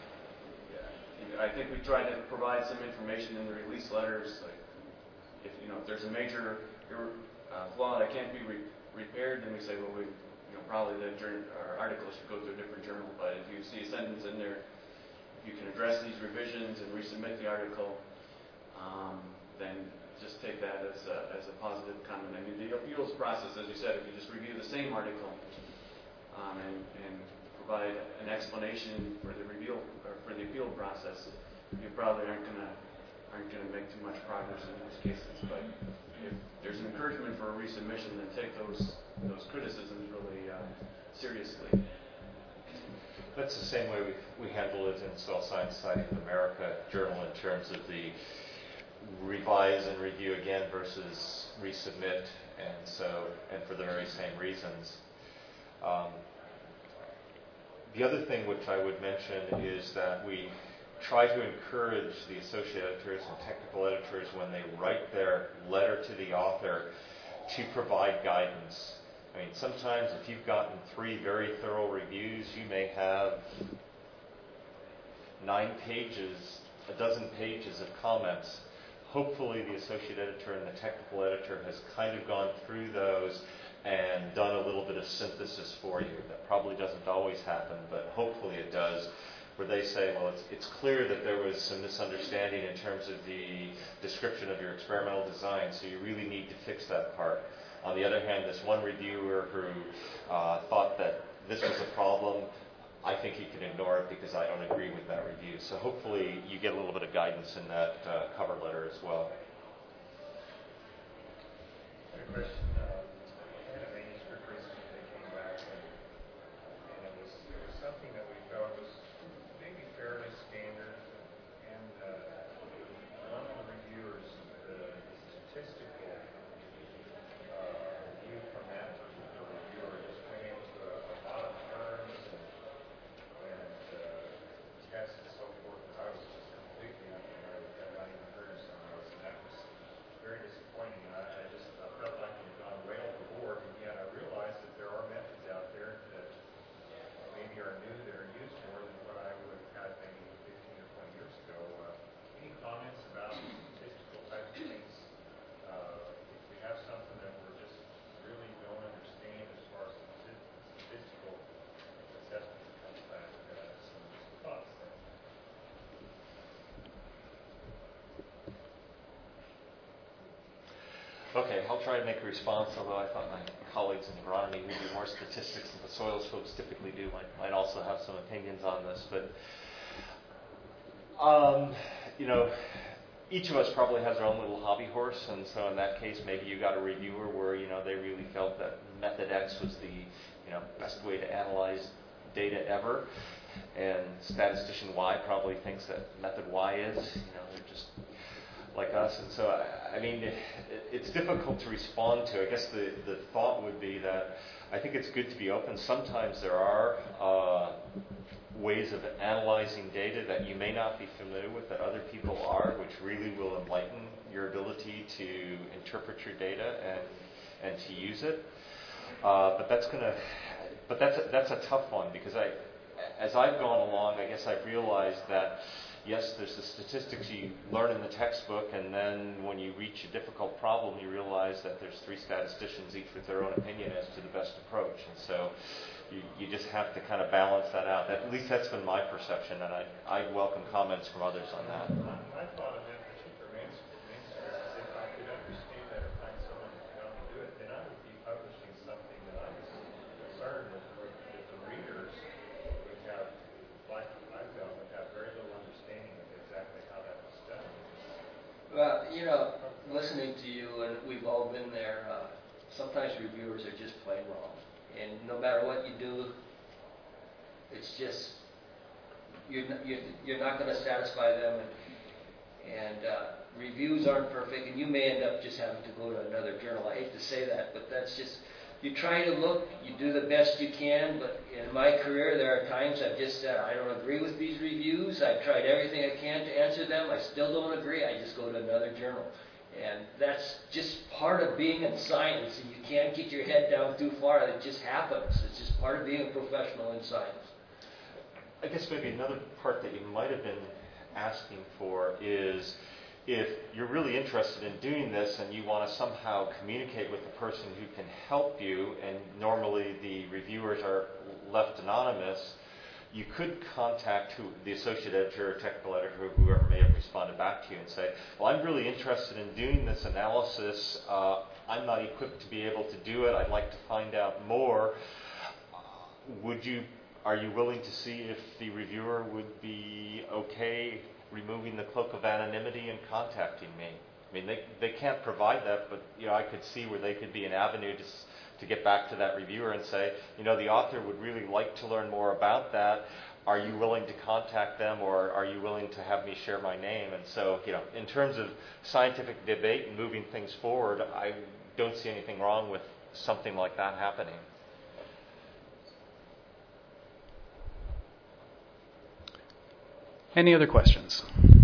I think we try to provide some information in the release letters, like if you know if there's a major uh, flaw that can't be re- repaired, then we say, well, we you know probably the journal, our article should go to a different journal. But if you see a sentence in there, you can address these revisions and resubmit the article, um, then just take that as a, as a positive comment. I mean, the appeals process, as you said, if you just review the same article um, and, and provide an explanation for the review or for the appeal process, you probably aren't going to aren't going to make too much progress in those cases. But if there's an encouragement for a resubmission, then take those those criticisms really uh, seriously. That's the same way we we handle it in Soil Science Society of America Journal in terms of the revise and review again versus resubmit, and so and for the very same reasons. Um, the other thing which I would mention is that we try to encourage the associate editors and technical editors when they write their letter to the author to provide guidance. I mean, sometimes if you've gotten three very thorough reviews, you may have nine pages, a dozen pages of comments. Hopefully the associate editor and the technical editor has kind of gone through those and done a little bit of synthesis for you. That probably doesn't always happen, but hopefully it does, where they say, well, it's, it's clear that there was some misunderstanding in terms of the description of your experimental design, so you really need to fix that part. On the other hand, this one reviewer who uh, thought that this was a problem, I think you can ignore it because I don't agree with that review. So hopefully you get a little bit of guidance in that uh, cover letter as well. I had a question. Uh, I had a manuscript recently that came back, and, and it, was, it was something that we felt was maybe fairly standard. And uh, one of the reviewers, the statistical uh, view from that particular reviewer just went into a, a lot of terms and uh, tests and so forth that I was just completely unfamiliar with. I'd not even heard of some of those, and that was very disappointing. I, I just I felt like it had gone way overboard, and yet I realized that there are methods out there that maybe are new, that are used more than what I would have had maybe fifteen or twenty years ago. Uh, any comments about statistical type of things? Uh, if we have something that we're just really don't understand as far as the statistical assessment comes back, uh, some, some thoughts there. Okay, I'll try to make a response, although I thought my colleagues in agronomy who do more statistics than the soils folks typically do might, might also have some opinions on this. But Um, you know, each of us probably has our own little hobby horse, and so in that case, maybe you got a reviewer where, you know, they really felt that method X was the, you know, best way to analyze data ever, and statistician Y probably thinks that method Y is, you know, they're just like us, and so, I, I mean, it, it's difficult to respond to. I guess the, the thought would be that I think it's good to be open. Sometimes there are uh, ways of analyzing data that you may not be familiar with that other people are, which really will enlighten your ability to interpret your data and and to use it. Uh, but that's gonna, but that's a, that's a tough one because I, as I've gone along, I guess I've realized that yes, there's the statistics you learn in the textbook, and then when you reach a difficult problem, you realize that there's three statisticians, each with their own opinion as to the best approach. And so you, you just have to kind of balance that out. At least that's been my perception, and I, I welcome comments from others on that. I thought of it for cheaper manuscripts. If I could understand that or find someone who could help me do it, then I would be publishing something that I was concerned with, that the readers would have, like I've done, would have very little understanding of exactly how that was done. Well, you know, listening to you, and we've all been there, uh, sometimes reviewers are just plain wrong. And no matter what you do, it's just, you're not, you're, you're not going to satisfy them. And, and uh, reviews aren't perfect, and you may end up just having to go to another journal. I hate to say that, but that's just, you try to look, you do the best you can, but in my career there are times I've just said, I don't agree with these reviews. I've tried everything I can to answer them. I still don't agree. I just go to another journal. And that's just part of being in science, and you can't get your head down too far. It just happens. It's just part of being a professional in science. I guess maybe another part that you might have been asking for is if you're really interested in doing this and you want to somehow communicate with the person who can help you, and normally the reviewers are left anonymous, you could contact who, the associate editor or technical editor, whoever may have responded back to you and say, well, I'm really interested in doing this analysis. Uh, I'm not equipped to be able to do it. I'd like to find out more. Uh, would you, are you willing to see if the reviewer would be okay removing the cloak of anonymity and contacting me? I mean, they, they can't provide that, but you know, I could see where they could be an avenue to to get back to that reviewer and say, you know, the author would really like to learn more about that. Are you willing to contact them, or are you willing to have me share my name? And so, you know, in terms of scientific debate and moving things forward, I don't see anything wrong with something like that happening. Any other questions?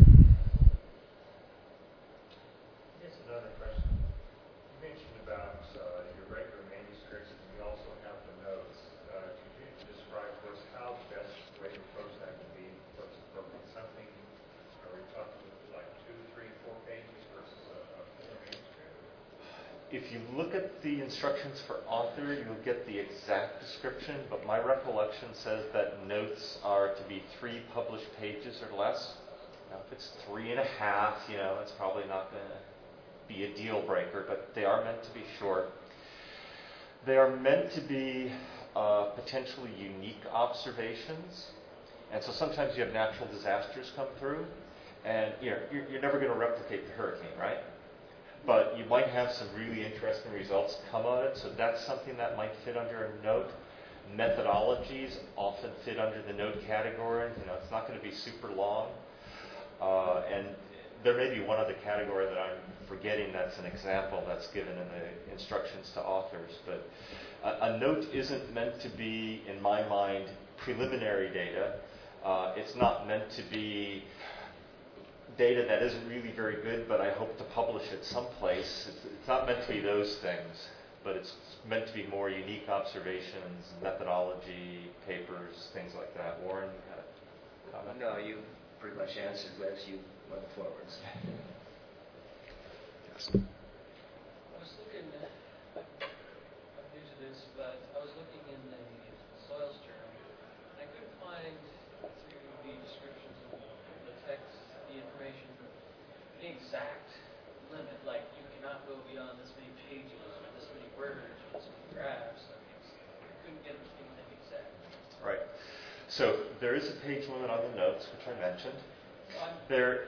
Here's another question. You mentioned about uh, your regular manuscripts, and you also have the notes. Uh, could you describe for us how the best way to approach that would be? What's appropriate? Something, are we talking like two, three, four pages versus a, a full manuscript? If you look at the instructions for author, you'll get the exact description, but my recollection says that notes are to be three published pages or less. Now, if it's three and a half, you know, it's probably not going to be a deal breaker, but they are meant to be short. They are meant to be uh, potentially unique observations, and so sometimes you have natural disasters come through, and you know, you're, you're never going to replicate the hurricane, right? But you might have some really interesting results come out of it, so that's something that might fit under a note. Methodologies often fit under the note category. You know, it's not going to be super long. Uh, and there may be one other category that I'm forgetting that's an example that's given in the instructions to authors. But a, a note isn't meant to be, in my mind, preliminary data. Uh, it's not meant to be data that isn't really very good, but I hope to publish it someplace. It's, it's not meant to be those things, but it's meant to be more unique observations, methodology, papers, things like that. Warren, you had a comment? No, you pretty much answered as you went forwards. Yes. I was looking, uh, I'm new to this, but I was looking in the Soils Journal. I couldn't find through the descriptions of the text, the information, the exact limit. Like, you cannot go beyond this many pages, or this many words, or this many graphs. I mean, I couldn't get anything exact. Right. So there is a page limit on the notes, which I mentioned. There,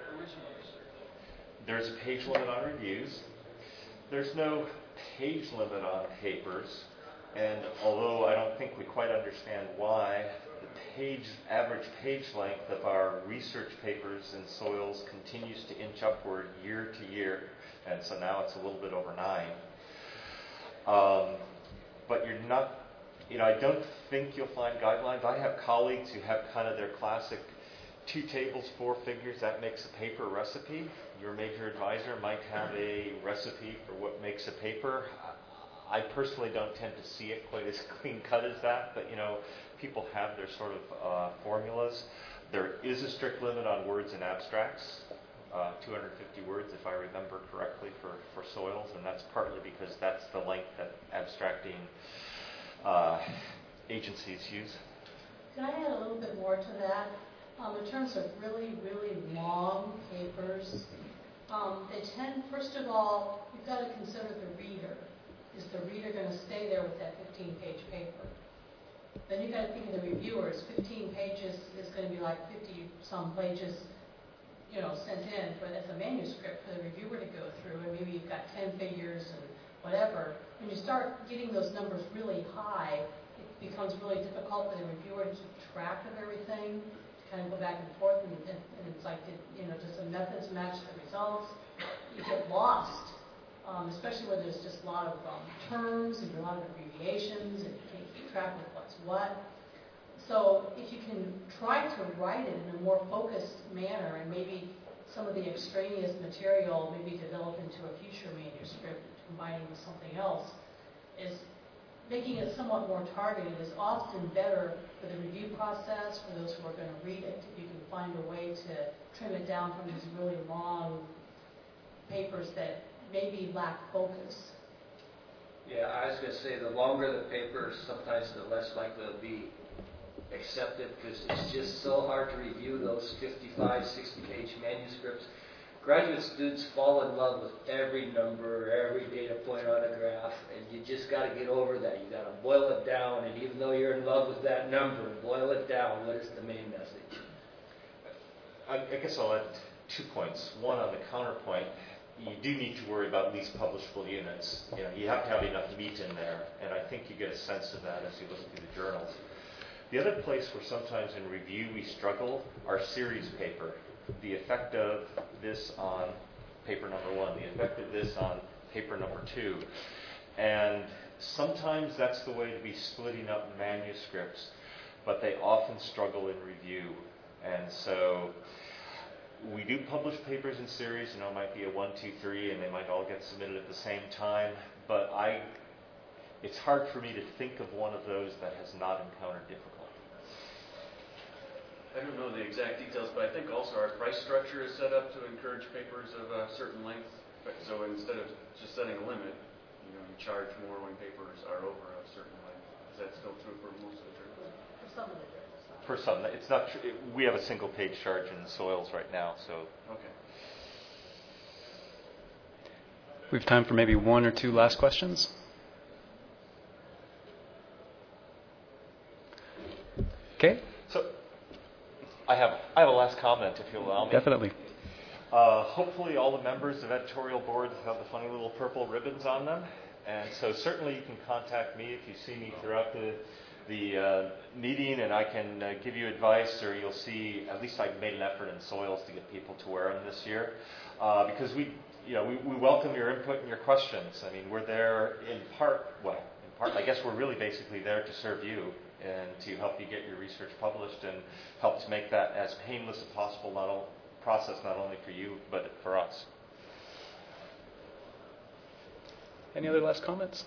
there's a page limit on reviews. There's no page limit on papers. And although I don't think we quite understand why, the page average page length of our research papers in soils continues to inch upward year to year. And so now it's a little bit over nine. Um, but you're not, you know, I don't think you'll find guidelines. I have colleagues who have kind of their classic two tables, four figures, that makes a paper recipe. Your major advisor might have a recipe for what makes a paper. I personally don't tend to see it quite as clean cut as that, but you know, people have their sort of uh, formulas. There is a strict limit on words and abstracts, uh, two hundred fifty words if I remember correctly for, for soils, and that's partly because that's the length that abstracting uh, agencies use. Can I add a little bit more to that? Um, in terms of really, really long papers, um, they tend, first of all, you've got to consider the reader. Is the reader going to stay there with that fifteen-page paper? Then you've got to think of the reviewers. fifteen pages is going to be like fifty-some pages, you know, sent in for as a manuscript for the reviewer to go through, and maybe you've got ten figures and whatever. When you start getting those numbers really high, it becomes really difficult for the reviewer to keep track of everything, to kind of go back and forth, and, and, and it's like, you know, does the methods match the results? You get lost. Um, especially when there's just a lot of um, terms and a lot of abbreviations, and you can't keep track of what's what. So if you can try to write it in a more focused manner, and maybe some of the extraneous material maybe develop into a future manuscript, combining with something else, is making it somewhat more targeted is often better for the review process, for those who are going to read it. If you can find a way to trim it down from these really long papers that maybe lack focus. Yeah, I was going to say the longer the paper, sometimes the less likely it'll be accepted, because it's just so hard to review those fifty-five, sixty-page manuscripts. Graduate students fall in love with every number, every data point on a graph, and you just got to get over that. You got to boil it down, and even though you're in love with that number, boil it down. What is the main message? I, I guess I'll add two points. One, on the counterpoint, you do need to worry about least publishable units. You know, you have to have enough meat in there, and I think you get a sense of that as you look through the journals. The other place where sometimes in review we struggle are series paper. The effect of this on paper number one, the effect of this on paper number two. And sometimes that's the way to be splitting up manuscripts, but they often struggle in review. And so we do publish papers in series, you know, it might be a one, two, three, and they might all get submitted at the same time, but I, it's hard for me to think of one of those that has not encountered difficulty. I don't know the exact details, but I think also our price structure is set up to encourage papers of a certain length. So instead of just setting a limit, you know, you charge more when papers are over a certain length. Is that still true for most of the journals? For some of the journals. For some, it's not true. It, we have a single page charge in soils right now, so. Okay. We have time for maybe one or two last questions. Okay. So, I have I have a last comment, if you'll allow me. Definitely. Uh, hopefully all the members of editorial board have the funny little purple ribbons on them. And so certainly you can contact me if you see me throughout the the uh, meeting, and I can uh, give you advice, or you'll see, at least I've made an effort in soils to get people to wear them this year. Uh, because we, you know, we, we welcome your input and your questions. I mean, we're there in part, well, in part, I guess we're really basically there to serve you and to help you get your research published and help to make that as painless as possible, not o- process not only for you, but for us. Any other last comments?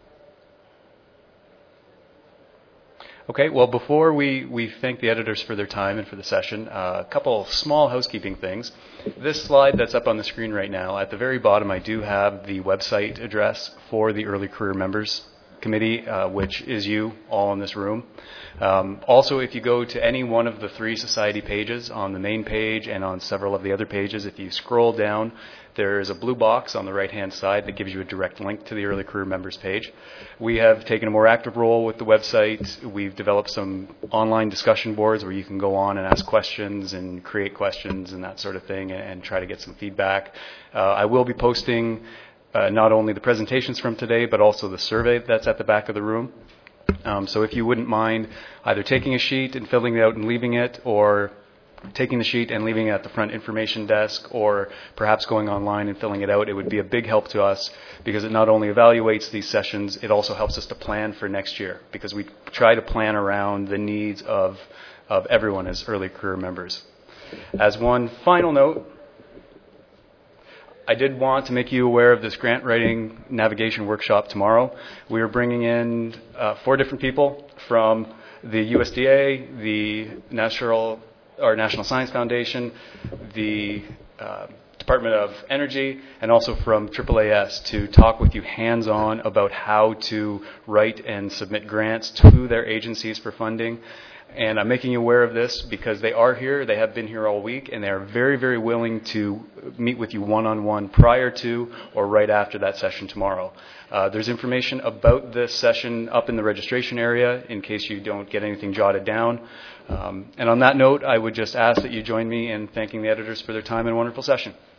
Okay, well, before we, we thank the editors for their time and for the session, uh, a couple small housekeeping things. This slide that's up on the screen right now, at the very bottom I do have the website address for the early career members committee, uh, which is you all in this room. Um, also, if you go to any one of the three society pages on the main page and on several of the other pages, if you scroll down, there is a blue box on the right-hand side that gives you a direct link to the Early Career Members page. We have taken a more active role with the website. We've developed some online discussion boards where you can go on and ask questions and create questions and that sort of thing and, and try to get some feedback. Uh, I will be posting uh, not only the presentations from today, but also the survey that's at the back of the room. Um, so if you wouldn't mind either taking a sheet and filling it out and leaving it, or taking the sheet and leaving it at the front information desk, or perhaps going online and filling it out, it would be a big help to us because it not only evaluates these sessions, it also helps us to plan for next year because we try to plan around the needs of, of everyone as early career members. As one final note, I did want to make you aware of this grant writing navigation workshop tomorrow. We are bringing in uh, four different people from the U S D A, the National our National Science Foundation, the uh, Department of Energy, and also from triple A S to talk with you hands-on about how to write and submit grants to their agencies for funding. And I'm making you aware of this because they are here, they have been here all week, and they are very, very willing to meet with you one-on-one prior to or right after that session tomorrow. Uh, there's information about this session up in the registration area in case you don't get anything jotted down. Um, and on that note, I would just ask that you join me in thanking the editors for their time and wonderful session.